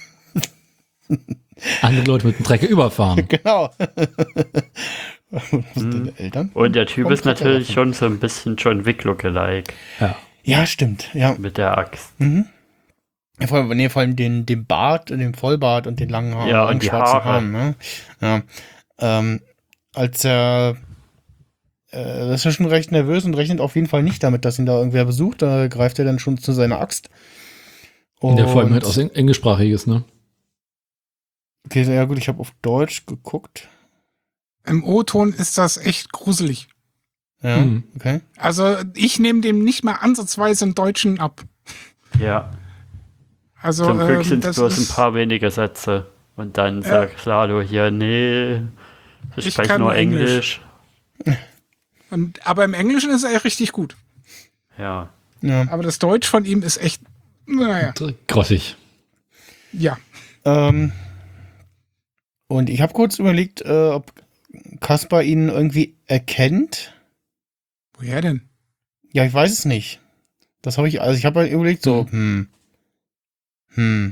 andere Leute mit dem Trecker überfahren. Genau. Was sind deine Eltern? Und der Typ Vom ist natürlich Trecker schon so ein bisschen John Wick Lookalike Ja. Ja, stimmt, ja. mit der Axt. Mhm. Ja, vor allem, nee, vor allem den, den Bart, den Vollbart und den langen Haaren, Ja, und langen die schwarzen Haare. Haaren, ne? Ja. Ähm, als er äh, das ist ja schon recht nervös und rechnet auf jeden Fall nicht damit, dass ihn da irgendwer besucht. Da greift er dann schon zu seiner Axt. Und der vor allem Und- halt aus Eng Englischsprachiges, ne? Okay, ja gut, ich habe auf Deutsch geguckt. Im O-Ton ist das echt gruselig. Ja, Mhm. okay. Also ich nehme dem nicht mal ansatzweise einen Deutschen ab. Ja, Also zum Glück ähm, sind es das bloß ein ist- paar wenige Sätze. Und dann sagt Lalo hier, nee, ich Ich spreche kann nur Englisch. Englisch. Und, aber im Englischen ist er richtig gut. Ja, Ja. Aber das Deutsch von ihm ist echt, naja, Grottig. ja. Ähm, und ich habe kurz überlegt, äh, ob Kaspar ihn irgendwie erkennt. Woher denn? Ja, ich weiß es nicht. Das habe ich, also ich habe halt überlegt, so, hm. Hm.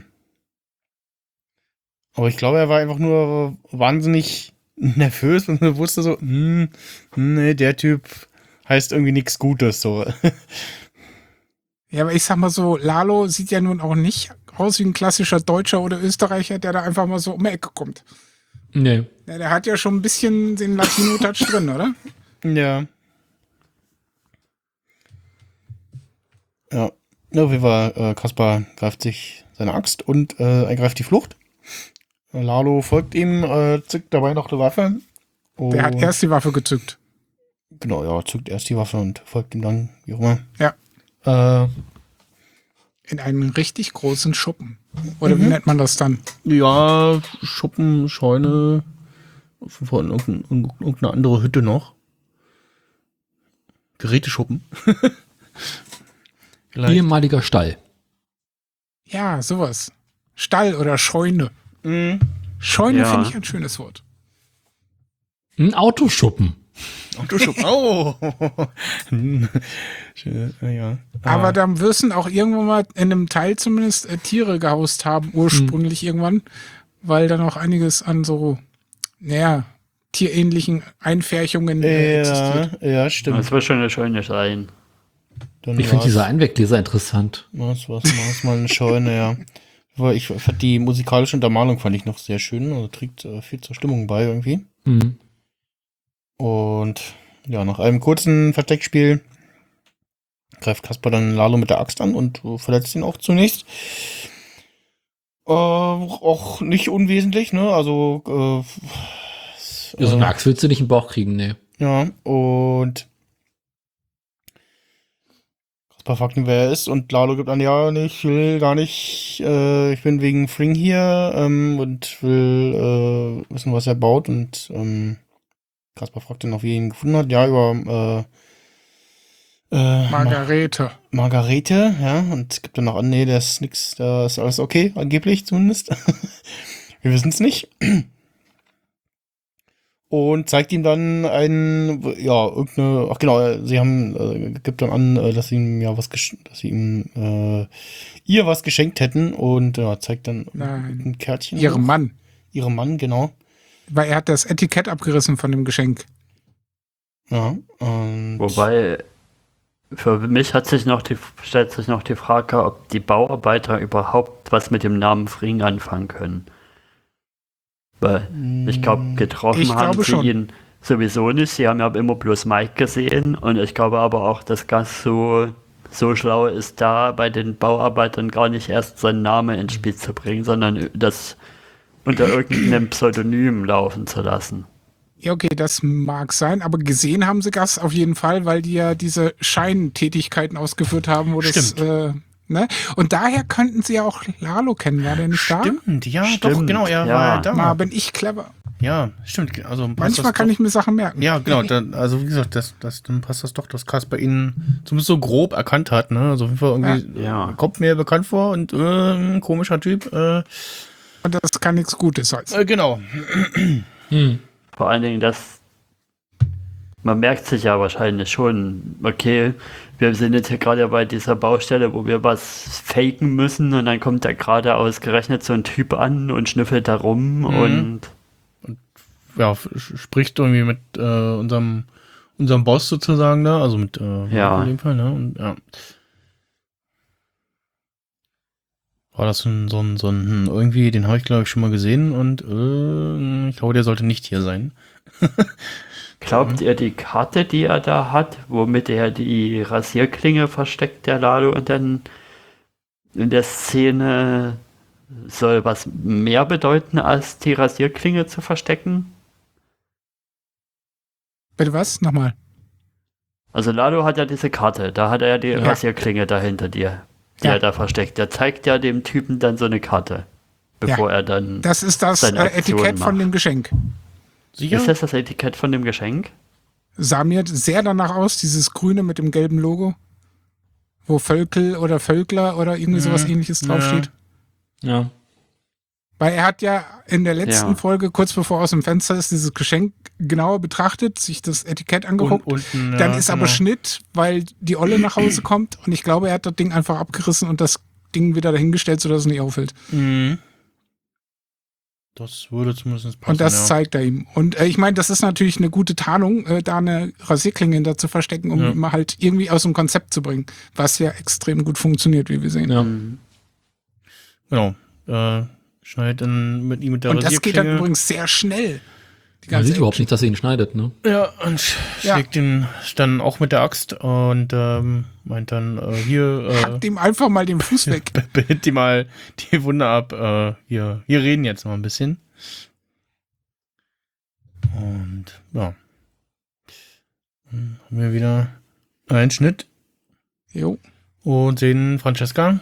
Aber ich glaube, er war einfach nur wahnsinnig nervös und er wusste so, hm, nee, der Typ heißt irgendwie nichts Gutes, so. Ja, aber ich sag mal so, Lalo sieht ja nun auch nicht aus wie ein klassischer Deutscher oder Österreicher, der da einfach mal so um die Ecke kommt. Nee. Ja, der hat ja schon ein bisschen den Latino-Touch drin, oder? Ja. Ja. Ja, auf jeden Fall, äh, Kaspar greift sich seine Axt und äh, ergreift die Flucht. Lalo folgt ihm, äh, zückt dabei noch eine Waffe. Der hat Und- erst die Waffe gezückt. Genau, ja, zückt erst die Waffe und folgt ihm dann, wie auch immer. Ja. Äh, In einen richtig großen Schuppen. Oder wie nennt man das dann? ja, Schuppen, Scheune, auf jeden Fall irgendeine, irgendeine andere Hütte noch. Geräteschuppen. Vielleicht. Ehemaliger Stall. Ja, sowas. Stall oder Scheune. Mhm. Scheune Ja. finde ich ein schönes Wort. Ein Autoschuppen. Autoschuppen. Oh. Schön, ja. Aber Ah, da müssen auch irgendwann mal in einem Teil zumindest äh, Tiere gehaust haben, ursprünglich irgendwann, weil da noch einiges an so, naja, tierähnlichen Einfärchungen äh, existiert. ja, ja, stimmt. Das wird schon eine schöne sein. Dann Ich finde war's- diese Einwegleser interessant. Was, was, was mal eine Scheune, ja. Weil ich fand die musikalische Untermalung fand ich noch sehr schön. Also trägt äh, viel zur Stimmung bei irgendwie. Mhm. Und ja, nach einem kurzen Versteckspiel greift Kaspar dann Lalo mit der Axt an und äh, verletzt ihn auch zunächst. Äh, auch nicht unwesentlich, ne? Also, äh, Ja, so eine Axt willst du nicht im Bauch kriegen, nee. ja, und Kaspar fragt ihn, wer er ist, und Lalo gibt an, ja, nee, ich will gar nicht, äh, ich bin wegen Fring hier ähm, und will äh, wissen, was er baut, und ähm, Kaspar fragt ihn, wie er ihn gefunden hat, ja, über äh, äh, Margarete. Margarete, ja, und gibt dann noch an, nee, das ist nix, da ist alles okay, angeblich zumindest. Wir wissen es nicht. Und zeigt ihm dann ein, ja, irgendeine, ach genau, sie haben, äh, gibt dann an, äh, dass sie ihm ja was, gesch- dass sie ihm, äh, ihr was geschenkt hätten, und ja, zeigt dann Nein. ein Kärtchen. Ihrem Mann. Ihrem Mann, genau. Weil er hat das Etikett abgerissen von dem Geschenk. Ja, und Wobei, für mich hat sich noch die, stellt sich noch die Frage, ob die Bauarbeiter überhaupt was mit dem Namen Fring anfangen können. Weil ich glaube, getroffen Ich haben glaube sie schon. ihn sowieso nicht. Sie haben ja immer bloß Mike gesehen, und ich glaube aber auch, dass Gus so, so schlau ist, da bei den Bauarbeitern gar nicht erst seinen Namen ins Spiel zu bringen, sondern das unter irgendeinem Pseudonym laufen zu lassen. Ja, okay, das mag sein, aber gesehen haben sie Gas auf jeden Fall, weil die ja diese Scheintätigkeiten ausgeführt haben, wo das, Stimmt. äh, ne? Und daher könnten sie ja auch Lalo kennen, war der nicht stimmt, ja, doch, Stimmt, genau, er ja. war da? da. Mal bin ich clever. Ja, stimmt, also passt Manchmal das kann doch. ich mir Sachen merken. Ja, genau. Dann, also wie gesagt, das, das, dann passt das doch, dass Kaspar ihn zumindest so grob erkannt hat. Ne? Also auf jeden Fall irgendwie Ja. äh, kommt mir bekannt vor, und äh, ein komischer Typ. Äh, Und das kann nichts Gutes heißen. äh, genau. Hm. Vor allen Dingen, dass man merkt sich ja wahrscheinlich schon, okay, wir sind jetzt hier gerade bei dieser Baustelle, wo wir was faken müssen, und dann kommt da gerade ausgerechnet so ein Typ an und schnüffelt da rum, Mhm. und Ja, f- spricht irgendwie mit äh, unserem unserem Boss sozusagen da, also mit äh, Ja. in dem Fall, ne? Und ja. War das so ein, so ein, so ein hm, irgendwie, den habe ich glaube ich schon mal gesehen, und äh, ich glaube, der sollte nicht hier sein. glaubt ihr, die Karte, die er da hat, womit er die Rasierklinge versteckt, der Lalo, und dann in der Szene soll was mehr bedeuten, als die Rasierklinge zu verstecken? Bitte was? Nochmal. Also Lalo hat ja diese Karte, da hat er ja die Ja. Rasierklinge da hinter dir, die Ja. er da versteckt. Der zeigt ja dem Typen dann so eine Karte, bevor er dann... Das ist das äh, Seine Aktion Etikett von macht. dem Geschenk. Sicher? Ist das das Etikett von dem Geschenk? Sah mir sehr danach aus, dieses Grüne mit dem gelben Logo, wo Völkel oder Völkler oder irgendwie sowas Mhm. ähnliches Ja. draufsteht. Ja. Weil er hat ja in der letzten Ja. Folge, kurz bevor er aus dem Fenster ist, dieses Geschenk genauer betrachtet, sich das Etikett angeguckt. Und, unten, ja, Dann ist aber genau. Schnitt, weil die Olle nach Hause kommt, und ich glaube, er hat das Ding einfach abgerissen und das Ding wieder dahingestellt, sodass es nicht auffällt. Mhm. Das würde zumindest passen. Und das ja. zeigt er ihm. Und äh, ich meine, das ist natürlich eine gute Tarnung, äh, da eine Rasierklinge hinter zu verstecken, um Ja. ihn halt irgendwie aus dem Konzept zu bringen. Was ja extrem gut funktioniert, wie wir sehen. Ja. Mhm. Genau. Äh, schneidet dann mit ihm mit der Und das geht dann Rasierklinge. übrigens sehr schnell. Die Man ganze sieht überhaupt Action. nicht, dass er ihn schneidet, ne? Ja, und sch- Ja. schlägt ihn dann auch mit der Axt und ähm, meint dann, äh, hier, äh, Hackt ihm einfach mal den Fuß weg. behält die mal die Wunde ab. Äh, wir, wir reden jetzt mal ein bisschen. Und ja. Dann haben wir wieder einen Schnitt Jo. und sehen Francesca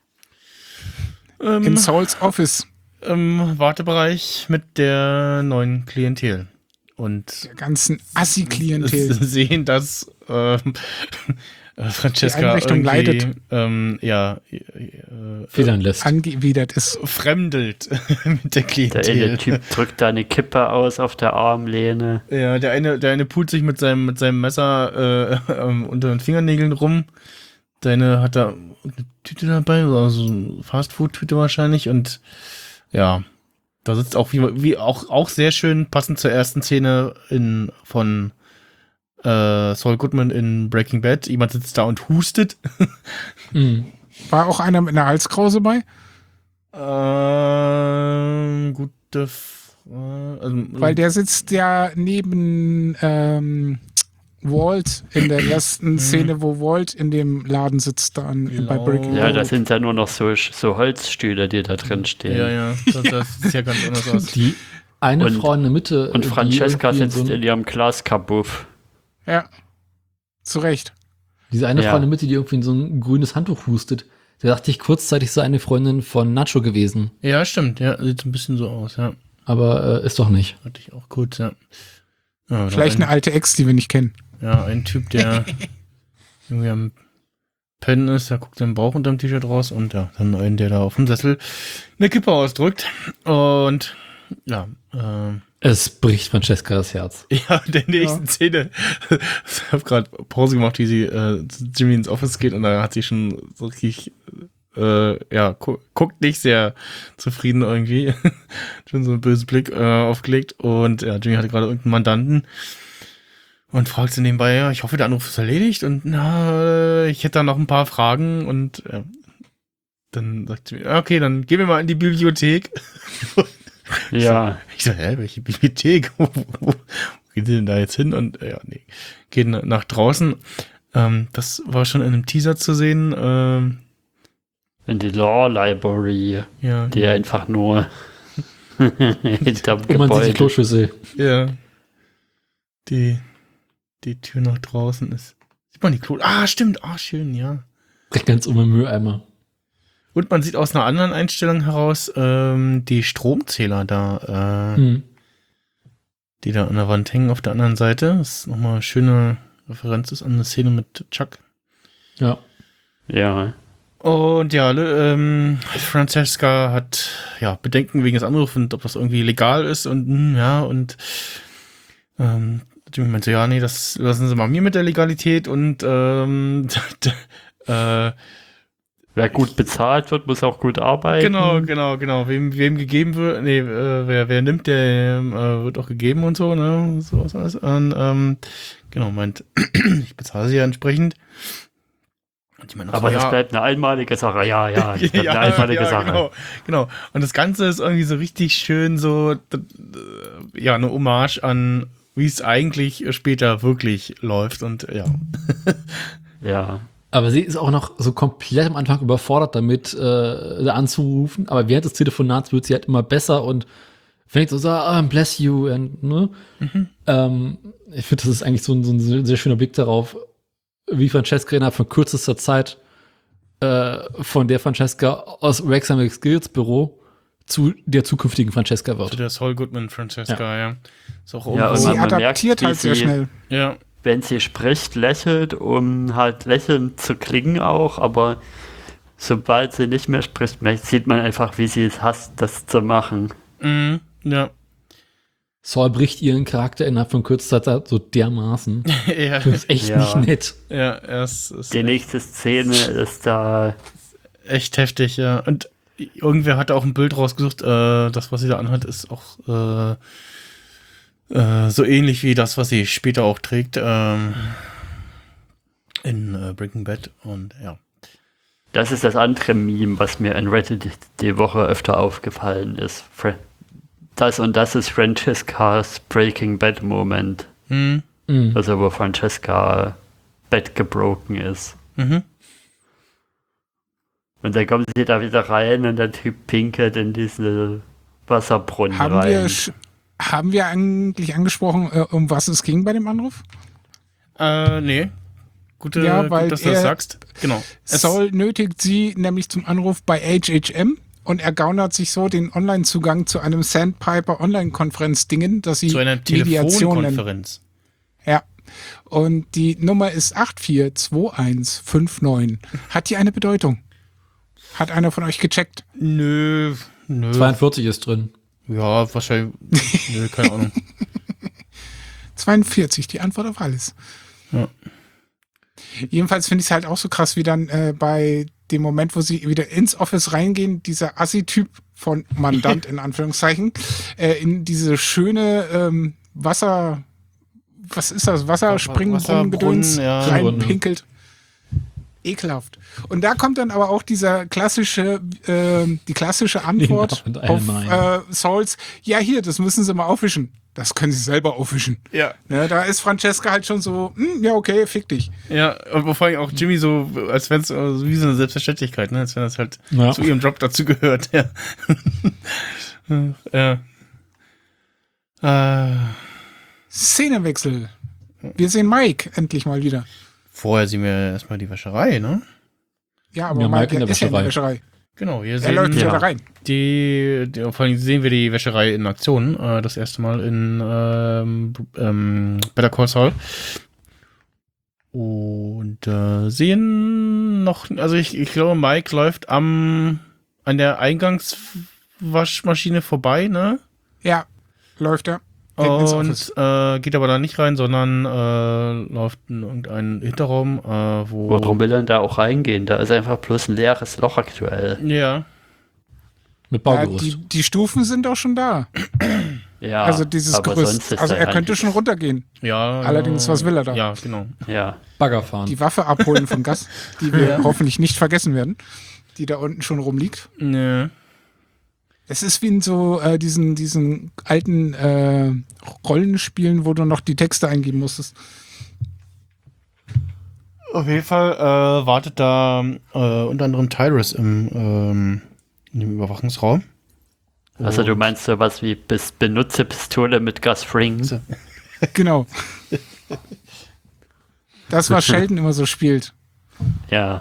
ähm, In Sauls Office. im Wartebereich mit der neuen Klientel. Und Der ganzen Assi-Klientel. sehen, dass ähm, äh, Francesca Die Einrichtung irgendwie, leidet. Ähm, ja, äh, Federn lässt. Angewidert ist. fremdelt mit der Der Klientel. eine Typ drückt da eine Kippe aus auf der Armlehne. Ja, der eine, der eine pult sich mit seinem, mit seinem Messer äh, ähm, unter den Fingernägeln rum. Der eine hat da eine Tüte dabei, also eine Fastfood-Tüte wahrscheinlich. Und ja, da sitzt auch wie, wie auch, auch sehr schön passend zur ersten Szene in, von äh, Saul Goodman in Breaking Bad. Jemand sitzt da und hustet. Mhm. War auch einer mit einer Halskrause bei? Ähm, gute Frage. Also, Weil der sitzt ja neben ähm, Walt in der ersten Szene, wo Walt in dem Laden sitzt, dann bei Genau. Breaking Ja, Bad. das sind ja nur noch so, so Holzstühle, die da drin stehen. Ja, ja, das, das sieht ja ganz anders aus. Die eine Und- Frau in der Mitte. Und die Francesca irgendwie in sitzt so in ihrem Glaskabuff. Ja, zu Recht. Diese eine Ja. Frau in der Mitte, die irgendwie in so ein grünes Handtuch hustet. Da dachte ich kurzzeitig, sei eine Freundin von Nacho gewesen. Ja, stimmt, ja, sieht ein bisschen so aus, ja. Aber äh, ist doch nicht. Hatte ich auch kurz, ja. ja oder Vielleicht ein, eine alte Ex, die wir nicht kennen. Ja, ein Typ, der irgendwie am Pennen ist, der guckt seinen Bauch unterm T-Shirt raus und ja, dann einen, der da auf dem Sessel eine Kippe ausdrückt. Und ja, ähm, Es bricht Francesca das Herz. ja, in der nächsten Ja. Szene. Ich habe gerade Pause gemacht, wie sie äh, zu Jimmy ins Office geht und da hat sie schon so richtig, äh, ja, gu guckt nicht sehr zufrieden irgendwie. Schon so einen bösen Blick äh, aufgelegt und ja, Jimmy hatte gerade irgendeinen Mandanten und fragt sie nebenbei, ja, ich hoffe, der Anruf ist erledigt und na, ich hätte da noch ein paar Fragen und äh, dann sagt sie, okay, dann gehen wir mal in die Bibliothek. Ja, Ich so, hä, welche Bibliothek? Wo, wo, wo geht ihr denn da jetzt hin? Und äh, ja, nee, geht na- nach draußen. Ähm, das war schon in einem Teaser zu sehen. Ähm, in die Law Library, ja, die einfach nur hinterm Und man sieht die Gebäude. Kloschüssel. ja. Die, die Tür nach draußen ist. Sieht man die Klo? Ah, stimmt. Ah, schön, ja. Direkt ganz um den Mülleimer. Und man sieht aus einer anderen Einstellung heraus ähm, die Stromzähler da, äh, Hm. die da an der Wand hängen auf der anderen Seite. Das ist nochmal eine schöne Referenz ist an eine Szene mit Chuck. Ja. Ja, Und ja, le- ähm, Francesca hat ja Bedenken wegen des Anrufs und ob das irgendwie legal ist und hm, ja, und ähm, Jimmy meinte, ja, nee, das lassen Sie mal mir mit der Legalität und ähm, äh, wer gut bezahlt wird, muss auch gut arbeiten. genau, genau, genau, wem, wem gegeben wird, nee, äh, wer, wer nimmt, der äh, wird auch gegeben und so, ne, so was alles. Und ähm, genau, meint, ich bezahle sie ja entsprechend. Und ich meine, Aber das ja, bleibt eine einmalige Sache. Ja, ja, das bleibt eine einmalige Sache. Genau, genau. Und das Ganze ist irgendwie so richtig schön so, d- d- ja, eine Hommage an, wie es eigentlich später wirklich läuft und ja. Ja, Aber sie ist auch noch so komplett am Anfang überfordert damit, äh, da anzurufen. Aber während des Telefonats wird sie halt immer besser und fängt so, so ah, bless you. Und, ne? ähm, ich finde, das ist eigentlich so ein, so ein sehr schöner Blick darauf, wie Francesca innerhalb von kürzester Zeit äh, von der Francesca aus Wrexham Skills Büro zu der zukünftigen Francesca Also wird. der Saul Goodman Francesca, ja. Ist auch Ja, irgendwo, und Sie man- man adaptiert merkt, wie halt sehr sie- schnell. ja, wenn sie spricht, lächelt, um halt lächelnd zu klingen auch, aber sobald sie nicht mehr spricht, merkt- sieht man einfach, wie sie es hasst, das zu machen. mhm, ja. Saul bricht ihren Charakter innerhalb von kürzester Zeit so dermaßen. ja, Das ist echt Ja. nicht nett. ja, es ist Die nächste Szene ist da, echt heftig, ja. Und irgendwer hatte auch ein Bild rausgesucht, äh, das, was sie da anhat, ist auch äh, äh, so ähnlich wie das, was sie später auch trägt ähm, in äh, Breaking Bad und ja. Das ist das andere Meme, was mir in Reddit die Woche öfter aufgefallen ist. Das und das ist Francescas Breaking Bad Moment. Hm. Mhm. Also wo Francesca Bett gebroken ist. Mhm. Und dann kommen sie da wieder rein und der Typ pinkelt in diesen Wasserbrunnen Haben rein. wir, sch- haben wir eigentlich angesprochen, äh, um was es ging bei dem Anruf? Äh, nee. Gute, Ja, weil gut, dass du das er- sagst. Genau. Es- Saul nötigt sie nämlich zum Anruf bei H H M und er gaunert sich so den Online-Zugang zu einem Sandpiper Online-Konferenz-Dingen, das sie zu einer Mediation nennen. Telefonkonferenz. Ja. Und die Nummer ist acht vier zwei eins fünf neun. Hat die eine Bedeutung? Hat einer von euch gecheckt? Nö, nö. zweiundvierzig ist drin. Ja, wahrscheinlich. Nö, keine Ahnung. zweiundvierzig, die Antwort auf alles. Ja. Jedenfalls finde ich es halt auch so krass, wie dann äh, bei dem Moment, wo sie wieder ins Office reingehen, dieser Assi-Typ von Mandant in Anführungszeichen, äh, in diese schöne ähm, Wasser, was ist das, Wasserspringbrunnen-Gedöns Wasserbrunnen, ja. reinpinkelt. Ekelhaft. Und da kommt dann aber auch dieser klassische, äh, die klassische Antwort mit auf einem äh, Sauls, ja hier, das müssen sie mal aufwischen. Das können sie selber aufwischen. Ja. Ne, da ist Francesca halt schon so, hm, ja okay, fick dich. Ja, und vor allem auch Jimmy so, als wenn es so wie so eine Selbstverständlichkeit, ne? Als wenn das halt Ja. zu ihrem Job dazu gehört, ja. ja. Äh, Szenenwechsel. Wir sehen Mike endlich mal wieder. vorher sehen wir erstmal die Wäscherei, ne? Ja, aber Ja, Mike, Mike in der ist ja in der Wäscherei. Wäscherei. Genau, wir Er läuft sehen ja ja. da rein. die, die, vor allem sehen wir die Wäscherei in Aktion, äh, das erste Mal in ähm, ähm, Better Call Saul. Und äh, sehen noch, also ich, ich glaube, Mike läuft am an der Eingangswaschmaschine vorbei, ne? Ja, läuft er. Geht ins Und Office. äh, geht aber da nicht rein, sondern äh, läuft in irgendeinen Hinterraum, äh, wo. Warum will er denn da auch reingehen? Da ist einfach bloß ein leeres Loch aktuell. Ja. Mit Ja, Baugerüst. die, die Stufen sind auch schon da. Ja, also dieses aber sonst Gerüst. ist Also da er ja könnte nichts. schon runtergehen. Ja. Allerdings, ja, was will er da? Ja, genau. Ja, Bagger fahren. Die Waffe abholen von Gas, die wir hoffentlich nicht vergessen werden, die da unten schon rumliegt. Nö. Es ist wie in so äh, diesen, diesen alten äh, Rollenspielen, wo du noch die Texte eingeben musstest. Auf jeden Fall äh, wartet da äh, unter anderem Tyrus im, ähm, in dem Überwachungsraum. also du Und- meinst sowas wie bis benutze Pistole mit Gus Fring? So. Genau. Das, was Sheldon immer so spielt. Ja,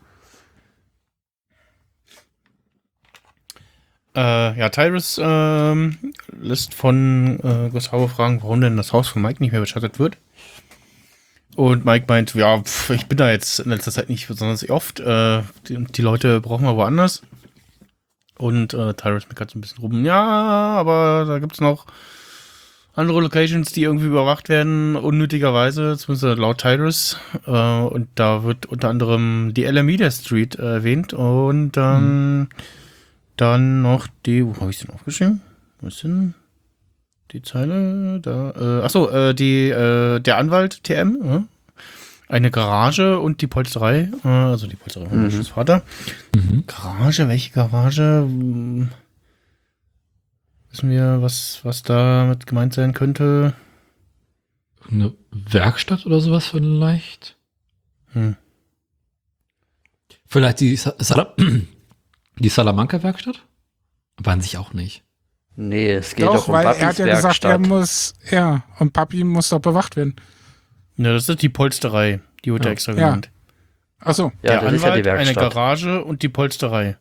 Äh, ja, Tyrus ähm, lässt von äh, Gustavo fragen, warum denn das Haus von Mike nicht mehr beschattet wird. Und Mike meint, ja, pf, ich bin da jetzt in letzter Zeit nicht besonders oft. Äh, die, die Leute brauchen wir woanders. Und äh, Tyrus meckert so ein bisschen rum. Ja, aber da gibt's noch andere Locations, die irgendwie überwacht werden, unnötigerweise, zumindest laut Tyrus. Äh, und da wird unter anderem die Alameda Street äh, erwähnt. Und dann... Mhm. Dann noch die, wo habe ich denn aufgeschrieben? Wo ist denn die Zeile? Da, äh, achso, äh, die, äh, der Anwalt T M, äh, eine Garage und die Polsterei, äh, also die Polsterei von Mhm. mhm. Vater. Mhm. Garage, welche Garage? Hm, wissen wir, was, was damit gemeint sein könnte? Eine Werkstatt oder sowas vielleicht? Hm. Vielleicht die, Sa Sala die Salamanca-Werkstatt? Aber an sich auch nicht. nee, es geht Doch, doch um weil er Buffys hat ja gesagt, er Werkstatt. muss, ja, und Papi muss doch bewacht werden. Ja, das ist die Polsterei, die wird ja Ja. extra Ja. genannt. Achso, Ja, der das ist ja Anwalt, die eine Werkstatt. Garage und die Polsterei.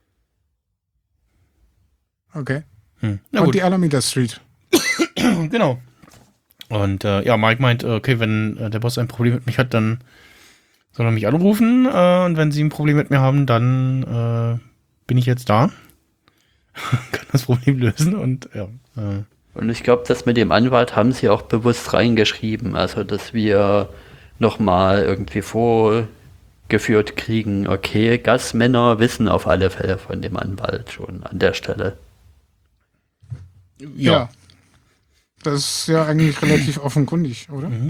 okay. Hm. Na Und gut. die Alameda Street. Genau. Und äh, ja, Mike meint, äh, okay, wenn äh, der Boss ein Problem mit mich hat, dann soll er mich anrufen. Äh, und wenn sie ein Problem mit mir haben, dann äh, bin ich jetzt da. Kann das Problem lösen. Und ja. Äh, Und ich glaube, das mit dem Anwalt haben sie auch bewusst reingeschrieben. Also, dass wir nochmal irgendwie vor geführt kriegen. Okay, Gasmänner wissen auf alle Fälle von dem Anwalt schon an der Stelle. Ja. Das ist ja eigentlich relativ offenkundig, oder? Mhm.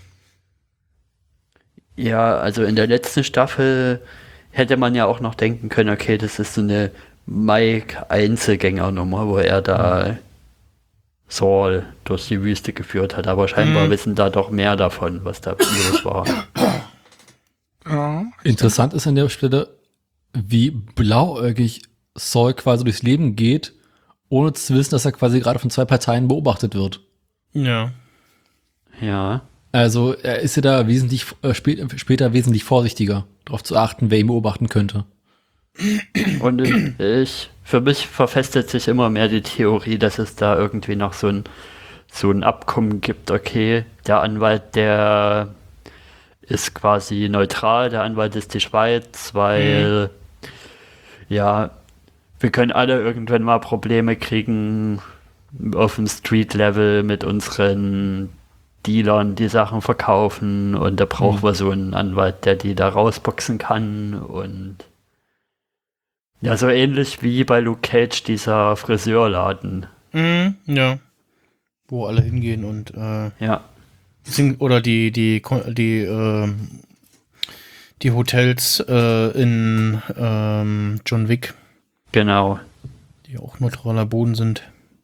Ja, also in der letzten Staffel hätte man ja auch noch denken können, okay, das ist so eine Mike-Einzelgänger-Nummer, wo er da Saul durch die Wüste geführt hat, aber scheinbar Mhm. wissen da doch mehr davon, was da los war. Ja. Interessant ist an der Stelle, wie blauäugig Saul quasi durchs Leben geht, ohne zu wissen, dass er quasi gerade von zwei Parteien beobachtet wird. Ja. Ja. Also er ist ja da wesentlich äh, spä später wesentlich vorsichtiger, darauf zu achten, wer ihn beobachten könnte. Und ich, für mich verfestigt sich immer mehr die Theorie, dass es da irgendwie noch so ein, so ein Abkommen gibt, okay, der Anwalt, der ist quasi neutral, der Anwalt ist die Schweiz, weil, ja, wir können alle irgendwann mal Probleme kriegen auf dem Street-Level mit unseren Dealern, die Sachen verkaufen, und da brauchen wir so einen Anwalt, der die da rausboxen kann. Und ja, so ähnlich wie bei Luke Cage, dieser Friseurladen. Mhm, ja. Wo alle hingehen und äh, Ja, die sind, oder die, die, Ko- die, ähm, die Hotels äh, in ähm, John Wick, genau. die auch neutraler Boden sind.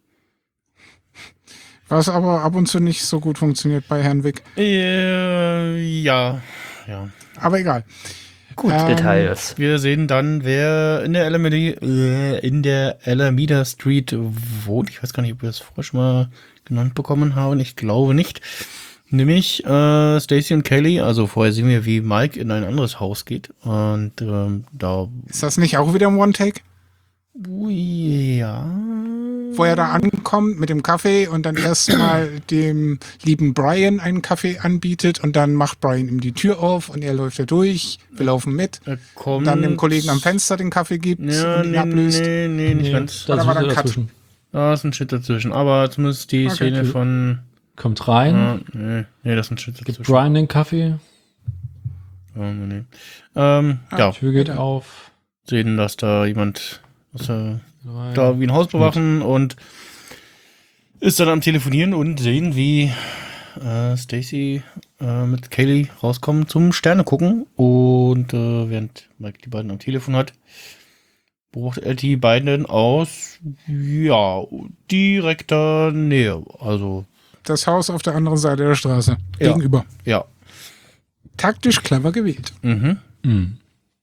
Was aber ab und zu nicht so gut funktioniert bei Herrn Wick. Äh, ja, ja. Aber egal. Gut, Ähm, Details. Wir sehen dann, wer in der Alameda, äh, in der Alameda Street wohnt. Ich weiß gar nicht, ob wir das vorher schon mal genannt bekommen haben. Ich glaube nicht. Nämlich äh, Stacy und Kelly. Also vorher sehen wir, wie Mike in ein anderes Haus geht. Und ähm, da... Ist das nicht auch wieder ein One-Take? Ja... Wo er da ankommt mit dem Kaffee und dann erstmal dem lieben Brian einen Kaffee anbietet und dann macht Brian ihm die Tür auf und er läuft da durch, wir laufen mit, Er kommt, dann dem Kollegen am Fenster den Kaffee gibt Ja, und ihn nee, ablöst. nee, nee, nicht ganz. Oder war da ein Cut? dazwischen. Da ist ein Shit dazwischen. Aber zumindest die Okay. Szene von... Kommt rein, Ah, nee, nee, das ist ein Shit gibt dazwischen. Brian den Kaffee, Oh, nee, nee. Ähm, Ah, ja, Tür geht Ja. auf. sehen, dass da jemand, dass er da wie ein Haus bewachen und ist dann am Telefonieren und sehen, wie äh, Stacy äh, mit Kaylee rauskommen zum Sterne gucken. Und äh, während Mike die beiden am Telefon hat, beobachtet er die beiden aus, ja, direkter Nähe. Also, Das Haus auf der anderen Seite der Straße, Ja. gegenüber. ja. Taktisch clever gewählt. Mhm. Mhm.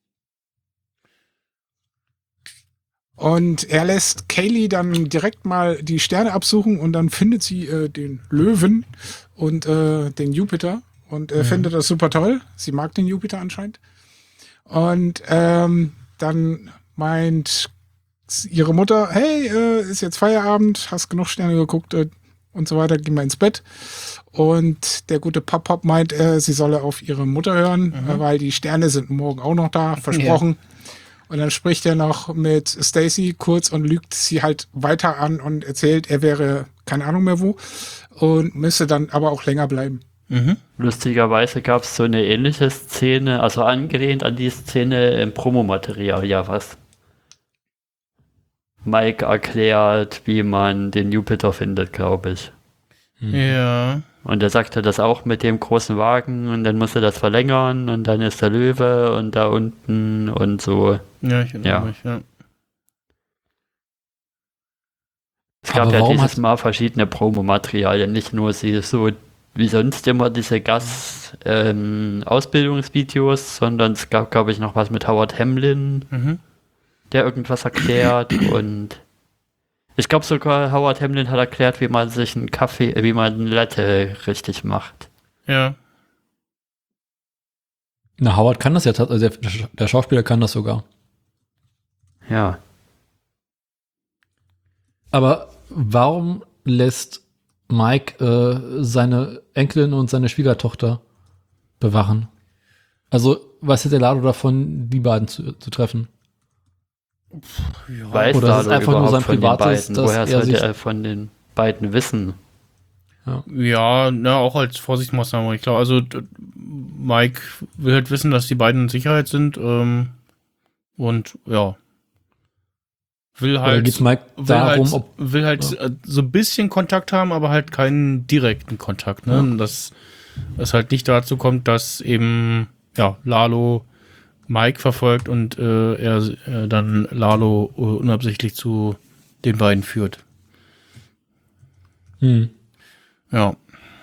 Und er lässt Kaylee dann direkt mal die Sterne absuchen und dann findet sie äh, den Löwen und äh, den Jupiter und äh, findet das super toll. Sie mag den Jupiter anscheinend. Und ähm, dann meint ihre Mutter, hey, äh, ist jetzt Feierabend, hast genug Sterne geguckt äh, und so weiter, geh mal ins Bett. Und der gute Pop-Pop meint, äh, sie solle auf ihre Mutter hören, äh, weil die Sterne sind morgen auch noch da, versprochen. Und dann spricht er noch mit Stacy kurz und lügt sie halt weiter an und erzählt, er wäre keine Ahnung mehr wo und müsste dann aber auch länger bleiben. Mhm. Lustigerweise gab es so eine ähnliche Szene, also angelehnt an die Szene im Promomaterial, ja was. Mike erklärt, wie man den Jupiter findet, glaube ich. Ja. Und er sagte das auch mit dem großen Wagen und dann musste das verlängern und dann ist der Löwe und da unten und so. Ja, ich erinnere Ja. mich, ja. Es gab Aber ja warum dieses hat- Mal verschiedene Promomaterialien, nicht nur sie so wie sonst immer diese Gast-Ausbildungsvideos, sondern es gab, glaube ich, noch was mit Howard Hamlin, Mhm. der irgendwas erklärt und ich glaube sogar Howard Hamlin hat erklärt, wie man sich einen Kaffee, äh, wie man eine Latte richtig macht. Ja. Na, Howard kann das ja, tats- also der, der Schauspieler kann das sogar. Ja. Aber warum lässt Mike äh, seine Enkelin und seine Schwiegertochter bewachen? Also, was hätte Lado davon, die beiden zu, zu treffen? Weiß Oder ist es Lalo einfach nur überhaupt sein von den privates, beiden? dass Woher er sollte sich- er von den beiden wissen? Ja, na, auch als Vorsichtsmaßnahme. Ich glaube, also d- Mike will halt wissen, dass die beiden in Sicherheit sind. Ähm, und ja. Will Oder halt, geht's Mike will darum, halt, ob will halt ja. äh, so ein bisschen Kontakt haben, aber halt keinen direkten Kontakt. Ne? Ja. Dass es halt nicht dazu kommt, dass eben ja, Lalo Mike verfolgt und äh, er äh, dann Lalo äh, unabsichtlich zu den beiden führt. Hm. Ja.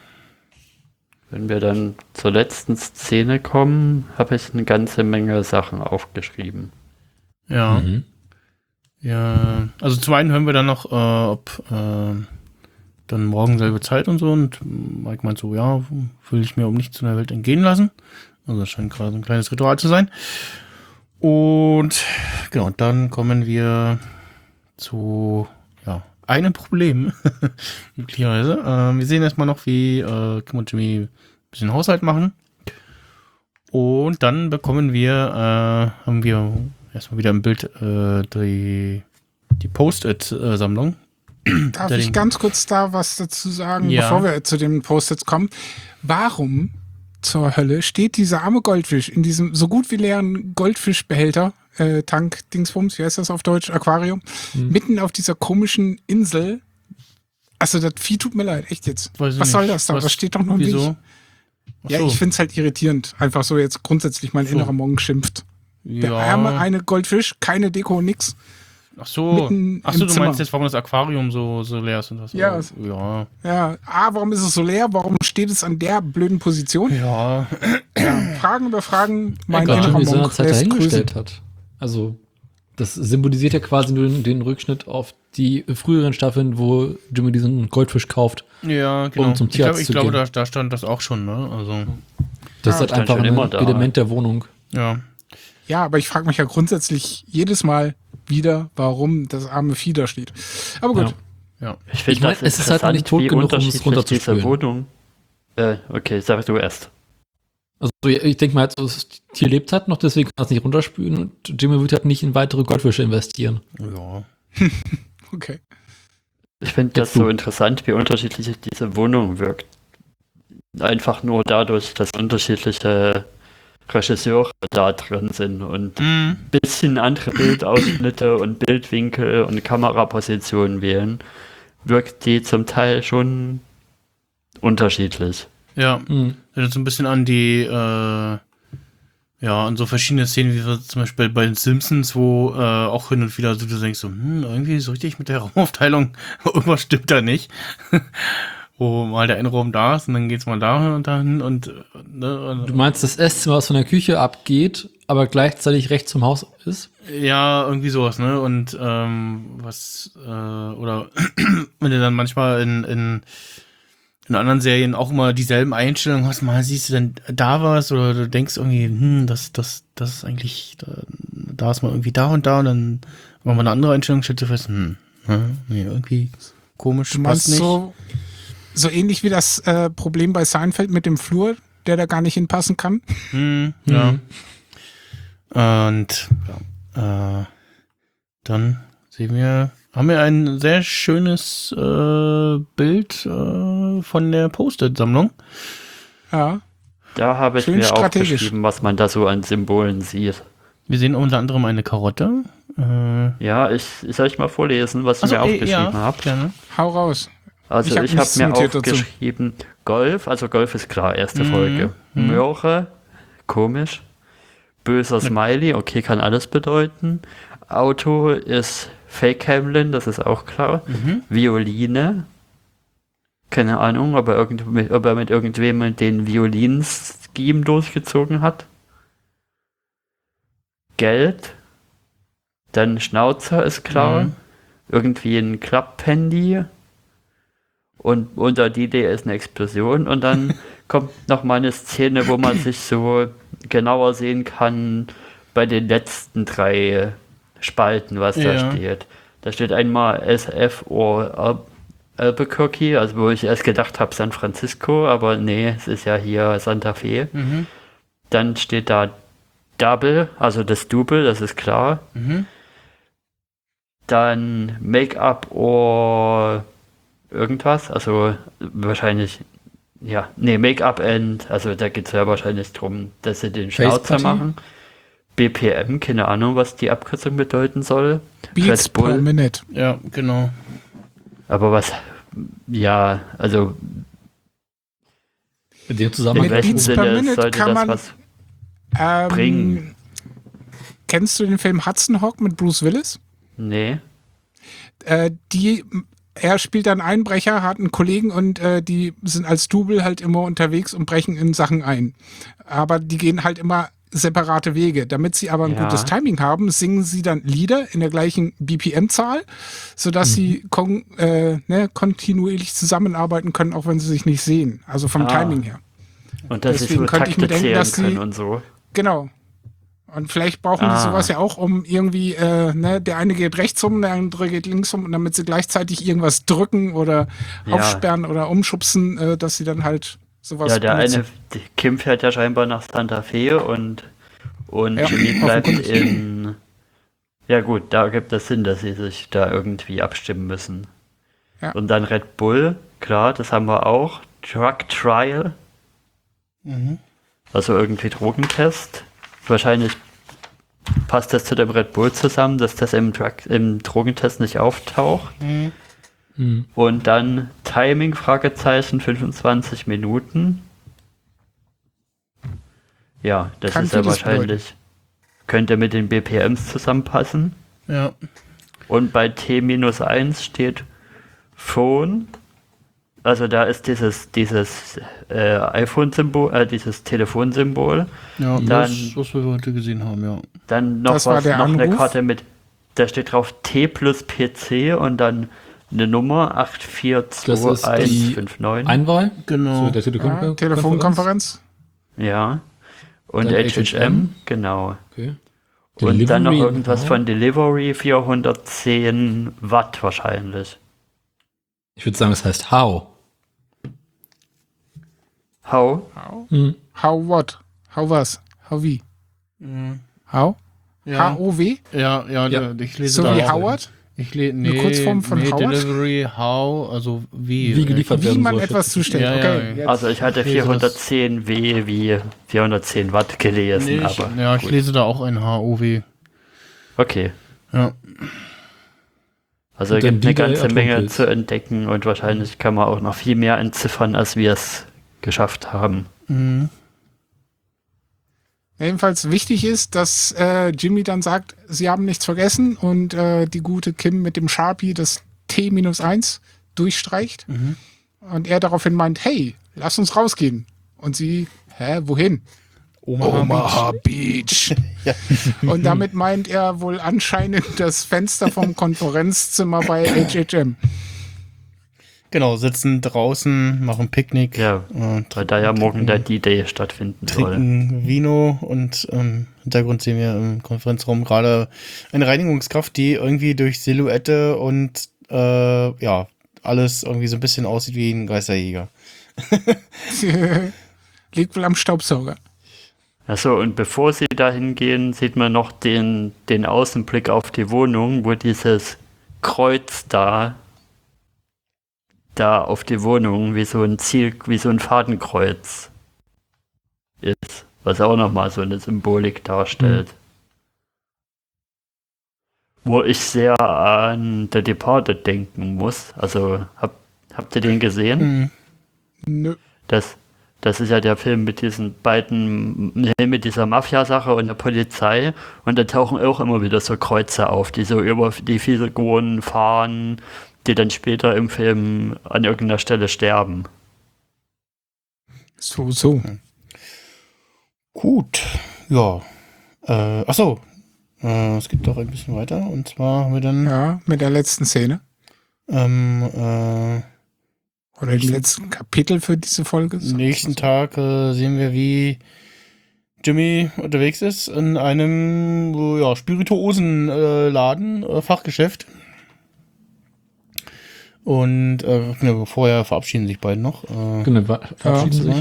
Wenn wir dann zur letzten Szene kommen, habe ich eine ganze Menge Sachen aufgeschrieben. Ja. Mhm. Ja, also zum einen hören wir dann noch, äh, ob äh, dann morgen selbe Zeit und so, und Mike meint so, ja, will ich mir um nichts in der Welt entgehen lassen. Also das scheint gerade so ein kleines Ritual zu sein. Und genau, dann kommen wir zu ja, einem Problem, möglicherweise. Äh, wir sehen erstmal noch, wie äh, Kim und Jimmy ein bisschen Haushalt machen. Und dann bekommen wir, äh, haben wir erstmal wieder im Bild äh, die, die Post-it-Sammlung. Darf Der ich den- ganz kurz da was dazu sagen, Ja. bevor wir zu den Post-its kommen? Warum zur Hölle steht dieser arme Goldfisch in diesem so gut wie leeren Goldfischbehälter, äh, Tank, Dingsbums, wie heißt das auf Deutsch, Aquarium, Hm. mitten auf dieser komischen Insel? Also das Vieh tut mir leid, echt jetzt. Weiß ich Was soll nicht. das da? Das steht doch noch im Wieso? Weg. Ach Ja, so. ich find's halt irritierend. Einfach so jetzt grundsätzlich mein So. innerer Monk schimpft. Der ja. arme eine Goldfisch, keine Deko, nix. Ach so, mitten Ach so, im du Zimmer. meinst jetzt, warum das Aquarium so, so leer ist und was? Ja. Ja. Ja, A, warum ist es so leer? Warum steht es an der blöden Position? Ja. Fragen über Fragen, mein Egal. innerer Jimmy Monk seinerzeit lässt dahingestellt hat. Also, das symbolisiert ja quasi nur den, den Rückschnitt auf die früheren Staffeln, wo Jimmy diesen Goldfisch kauft. Ja, genau. Um zum ich glaube, Tierarzt ich zu glaube gehen. da, da stand das auch schon, ne? Also, Das Ja, ist halt stand einfach schon ein immer da. Element der Wohnung. ja. Ja, aber ich frage mich ja grundsätzlich jedes Mal wieder, warum das arme Vieh da steht. Aber gut. Ja. Ja. Ich finde Ich mein, das es ist halt noch nicht tot interessant, wie genug, um es unterschiedlich runterzuspülen. diese Wohnung. Äh, okay, sag du erst. Also ich denke mal, halt, so, das Tier lebt halt noch, deswegen kann es nicht runterspülen und Jimmy wird halt nicht in weitere Goldfische investieren. Ja. Okay. Ich finde das Jetzt du. so interessant, wie unterschiedlich diese Wohnung wirkt. Einfach nur dadurch, dass unterschiedliche Regisseure da drin sind und Mhm. ein bisschen andere Bildausschnitte und Bildwinkel und Kamerapositionen wählen, wirkt die zum Teil schon unterschiedlich. Ja. Mhm. Erinnert so ein bisschen an die, äh, ja, an so verschiedene Szenen, wie wir zum Beispiel bei den Simpsons, wo äh, auch hin und wieder so du denkst so, hm, irgendwie so richtig mit der Raumaufteilung, irgendwas stimmt da nicht. Wo mal der eine Raum da ist und dann geht's mal da und dahin und, äh, ne, Du meinst, das Esszimmer, was von der Küche abgeht, aber gleichzeitig rechts zum Haus ist? ja, irgendwie sowas, ne? Und ähm, was, äh, oder wenn du dann manchmal in, in, in anderen Serien auch immer dieselben Einstellungen hast, mal siehst du dann da was oder du denkst irgendwie, hm, das, das, das ist eigentlich, da, da ist mal irgendwie da und da und dann machen wir eine andere Einstellung, stellst du fest, hm, hm, nee, irgendwie komisch, Du meinst passt nicht. so, so ähnlich wie das äh, Problem bei Seinfeld mit dem Flur, der da gar nicht hinpassen kann? Hm, ja. Und ja, äh, dann sehen wir, haben wir ein sehr schönes äh, Bild äh, von der Post-it-Sammlung. Ja. Da habe ich Schön mir strategisch. aufgeschrieben, was man da so an Symbolen sieht. Wir sehen unter anderem eine Karotte. Äh, Ja, ich, ich soll ich mal vorlesen, was ich also, mir eh, aufgeschrieben ja, habe. gerne. Hau raus. Also Ich hab ich habe nichts mir notiert dazu. aufgeschrieben, Golf, also Golf ist klar, erste Mhm, Folge. mhm. Möhre, komisch. Böser Smiley, okay, kann alles bedeuten. Auto ist Fake Hamlin, das ist auch klar. Mhm. Violine, keine Ahnung, ob er, irgend, ob er mit irgendwem den Violin-Scheme durchgezogen hat. Geld, dann Schnauzer ist klar. Mhm. Irgendwie ein Klapphandy. Und unter die Idee ist eine Explosion und dann kommt noch mal eine Szene, wo man sich so genauer sehen kann bei den letzten drei Spalten, was da Ja. steht. Da steht einmal S F oder Al- Albuquerque, also wo ich erst gedacht habe San Francisco, aber nee, es ist ja hier Santa Fe. Mhm. Dann steht da Double, also das Double, das ist klar. Mhm. Dann Make-up or irgendwas. Also wahrscheinlich, ja, nee, Make-up-End. Also da geht es ja wahrscheinlich darum, dass sie den Schnauzer Face-Party? machen. B P M, keine Ahnung, was die Abkürzung bedeuten soll. Beats Red Bull. per Minute. Ja, genau. Aber was, ja, also In dem in Zusammenhang. Mit welchem Beats per Sinne Minute sollte kann das man- was Ähm, bringen? Kennst du den Film Hudson Hawk mit Bruce Willis? Nee. Äh, die, er spielt dann Einbrecher, hat einen Kollegen und äh, die sind als Double halt immer unterwegs und brechen in Sachen ein. Aber die gehen halt immer separate Wege. Damit sie aber ein Ja. gutes Timing haben, singen sie dann Lieder in der gleichen B P M-Zahl, sodass sie kon äh, ne, kontinuierlich zusammenarbeiten können, auch wenn sie sich nicht sehen. Also vom Ah. Timing her. Und dass sie Deswegen so könnte ich Takte mir denken, zählen dass sie- können und so. Genau. Und vielleicht brauchen Ah. die sowas ja auch, um irgendwie, äh, ne, der eine geht rechts rum, der andere geht links rum, und damit sie gleichzeitig irgendwas drücken oder Ja. aufsperren oder umschubsen, äh, dass sie dann halt sowas Ja, der benutzen. eine, die Kim fährt ja scheinbar nach Santa Fe und, und Ja, Jimmy bleibt offenkundig. in. Ja, gut, da gibt es Sinn, dass sie sich da irgendwie abstimmen müssen. Ja. Und dann Red Bull, klar, das haben wir auch. Drug Trial, Mhm. also irgendwie Drogentest. Wahrscheinlich passt das zu dem Red Bull zusammen, dass das im, Drug, im Drogentest nicht auftaucht. Mhm. Hm. Und dann Timing, Fragezeichen, fünfundzwanzig Minuten. Ja, das Kann ist ja vieles wahrscheinlich, könnte mit den B P Ms zusammenpassen. Ja. Und bei T minus eins steht Phone. Also da ist dieses, dieses äh, iPhone-Symbol, äh, dieses Telefonsymbol. Ja, Dann- das, was wir heute gesehen haben, ja. Dann noch Das war was, der noch eine Anruf? Karte mit, da steht drauf T plus P C und dann eine Nummer acht vier Das zwei ist eins die fünf neun. Einwahl? Genau. So, der Telekom Ja, Telefonkonferenz. Ja. Und Dann H H H M. M, genau. Okay. Und dann noch Delivery, irgendwas aha. von Delivery, vierhundertzehn Watt wahrscheinlich. Ich würde sagen, es heißt How. How? Hm. How what? How was? How wie? Mhm. How? Ja. H O W? Ja, ja, Ja. da- ich lese So da wie auch. Howard? Ich le nee, Eine Kurzform von nee, Howard? Delivery, how, also wie. Wie geliefert Wie werden man soll. etwas zustellt. Ja, ja, okay. ja. Jetzt. Also ich hatte Ich lese das. vierhundertzehn W wie vierhundertzehn Watt gelesen, Nee, ich, aber ja, ich gut. lese da auch ein H O W. Okay. Ja. Also Und es dann gibt eine wieder ganze Menge Atompilz. zu entdecken und wahrscheinlich kann man auch noch viel mehr entziffern, als wir es geschafft haben. Mhm. Jedenfalls wichtig ist, dass äh, Jimmy dann sagt, sie haben nichts vergessen und äh, die gute Kim mit dem Sharpie das T minus eins durchstreicht. Mhm. Und er daraufhin meint, hey, lass uns rausgehen. Und sie, hä, wohin? Omaha, Beach. Ja. Und damit meint er wohl anscheinend das Fenster vom Konferenzzimmer bei H H M. Genau, sitzen draußen, machen Picknick, Ja, äh, weil da ja morgen der D-Day stattfinden soll. trinken Vino und ähm, im Hintergrund sehen wir im Konferenzraum gerade eine Reinigungskraft, die irgendwie durch Silhouette und äh, ja, alles irgendwie so ein bisschen aussieht wie ein Geisterjäger. Liegt wohl am Staubsauger. Achso, und bevor sie da hingehen, sieht man noch den, den Außenblick auf die Wohnung, wo dieses Kreuz da, da auf die Wohnung, wie so ein Ziel, wie so ein Fadenkreuz ist, was auch nochmal so eine Symbolik darstellt. Wo ich sehr an The Departed denken muss. Also, hab, habt ihr den gesehen? Mhm. Nö. Das, das ist ja der Film mit diesen beiden, ne, mit dieser Mafia-Sache und der Polizei. Und da tauchen auch immer wieder so Kreuze auf, die so über die Figuren fahren, die dann später im Film an irgendeiner Stelle sterben. So, so. Gut, ja. Äh, achso, äh, es geht doch ein bisschen weiter. Und zwar haben wir dann Ja, mit der letzten Szene. ähm, äh, Oder die letzten Kapitel für diese Folge. am nächsten Tag äh, sehen wir, wie Jimmy unterwegs ist in einem äh, ja, Spirituosenladen, äh, Laden, äh, Fachgeschäft. Und äh, ja, vorher verabschieden sich beide noch. Äh, Genau, ver- verabschieden Ja. sich.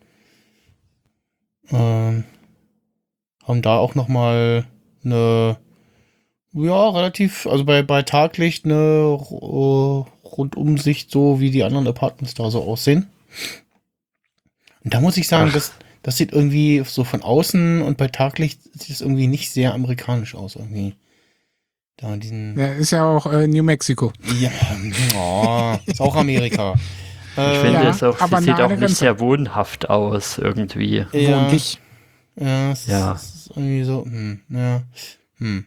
Ähm, haben da auch noch mal eine, ja, relativ, also bei, bei Taglicht eine äh, Rundumsicht, so wie die anderen Apartments da so aussehen. Und da muss ich sagen, das, das sieht irgendwie so von außen und bei Taglicht sieht es irgendwie nicht sehr amerikanisch aus irgendwie. Da diesen. Ja, ist ja auch äh, New Mexico. Ja, oh, ist auch Amerika. Ich äh, finde ja, es auch, aber sie sieht nah auch an der nicht Grenze. sehr wohnhaft aus irgendwie. ja, Wohnlich. ja, es Ja. Ist, es ist irgendwie so, hm, ja, hm.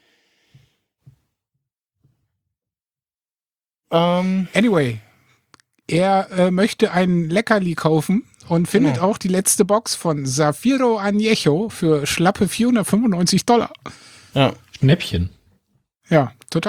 Ähm, Anyway, er äh, möchte ein Leckerli kaufen und findet Genau. auch die letzte Box von Zafiro Añejo für schlappe vierhundertfünfundneunzig Dollar. ja, Schnäppchen. Ja, total.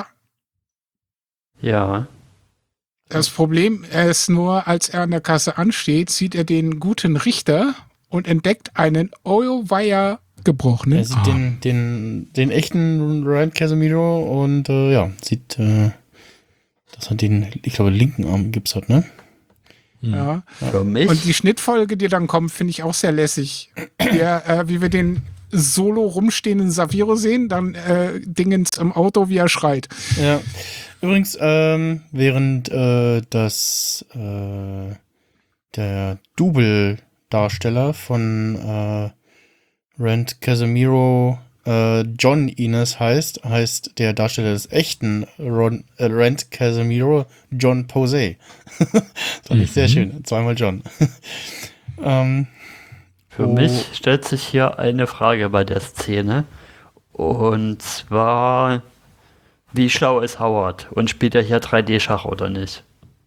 Ja. Das Problem ist nur, als er an der Kasse ansteht, sieht er den guten Richter und entdeckt einen Oil-Wire gebrochenen er sieht Arm. den, den, den echten Rand Casemiro und äh, ja, sieht, äh, dass er den, ich glaube, linken Arm Gips hat, ne? Ja. Für mich. Und die Schnittfolge, die dann kommt, finde ich auch sehr lässig. Der, äh, wie wir den solo rumstehenden Saviro sehen, dann äh, Dingens im Auto, wie er schreit. Ja. Übrigens, ähm, während äh, das äh, der Double-Darsteller von äh, Rand Casemiro äh, John Ines heißt, heißt der Darsteller des echten Ron, äh, Rand Casemiro John Posey. Das fand ich sehr schön. Zweimal John. ähm, Für Oh. mich stellt sich hier eine Frage bei der Szene. Und zwar, wie schlau ist Howard? Und spielt er hier drei D-Schach oder nicht?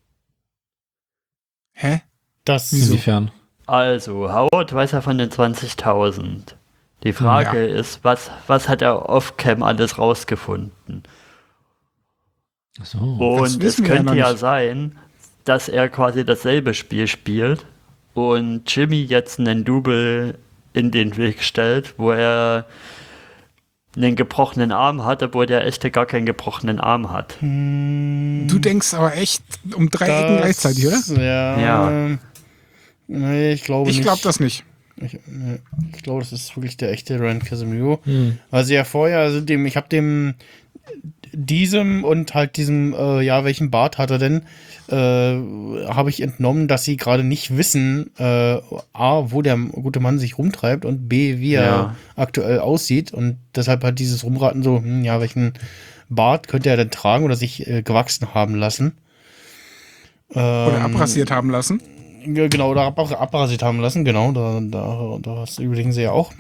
Hä? das Inwiefern? Also, Howard weiß ja von den zwanzigtausend. Die Frage ist, was, was hat er off-cam alles rausgefunden? Ach so. Und es wissen wir ja könnte noch ja nicht. sein, dass er quasi dasselbe Spiel spielt und Jimmy jetzt einen Double in den Weg stellt, wo er einen gebrochenen Arm hat, obwohl der echte gar keinen gebrochenen Arm hat. Du denkst aber echt um drei Ecken gleichzeitig, oder? Ja. Ja. Nee, ich glaube Ich nicht. glaube das nicht. Ich, nee, ich glaube, das ist wirklich der echte Rand Casemiro. Hm. Also ja vorher, also dem, ich habe dem diesem und halt diesem, äh, ja, welchen Bart hat er denn, äh, habe ich entnommen, dass sie gerade nicht wissen, äh, A, wo der gute Mann sich rumtreibt und B, wie er Ja. aktuell aussieht und deshalb halt dieses Rumraten so, hm, ja, welchen Bart könnte er denn tragen oder sich äh, gewachsen haben lassen. Oder Ähm, abrasiert haben lassen. ja, genau, oder ab, abrasiert haben lassen, genau, da, da, das überlegen sie ja auch.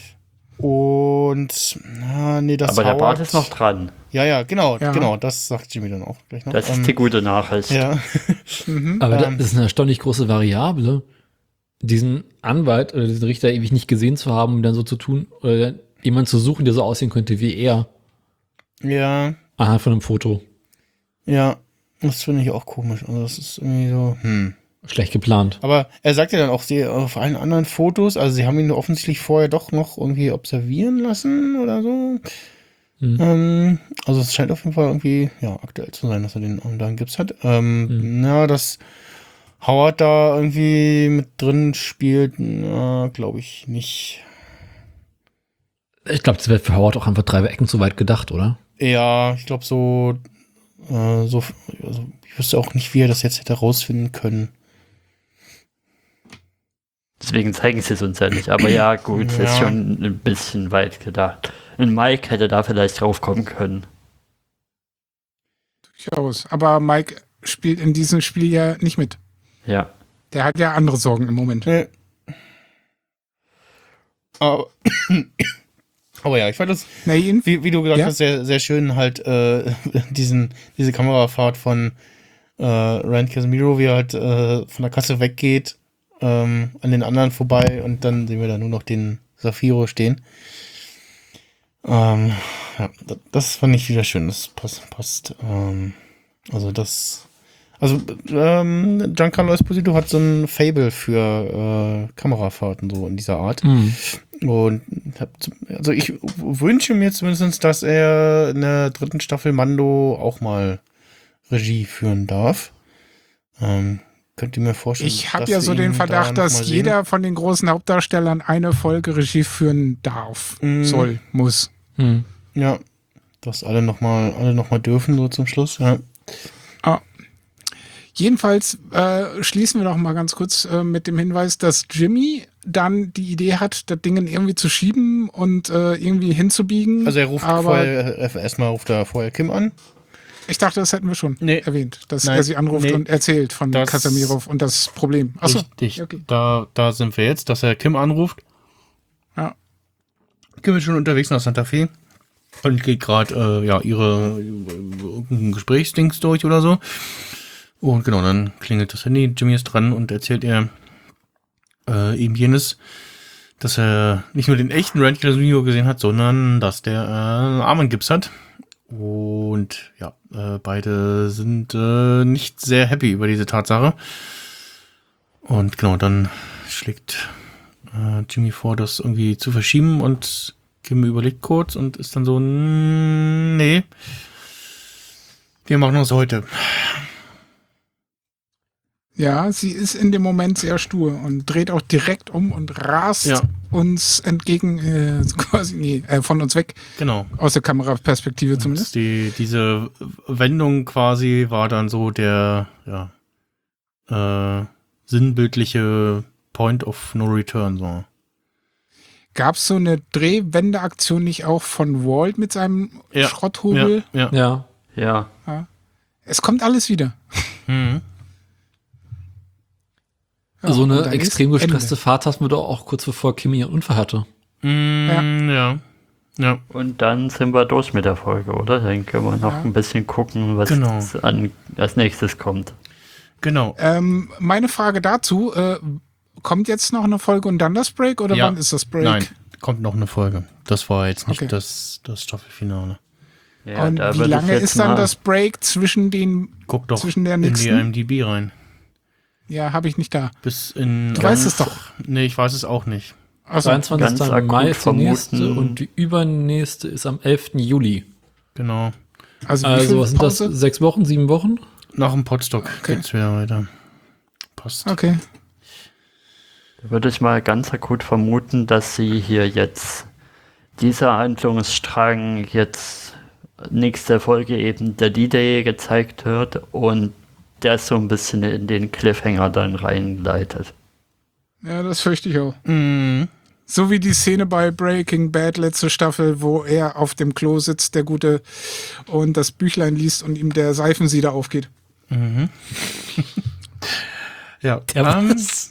Und, na, nee, das Aber der Bart Howard- ist noch dran. Ja, ja, genau, Ja. genau, das sagt Jimmy dann auch gleich noch. Das ist Ähm, die gute Nachricht. ja, Mhm. Aber Ähm. das ist eine erstaunlich große Variable, diesen Anwalt oder diesen Richter ewig nicht gesehen zu haben, um dann so zu tun, oder jemand zu suchen, der so aussehen könnte wie er, ja, anhand von einem Foto. ja, das finde ich auch komisch. Also das ist irgendwie so, hm. Schlecht geplant. Aber er sagt ja dann auch, sie auf allen anderen Fotos, also sie haben ihn offensichtlich vorher doch noch irgendwie observieren lassen oder so. Hm. Ähm, also es scheint auf jeden Fall irgendwie, ja, aktuell zu sein, dass er den Arm da in Gips hat. Ähm, Hm. ja, dass Howard da irgendwie mit drin spielt, glaube ich nicht. Ich glaube, das wäre für Howard auch einfach drei Ecken zu weit gedacht, oder? Ja, ich glaube so, äh, so, also ich wüsste auch nicht, wie er das jetzt hätte rausfinden können. Deswegen zeigen sie es uns ja nicht. Aber ja, gut, Ja. ist schon ein bisschen weit gedacht. Und Mike hätte da vielleicht drauf kommen können. Durchaus. Aber Mike spielt in diesem Spiel ja nicht mit. Ja. Der hat ja andere Sorgen im Moment. Nee. Aber, aber ja, ich fand das, Nein, wie, wie du gesagt Ja? hast, sehr, sehr schön halt äh, diesen, diese Kamerafahrt von äh, Rand Casemiro, wie er halt äh, von der Kasse weggeht, ähm, an den anderen vorbei und dann sehen wir da nur noch den Zafiro stehen. Ähm, ja, das, das fand ich wieder schön. Das passt. passt ähm, also das. Also ähm, Giancarlo Esposito hat so ein Fable für äh, Kamerafahrten so in dieser Art. Hm. Und hab, zum- also ich wünsche mir zumindest, dass er in der dritten Staffel Mando auch mal Regie führen darf. Ähm, könnt ihr mir vorstellen? ich habe dass ja wir so ihn den da Verdacht, noch dass mal sehen? jeder von den großen Hauptdarstellern eine Folge Regie führen darf, Mhm. soll, muss. Hm. Ja, dass alle nochmal alle noch mal dürfen, so zum Schluss. Ja. Ah. Jedenfalls äh, schließen wir doch mal ganz kurz äh, mit dem Hinweis, dass Jimmy dann die Idee hat, das Ding irgendwie zu schieben und äh, irgendwie hinzubiegen. Also er ruft aber vorher, äh, erstmal ruft er vorher Kim an. ich dachte, das hätten wir schon Nee. erwähnt, dass Nein, er sie anruft nee. und erzählt von Das- Kasamirov und das Problem. Achso, Richtig. okay. Da, da sind wir jetzt, dass er Kim anruft. Ja. Kim ist schon unterwegs nach Santa Fe und geht gerade äh, ja, ihre irgendein Gesprächsdings durch oder so. Und genau, dann klingelt das Handy, Jimmy ist dran und erzählt ihr äh, eben jenes, dass er nicht nur den echten Randy Casino gesehen hat, sondern dass der äh, Armengips hat. Und ja, äh, beide sind äh, nicht sehr happy über diese Tatsache. Und genau, dann schlägt äh, Jimmy vor, das irgendwie zu verschieben und Kim überlegt kurz und ist dann so, nee, wir machen das heute. Ja, sie ist in dem Moment sehr stur und dreht auch direkt um und rast Ja. uns entgegen, äh, quasi, nee, äh, von uns weg, Genau. aus der Kameraperspektive zumindest. Die, diese Wendung quasi war dann so der ja, äh, sinnbildliche Point of No Return. So. Gab es so eine Drehwendeaktion nicht auch von Walt mit seinem Ja. Schrotthobel? Ja, ja. Ja. Ja. Es kommt alles wieder. Mhm. Ja, so und eine dann extrem ist Ende. gestresste Fahrt hatten wir doch auch kurz bevor Kimi ihren Unfall hatte. Mm, ja. Ja. Und dann sind wir durch mit der Folge, oder? Dann können wir noch Ja. ein bisschen gucken, was Genau. an, als nächstes kommt. Genau. Ähm, meine Frage dazu, äh, kommt jetzt noch eine Folge und dann das Break oder Ja. wann ist das Break? Nein, kommt noch eine Folge. Das war jetzt nicht Okay. das, das Staffelfinale. Ja, und da wie würde ich lange jetzt ist dann mal- das Break zwischen den, Guck doch Zwischen der in die nächsten? I M D B rein. ja, habe ich nicht da. Bis in. Du weißt es doch. Nee, ich weiß es auch nicht. Also, Ganz dreiundzwanzigsten akut Mai ist die nächste vermuten- und die übernächste ist am elften Juli. Genau. also, wie Also viel was sind das? Pause? Sechs Wochen, sieben Wochen? Nach dem Podstock Okay. geht's wieder weiter. Passt. Okay. Da würde ich mal ganz akut vermuten, dass sie hier jetzt dieser Handlungsstrang jetzt nächste Folge eben der D-Day gezeigt wird und der so ein bisschen in den Cliffhanger dann reinleitet. Ja, das fürchte ich auch. Mhm. So wie die Szene bei Breaking Bad letzte Staffel, wo er auf dem Klo sitzt, der Gute, und das Büchlein liest und ihm der Seifensieder aufgeht. Mhm. ja. Der ähm, was?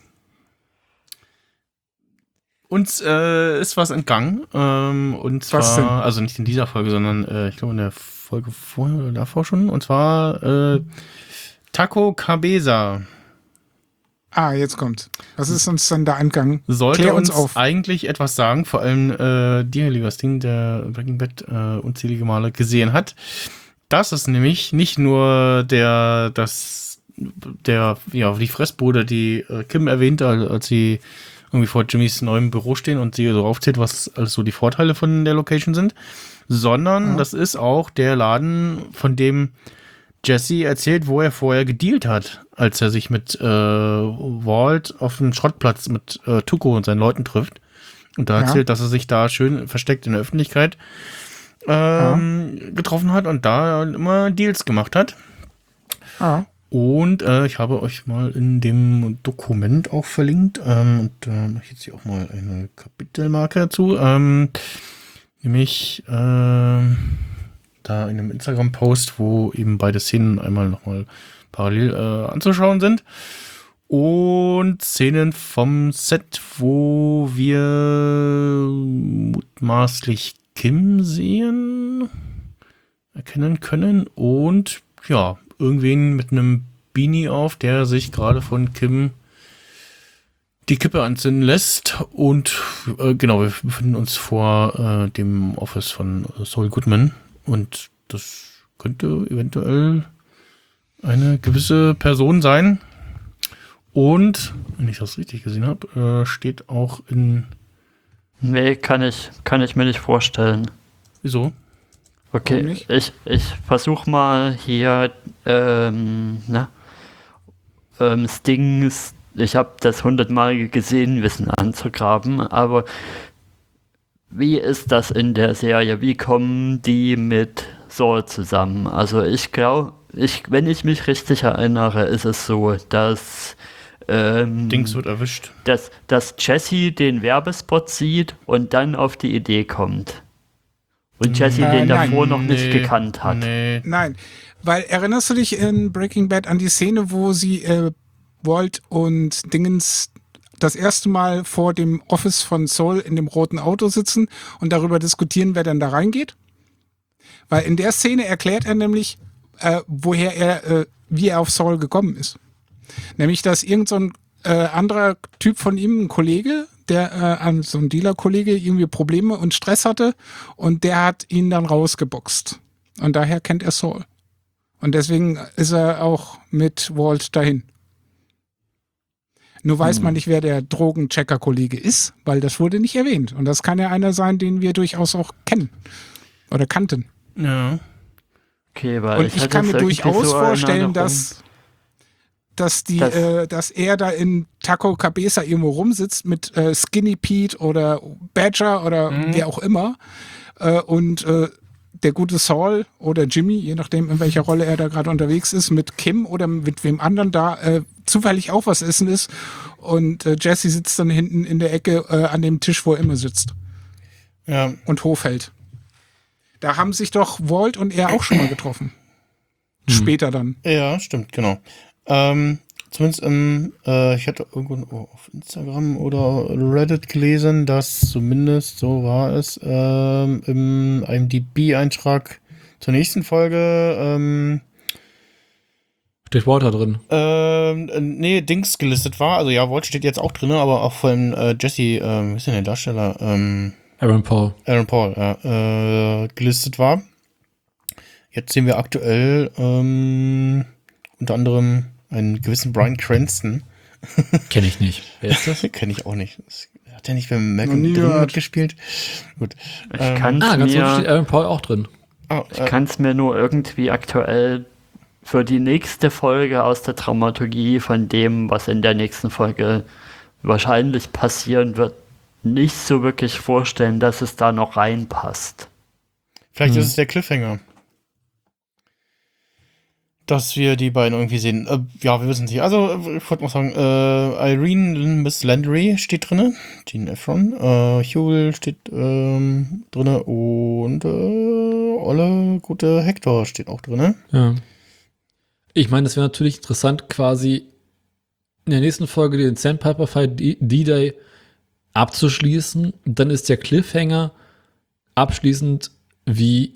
uns äh, ist was entgangen. Ähm, und zwar, Was denn? also nicht in dieser Folge, sondern äh, ich glaube in der Folge vorher oder davor schon. Und zwar äh, Taco Cabeza Ah, jetzt kommt. Was ist uns dann da entgangen? sollte Klär uns uns auf. eigentlich etwas sagen, vor allem äh, dir, lieber Sting, der Breaking Bad äh, unzählige Male gesehen hat. Das ist nämlich nicht nur der, das, der, ja, die Fressbude, die äh, Kim erwähnte, als sie irgendwie vor Jimmys neuem Büro stehen und sie so aufzählt, was alles so die Vorteile von der Location sind, sondern Ja. das ist auch der Laden, von dem Jesse erzählt, wo er vorher gedealt hat, als er sich mit äh, Walt auf dem Schrottplatz mit äh, Tuco und seinen Leuten trifft. Und da Ja. erzählt, dass er sich da schön versteckt in der Öffentlichkeit ähm, getroffen hat und da immer Deals gemacht hat. Ah, Und äh, ich habe euch mal in dem Dokument auch verlinkt. Ähm, und da mache ich jetzt hier auch mal eine Kapitelmarke dazu. Ähm, nämlich ähm, da in einem Instagram-Post, wo eben beide Szenen einmal nochmal parallel äh, anzuschauen sind. Und Szenen vom Set, wo wir mutmaßlich Kim sehen, erkennen können. Und ja, irgendwen mit einem Beanie auf, der sich gerade von Kim die Kippe anzünden lässt. Und äh, genau, wir befinden uns vor äh, dem Office von äh, Saul Goodman. Und das könnte eventuell eine gewisse Person sein. Und, wenn ich das richtig gesehen habe, äh, steht auch in... Nee, kann ich, kann ich mir nicht vorstellen. Wieso? Warum Okay, nicht? ich, ich versuche mal hier, ähm, na, ähm, Stings, ich habe das hundertmal gesehen, Wissen anzugraben, aber wie ist das in der Serie? Wie kommen die mit Saul zusammen? Also ich glaube, ich, wenn ich mich richtig erinnere, ist es so, dass ähm, Dings wird erwischt. dass, dass Jesse den Werbespot sieht und dann auf die Idee kommt. Und Jesse Äh, den nein. davor noch nicht Nee, gekannt hat. Nee. Nein, weil erinnerst du dich in Breaking Bad an die Szene, wo sie äh, Walt und Dingens das erste Mal vor dem Office von Saul in dem roten Auto sitzen und darüber diskutieren, wer denn da reingeht? Weil in der Szene erklärt er nämlich, äh, woher er, äh, wie er auf Saul gekommen ist. Nämlich, dass irgend so ein äh, anderer Typ von ihm, ein Kollege, der äh, an so ein Dealer-Kollege irgendwie Probleme und Stress hatte und der hat ihn dann rausgeboxt. Und daher kennt er Saul. Und deswegen ist er auch mit Walt dahin. Nur weiß man nicht, wer der Drogenchecker-Kollege ist, weil das wurde nicht erwähnt. Und das kann ja einer sein, den wir durchaus auch kennen. Oder kannten. Ja. Okay, weil Und ich, ich hatte kann es mir irgendwie durchaus so in vorstellen, Erinnerung. dass, dass, die, Das- äh, dass er da in Taco Cabeza irgendwo rumsitzt mit äh, Skinny Pete oder Badger oder wer auch immer. Äh, und äh, der gute Saul oder Jimmy, je nachdem, in welcher Rolle er da gerade unterwegs ist, mit Kim oder mit wem anderen da äh, zufällig auch was essen ist. Und äh, Jesse sitzt dann hinten in der Ecke äh, an dem Tisch, wo er immer sitzt Ja. und hochhält. Da haben sich doch Walt und er auch schon mal getroffen. Später dann. Ja, stimmt, genau. Ähm, zumindest im, äh, ich hatte irgendwo auf Instagram oder Reddit gelesen, dass zumindest, so war es, ähm, im I M D B-Eintrag zur nächsten Folge, ähm, Steht Walter drin. ähm, äh, nee, Dings gelistet war. Also ja, Walt steht jetzt auch drin, aber auch von äh, Jesse, ähm, wie ist denn der Darsteller? Ähm, Aaron Paul. Aaron Paul, ja, äh, gelistet war. Jetzt sehen wir aktuell ähm, unter anderem einen gewissen Bryan Cranston. Kenne ich nicht. Wer ist das? Kenne ich auch nicht. Das, hat er nicht beim Noch Malcolm nie drin gehört. mitgespielt? Gut. Ich Ähm, kann Ah, ganz unten steht mir, Aaron Paul auch drin. ah, ich äh, kann's mir nur irgendwie aktuell für die nächste Folge aus der Dramaturgie von dem, was in der nächsten Folge wahrscheinlich passieren wird, nicht so wirklich vorstellen, dass es da noch reinpasst. vielleicht Hm. ist es der Cliffhanger. Dass wir die beiden irgendwie sehen. Äh, ja, wir wissen es nicht. Also, äh, ich wollte mal sagen, äh, Irene Miss Landry steht drinne. Jean Efron. Äh, Huel steht ähm, drinne. Und äh, Olle, gute Hector steht auch drinne. Ja. Ich meine, es wäre natürlich interessant, quasi in der nächsten Folge den Sandpiper Fight D-Day abzuschließen. Dann ist der Cliffhanger abschließend, wie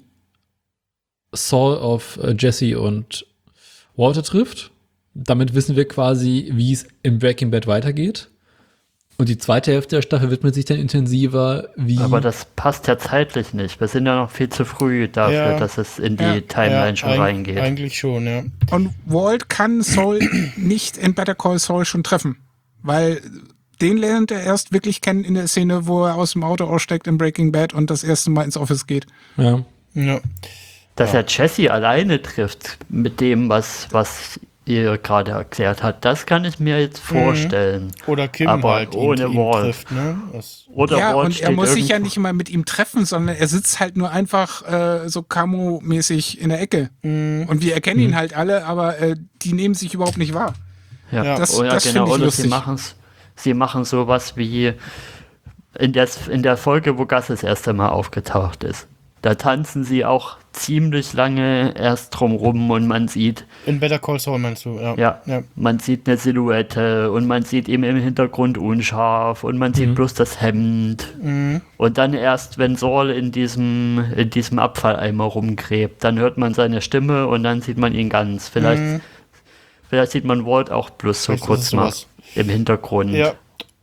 Saul auf äh, Jesse und Walter trifft. Damit wissen wir quasi, wie es im Breaking Bad weitergeht. Und die zweite Hälfte der Staffel widmet sich dann intensiver, wie. Aber das passt ja zeitlich nicht. Wir sind ja noch viel zu früh dafür, Ja. dass es in die Ja. Timeline Ja, schon eig- reingeht. Eigentlich schon, ja. Und Walt kann Saul nicht in Better Call Saul schon treffen. Weil den lernt er erst wirklich kennen in der Szene, wo er aus dem Auto aussteigt in Breaking Bad und das erste Mal ins Office geht. ja. Ja. Dass er Jesse alleine trifft mit dem, was, was ihr gerade erklärt hat, das kann ich mir jetzt vorstellen. Oder Kim Aber halt ohne ihn, ihn Walt. trifft, ne? Das, Oder ja, Walt und er steht muss sich ja irgendwo- nicht mal mit ihm treffen, sondern er sitzt halt nur einfach äh, so Camo-mäßig in der Ecke. Und wir erkennen ihn halt alle, aber äh, die nehmen sich überhaupt nicht wahr. Ja, Ja, das- oh, ja das genau. finde ich Oder lustig. sie machen's, sie machen sowas wie in der, in der Folge, wo Gus das erste Mal aufgetaucht ist. Da tanzen sie auch ziemlich lange erst drumrum und man sieht, in Better Call Saul meinst du, ja. ja, Ja. man sieht eine Silhouette und man sieht ihm im Hintergrund unscharf und man sieht bloß das Hemd. Mhm. Und dann erst, wenn Saul in diesem, in diesem Abfalleimer rumgräbt, dann hört man seine Stimme und dann sieht man ihn ganz. Vielleicht, Mhm. vielleicht sieht man Walt auch bloß so Vielleicht ist kurz es mal sowas. im Hintergrund. Ja.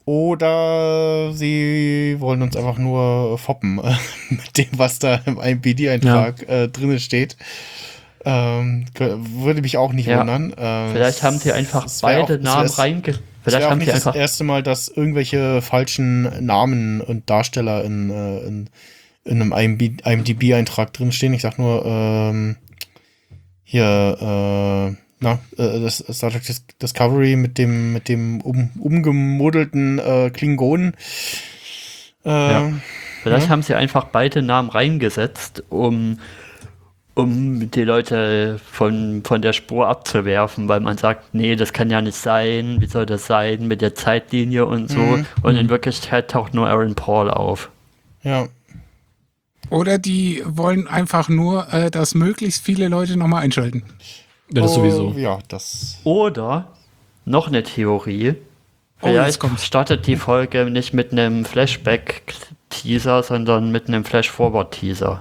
Oder sie wollen uns einfach nur foppen äh, mit dem, was da im I M D B-Eintrag äh, drin steht. Ähm, würde mich auch nicht Ja. wundern. Äh, Vielleicht haben sie einfach es wär beide auch- es Namen wär- reinge... Es Vielleicht wäre auch haben nicht sie das einfach... erste Mal, dass irgendwelche falschen Namen und Darsteller in, äh, in, in einem I M D B-Eintrag drinstehen. Ich sag nur, ähm, hier, äh, na, äh, das Star Trek Dis- Discovery mit dem, mit dem um, umgemodelten äh, Klingonen. Äh, Ja. Vielleicht Ja. haben sie einfach beide Namen reingesetzt, um, um die Leute von, von der Spur abzuwerfen, weil man sagt, nee, das kann ja nicht sein, wie soll das sein mit der Zeitlinie und so. Mhm. Und in Wirklichkeit taucht nur Aaron Paul auf. Ja. Oder die wollen einfach nur, äh, dass möglichst viele Leute nochmal einschalten. Ja, das Oh, sowieso. Ja, das. Oder noch eine Theorie. Oh, jetzt Vielleicht kommt's. startet die Folge nicht mit einem Flashback-Teaser, sondern mit einem Flash-Forward-Teaser.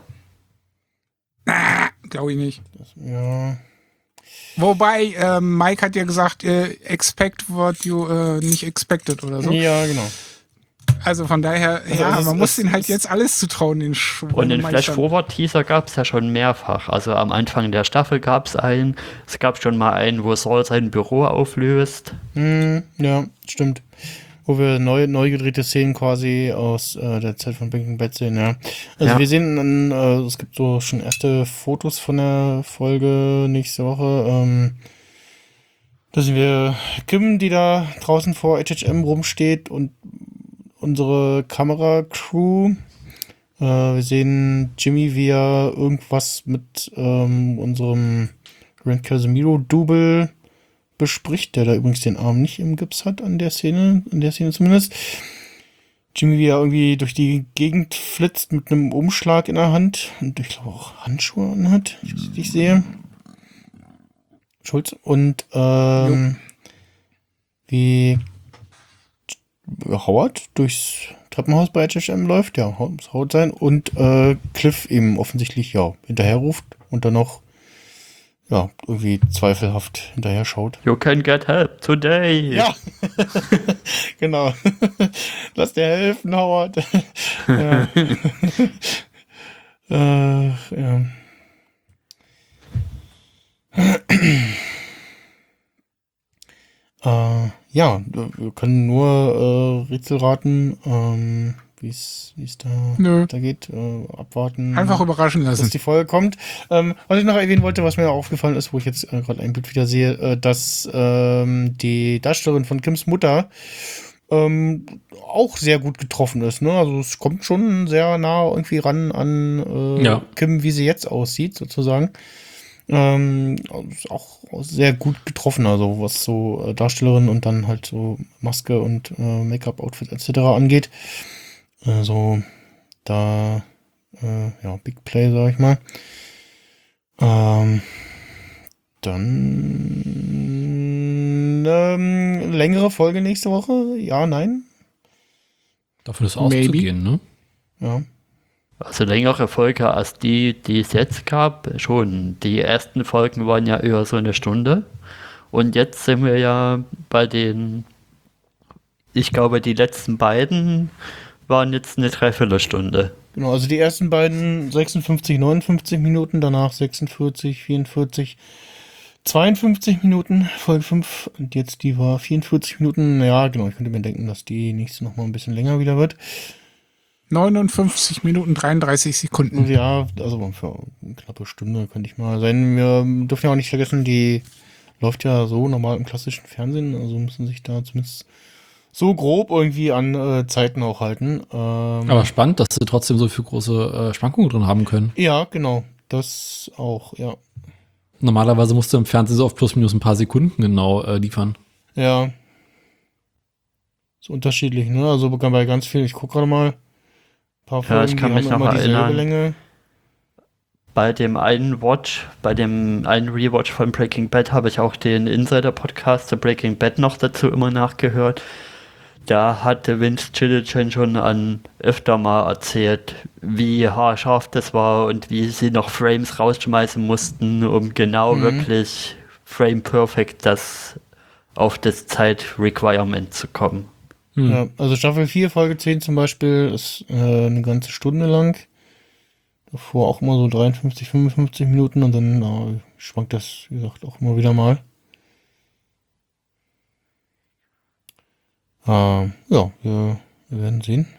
Glaube ich nicht. Ja. Wobei, ähm, Mike hat ja gesagt, äh, expect what you äh, nicht expected oder so. Ja, genau. Also von daher, Also ja, es ist- man muss es denen halt ist- jetzt alles zutrauen, den Und den Schweinemeistern. Flash-Forward-Teaser gab es ja schon mehrfach. Also am Anfang der Staffel gab es einen. Es gab schon mal einen, wo Saul sein Büro auflöst. Hm, ja, stimmt. Wo wir neu, neu gedrehte Szenen quasi aus äh, der Zeit von Breaking Bad sehen, ja. Also Ja. wir sehen, dann, äh, es gibt so schon erste Fotos von der Folge nächste Woche. Ähm, da sehen wir Kim, die da draußen vor H H M rumsteht und unsere Kameracrew. Äh, wir sehen Jimmy, wie er irgendwas mit ähm, unserem Grant Casemiro-Double bespricht, der da übrigens den Arm nicht im Gips hat an der Szene, in der Szene zumindest. Jimmy, wie er irgendwie durch die Gegend flitzt mit einem Umschlag in der Hand und ich glaube auch Handschuhe anhat, wie ich das richtig sehe. Schulz. Und ähm, wie Howard durchs Treppenhaus bei H H M läuft, ja, muss Howard sein, und äh, Cliff eben offensichtlich, ja, hinterher ruft und dann noch ja, irgendwie zweifelhaft hinterher schaut. You can get help today. Ja, genau. Lass dir helfen, Howard. ja. äh, ja. äh, ja, wir können nur äh, Rätsel raten, ähm, wie es da Nö. weitergeht. Äh, abwarten. Einfach überraschen dass lassen. die Folge kommt. Ähm, was ich noch erwähnen wollte, was mir aufgefallen ist, wo ich jetzt äh, gerade ein Bild wieder sehe, äh, dass ähm, die Darstellerin von Kims Mutter ähm, auch sehr gut getroffen ist. Ne? Also es kommt schon sehr nah irgendwie ran an äh, Ja. Kim, wie sie jetzt aussieht, sozusagen. Ähm, ist auch sehr gut getroffen, also was so äh, Darstellerin und dann halt so Maske und äh, Make-up-Outfit et cetera angeht. Also da äh, ja, Big Play, sag ich mal. Ähm, dann ähm, längere Folge nächste Woche? Ja, nein? Davon ist Maybe. auszugehen, ne? Ja. Also längere Folge als die, die es jetzt gab, schon. Die ersten Folgen waren ja über so eine Stunde. Und jetzt sind wir ja bei den, ich glaube, die letzten beiden waren jetzt eine Dreiviertelstunde. Genau, also die ersten beiden sechsundfünfzig, neunundfünfzig Minuten, danach sechsundvierzig, vierundvierzig, zweiundfünfzig Minuten, Folge fünf, und jetzt die war vierundvierzig Minuten. Ja, genau, ich könnte mir denken, dass die nächste noch mal ein bisschen länger wieder wird. neunundfünfzig Minuten dreiunddreißig Sekunden. Ja, also für eine knappe Stunde könnte ich mal sein. Wir dürfen ja auch nicht vergessen, die läuft ja so normal im klassischen Fernsehen, also müssen sich da zumindest so grob irgendwie an äh, Zeiten auch halten. Ähm, Aber spannend, dass sie trotzdem so viel große äh, Schwankungen drin haben können. ja, genau, das auch, ja. Normalerweise musst du im Fernsehen so auf plus minus ein paar Sekunden genau äh, liefern. Ja. Ist unterschiedlich, ne? Also bei ganz vielen, ich gucke gerade mal, ein paar Ja, ich Folgen, kann die mich haben noch immer dieselbe erinnern. Länge. Bei dem einen Watch, bei dem einen Rewatch von Breaking Bad habe ich auch den Insider-Podcast zu Breaking Bad noch dazu immer nachgehört. Da hatte Vince Gilligan schon an öfter mal erzählt, wie haarscharf das war und wie sie noch Frames rausschmeißen mussten, um genau Mhm. wirklich Frame Perfect das auf das Zeit-Requirement zu kommen. Hm. Ja, also Staffel vier, Folge zehn zum Beispiel ist äh, eine ganze Stunde lang. Davor auch immer so dreiundfünfzig, fünfundfünfzig Minuten und dann äh, schwankt das, wie gesagt, auch immer wieder mal. Äh, ja, wir, wir werden sehen.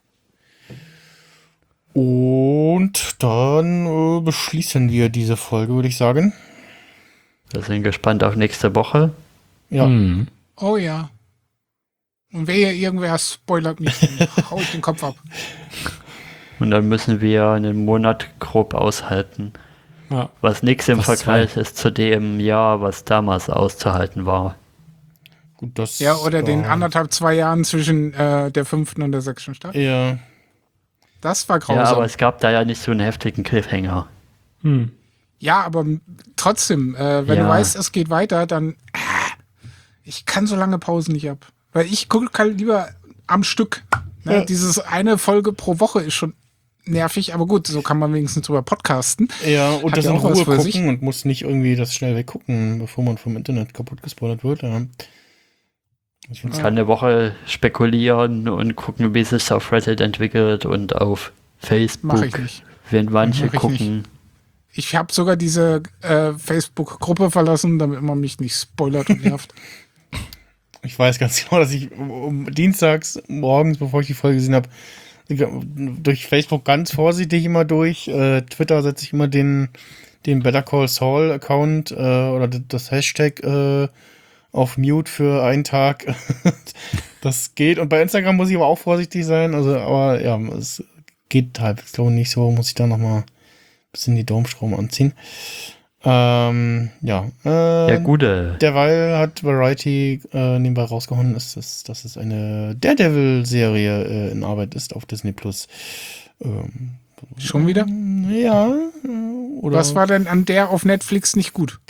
Und dann äh, beschließen wir diese Folge, würde ich sagen. Wir sind gespannt auf nächste Woche. Ja, Hm. Oh ja. Und wer hier irgendwer spoilert mich, dann hau ich den Kopf ab. Und dann müssen wir einen Monat grob aushalten. Ja. Was nichts im Was Vergleich ist zu dem Jahr, was damals auszuhalten war. Gut, das Ja, oder den war- anderthalb, zwei Jahren zwischen äh, der fünften und der sechsten Staffel. Ja, Das war Ja, grausam. aber es gab da ja nicht so einen heftigen Cliffhanger. Hm. Ja, aber m- trotzdem, äh, wenn Ja. du weißt, es geht weiter, dann äh, ich kann so lange Pausen nicht ab. Weil ich gucke halt lieber am Stück. Ne? Ja. Dieses eine Folge pro Woche ist schon nervig, aber gut, so kann man wenigstens drüber podcasten. ja, und Hat das ja in auch was Ruhe für gucken sich. und muss nicht irgendwie das schnell weggucken, bevor man vom Internet kaputt gespoilert wird. Ja. Ich find's Ja. Kann eine Woche spekulieren und gucken, wie sich auf Reddit entwickelt und auf Facebook, Mache ich nicht. wenn manche Mach ich gucken. Ich habe sogar diese äh, Facebook-Gruppe verlassen, damit man mich nicht spoilert und nervt. Ich weiß ganz genau, dass ich um, um dienstags morgens, bevor ich die Folge gesehen habe, durch Facebook ganz vorsichtig immer durch. Äh, Twitter setze ich immer den, den Better Call Saul Account äh, oder d- das Hashtag äh, auf Mute für einen Tag. Das geht. Und bei Instagram muss ich aber auch vorsichtig sein. Also, aber ja, es geht halt. Ich glaube nicht so, muss ich da nochmal ein bisschen die Daumenschrauben anziehen. Ähm, ja. Äh, Ja, gute. Derweil hat Variety äh, nebenbei rausgehauen, ist, dass, dass es eine Daredevil-Serie äh, in Arbeit ist auf Disney Plus. Ähm, Schon wieder? ja. äh, Oder, Was war denn an der auf Netflix nicht gut?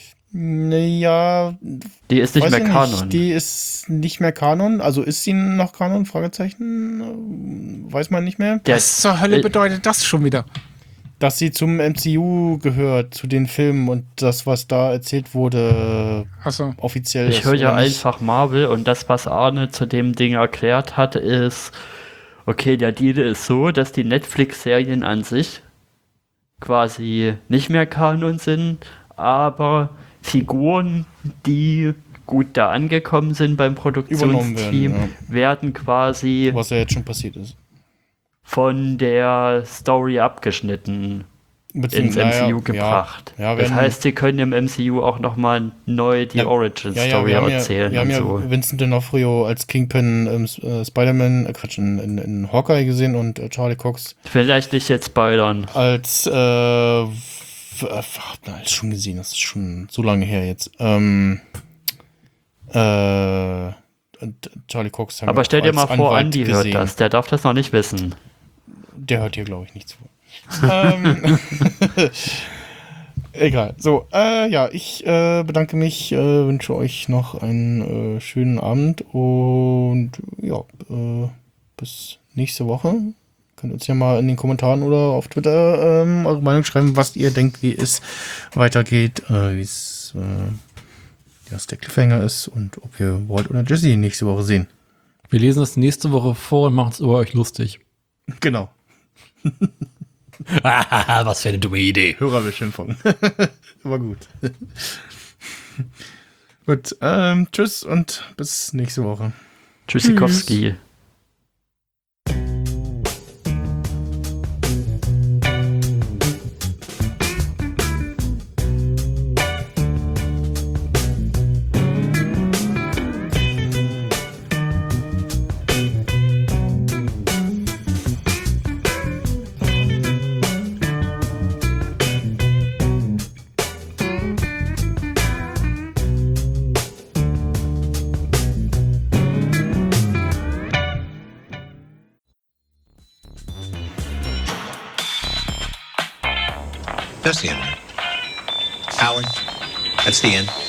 Naja, Die ist nicht weiß mehr ich Kanon. Die ist nicht mehr Kanon. Also ist sie noch Kanon? Fragezeichen. Ähm, Weiß man nicht mehr. Der, Was zur Hölle äh, bedeutet das schon wieder? Dass sie zum M C U gehört, zu den Filmen und das, was da erzählt wurde, Achso. offiziell Ich ist höre ja oder nicht. einfach Marvel und das, was Arne zu dem Ding erklärt hat, ist, okay, der Deal ist so, dass die Netflix-Serien an sich quasi nicht mehr Kanon sind, aber Figuren, die gut da angekommen sind beim Übernommen Produktionsteam, werden, werden quasi Was ja jetzt schon passiert ist. von der Story abgeschnitten ins Beziehungsweise, M C U ja, gebracht. Ja, das wenn- heißt, sie können im M C U auch nochmal neu die Ja, Origin-Story wir haben erzählen ja, wir haben und ja so. Vincent D'Onofrio als Kingpin im äh, Spider-Man, äh, Quatsch, in, in, in Hawkeye gesehen und äh, Charlie Cox Vielleicht nicht jetzt spoilern. als, äh, w- äh, ach, na, ist schon gesehen, das ist schon so lange her jetzt. Ähm, äh, und Charlie Cox haben wir Aber stell dir als mal vor, Anwalt Andy hört gesehen. das. Der darf das noch nicht wissen. Der hört hier, glaube ich, nicht zu. ähm, egal. So, äh, ja, ich äh, bedanke mich, äh, wünsche euch noch einen äh, schönen Abend und ja, äh, bis nächste Woche. Könnt uns ja mal in den Kommentaren oder auf Twitter ähm, eure Meinung schreiben, was ihr denkt, wie es weitergeht, äh, wie es äh, was der Cliffhanger ist und ob wir Walt oder Jesse nächste Woche sehen. Wir lesen das nächste Woche vor und machen es über euch lustig. Genau. Was für eine dumme Idee. Hörerbeschimpfung. Aber gut. Gut, ähm, tschüss und bis nächste Woche. Tschüssikowski. That's the end. Howard, that's the end.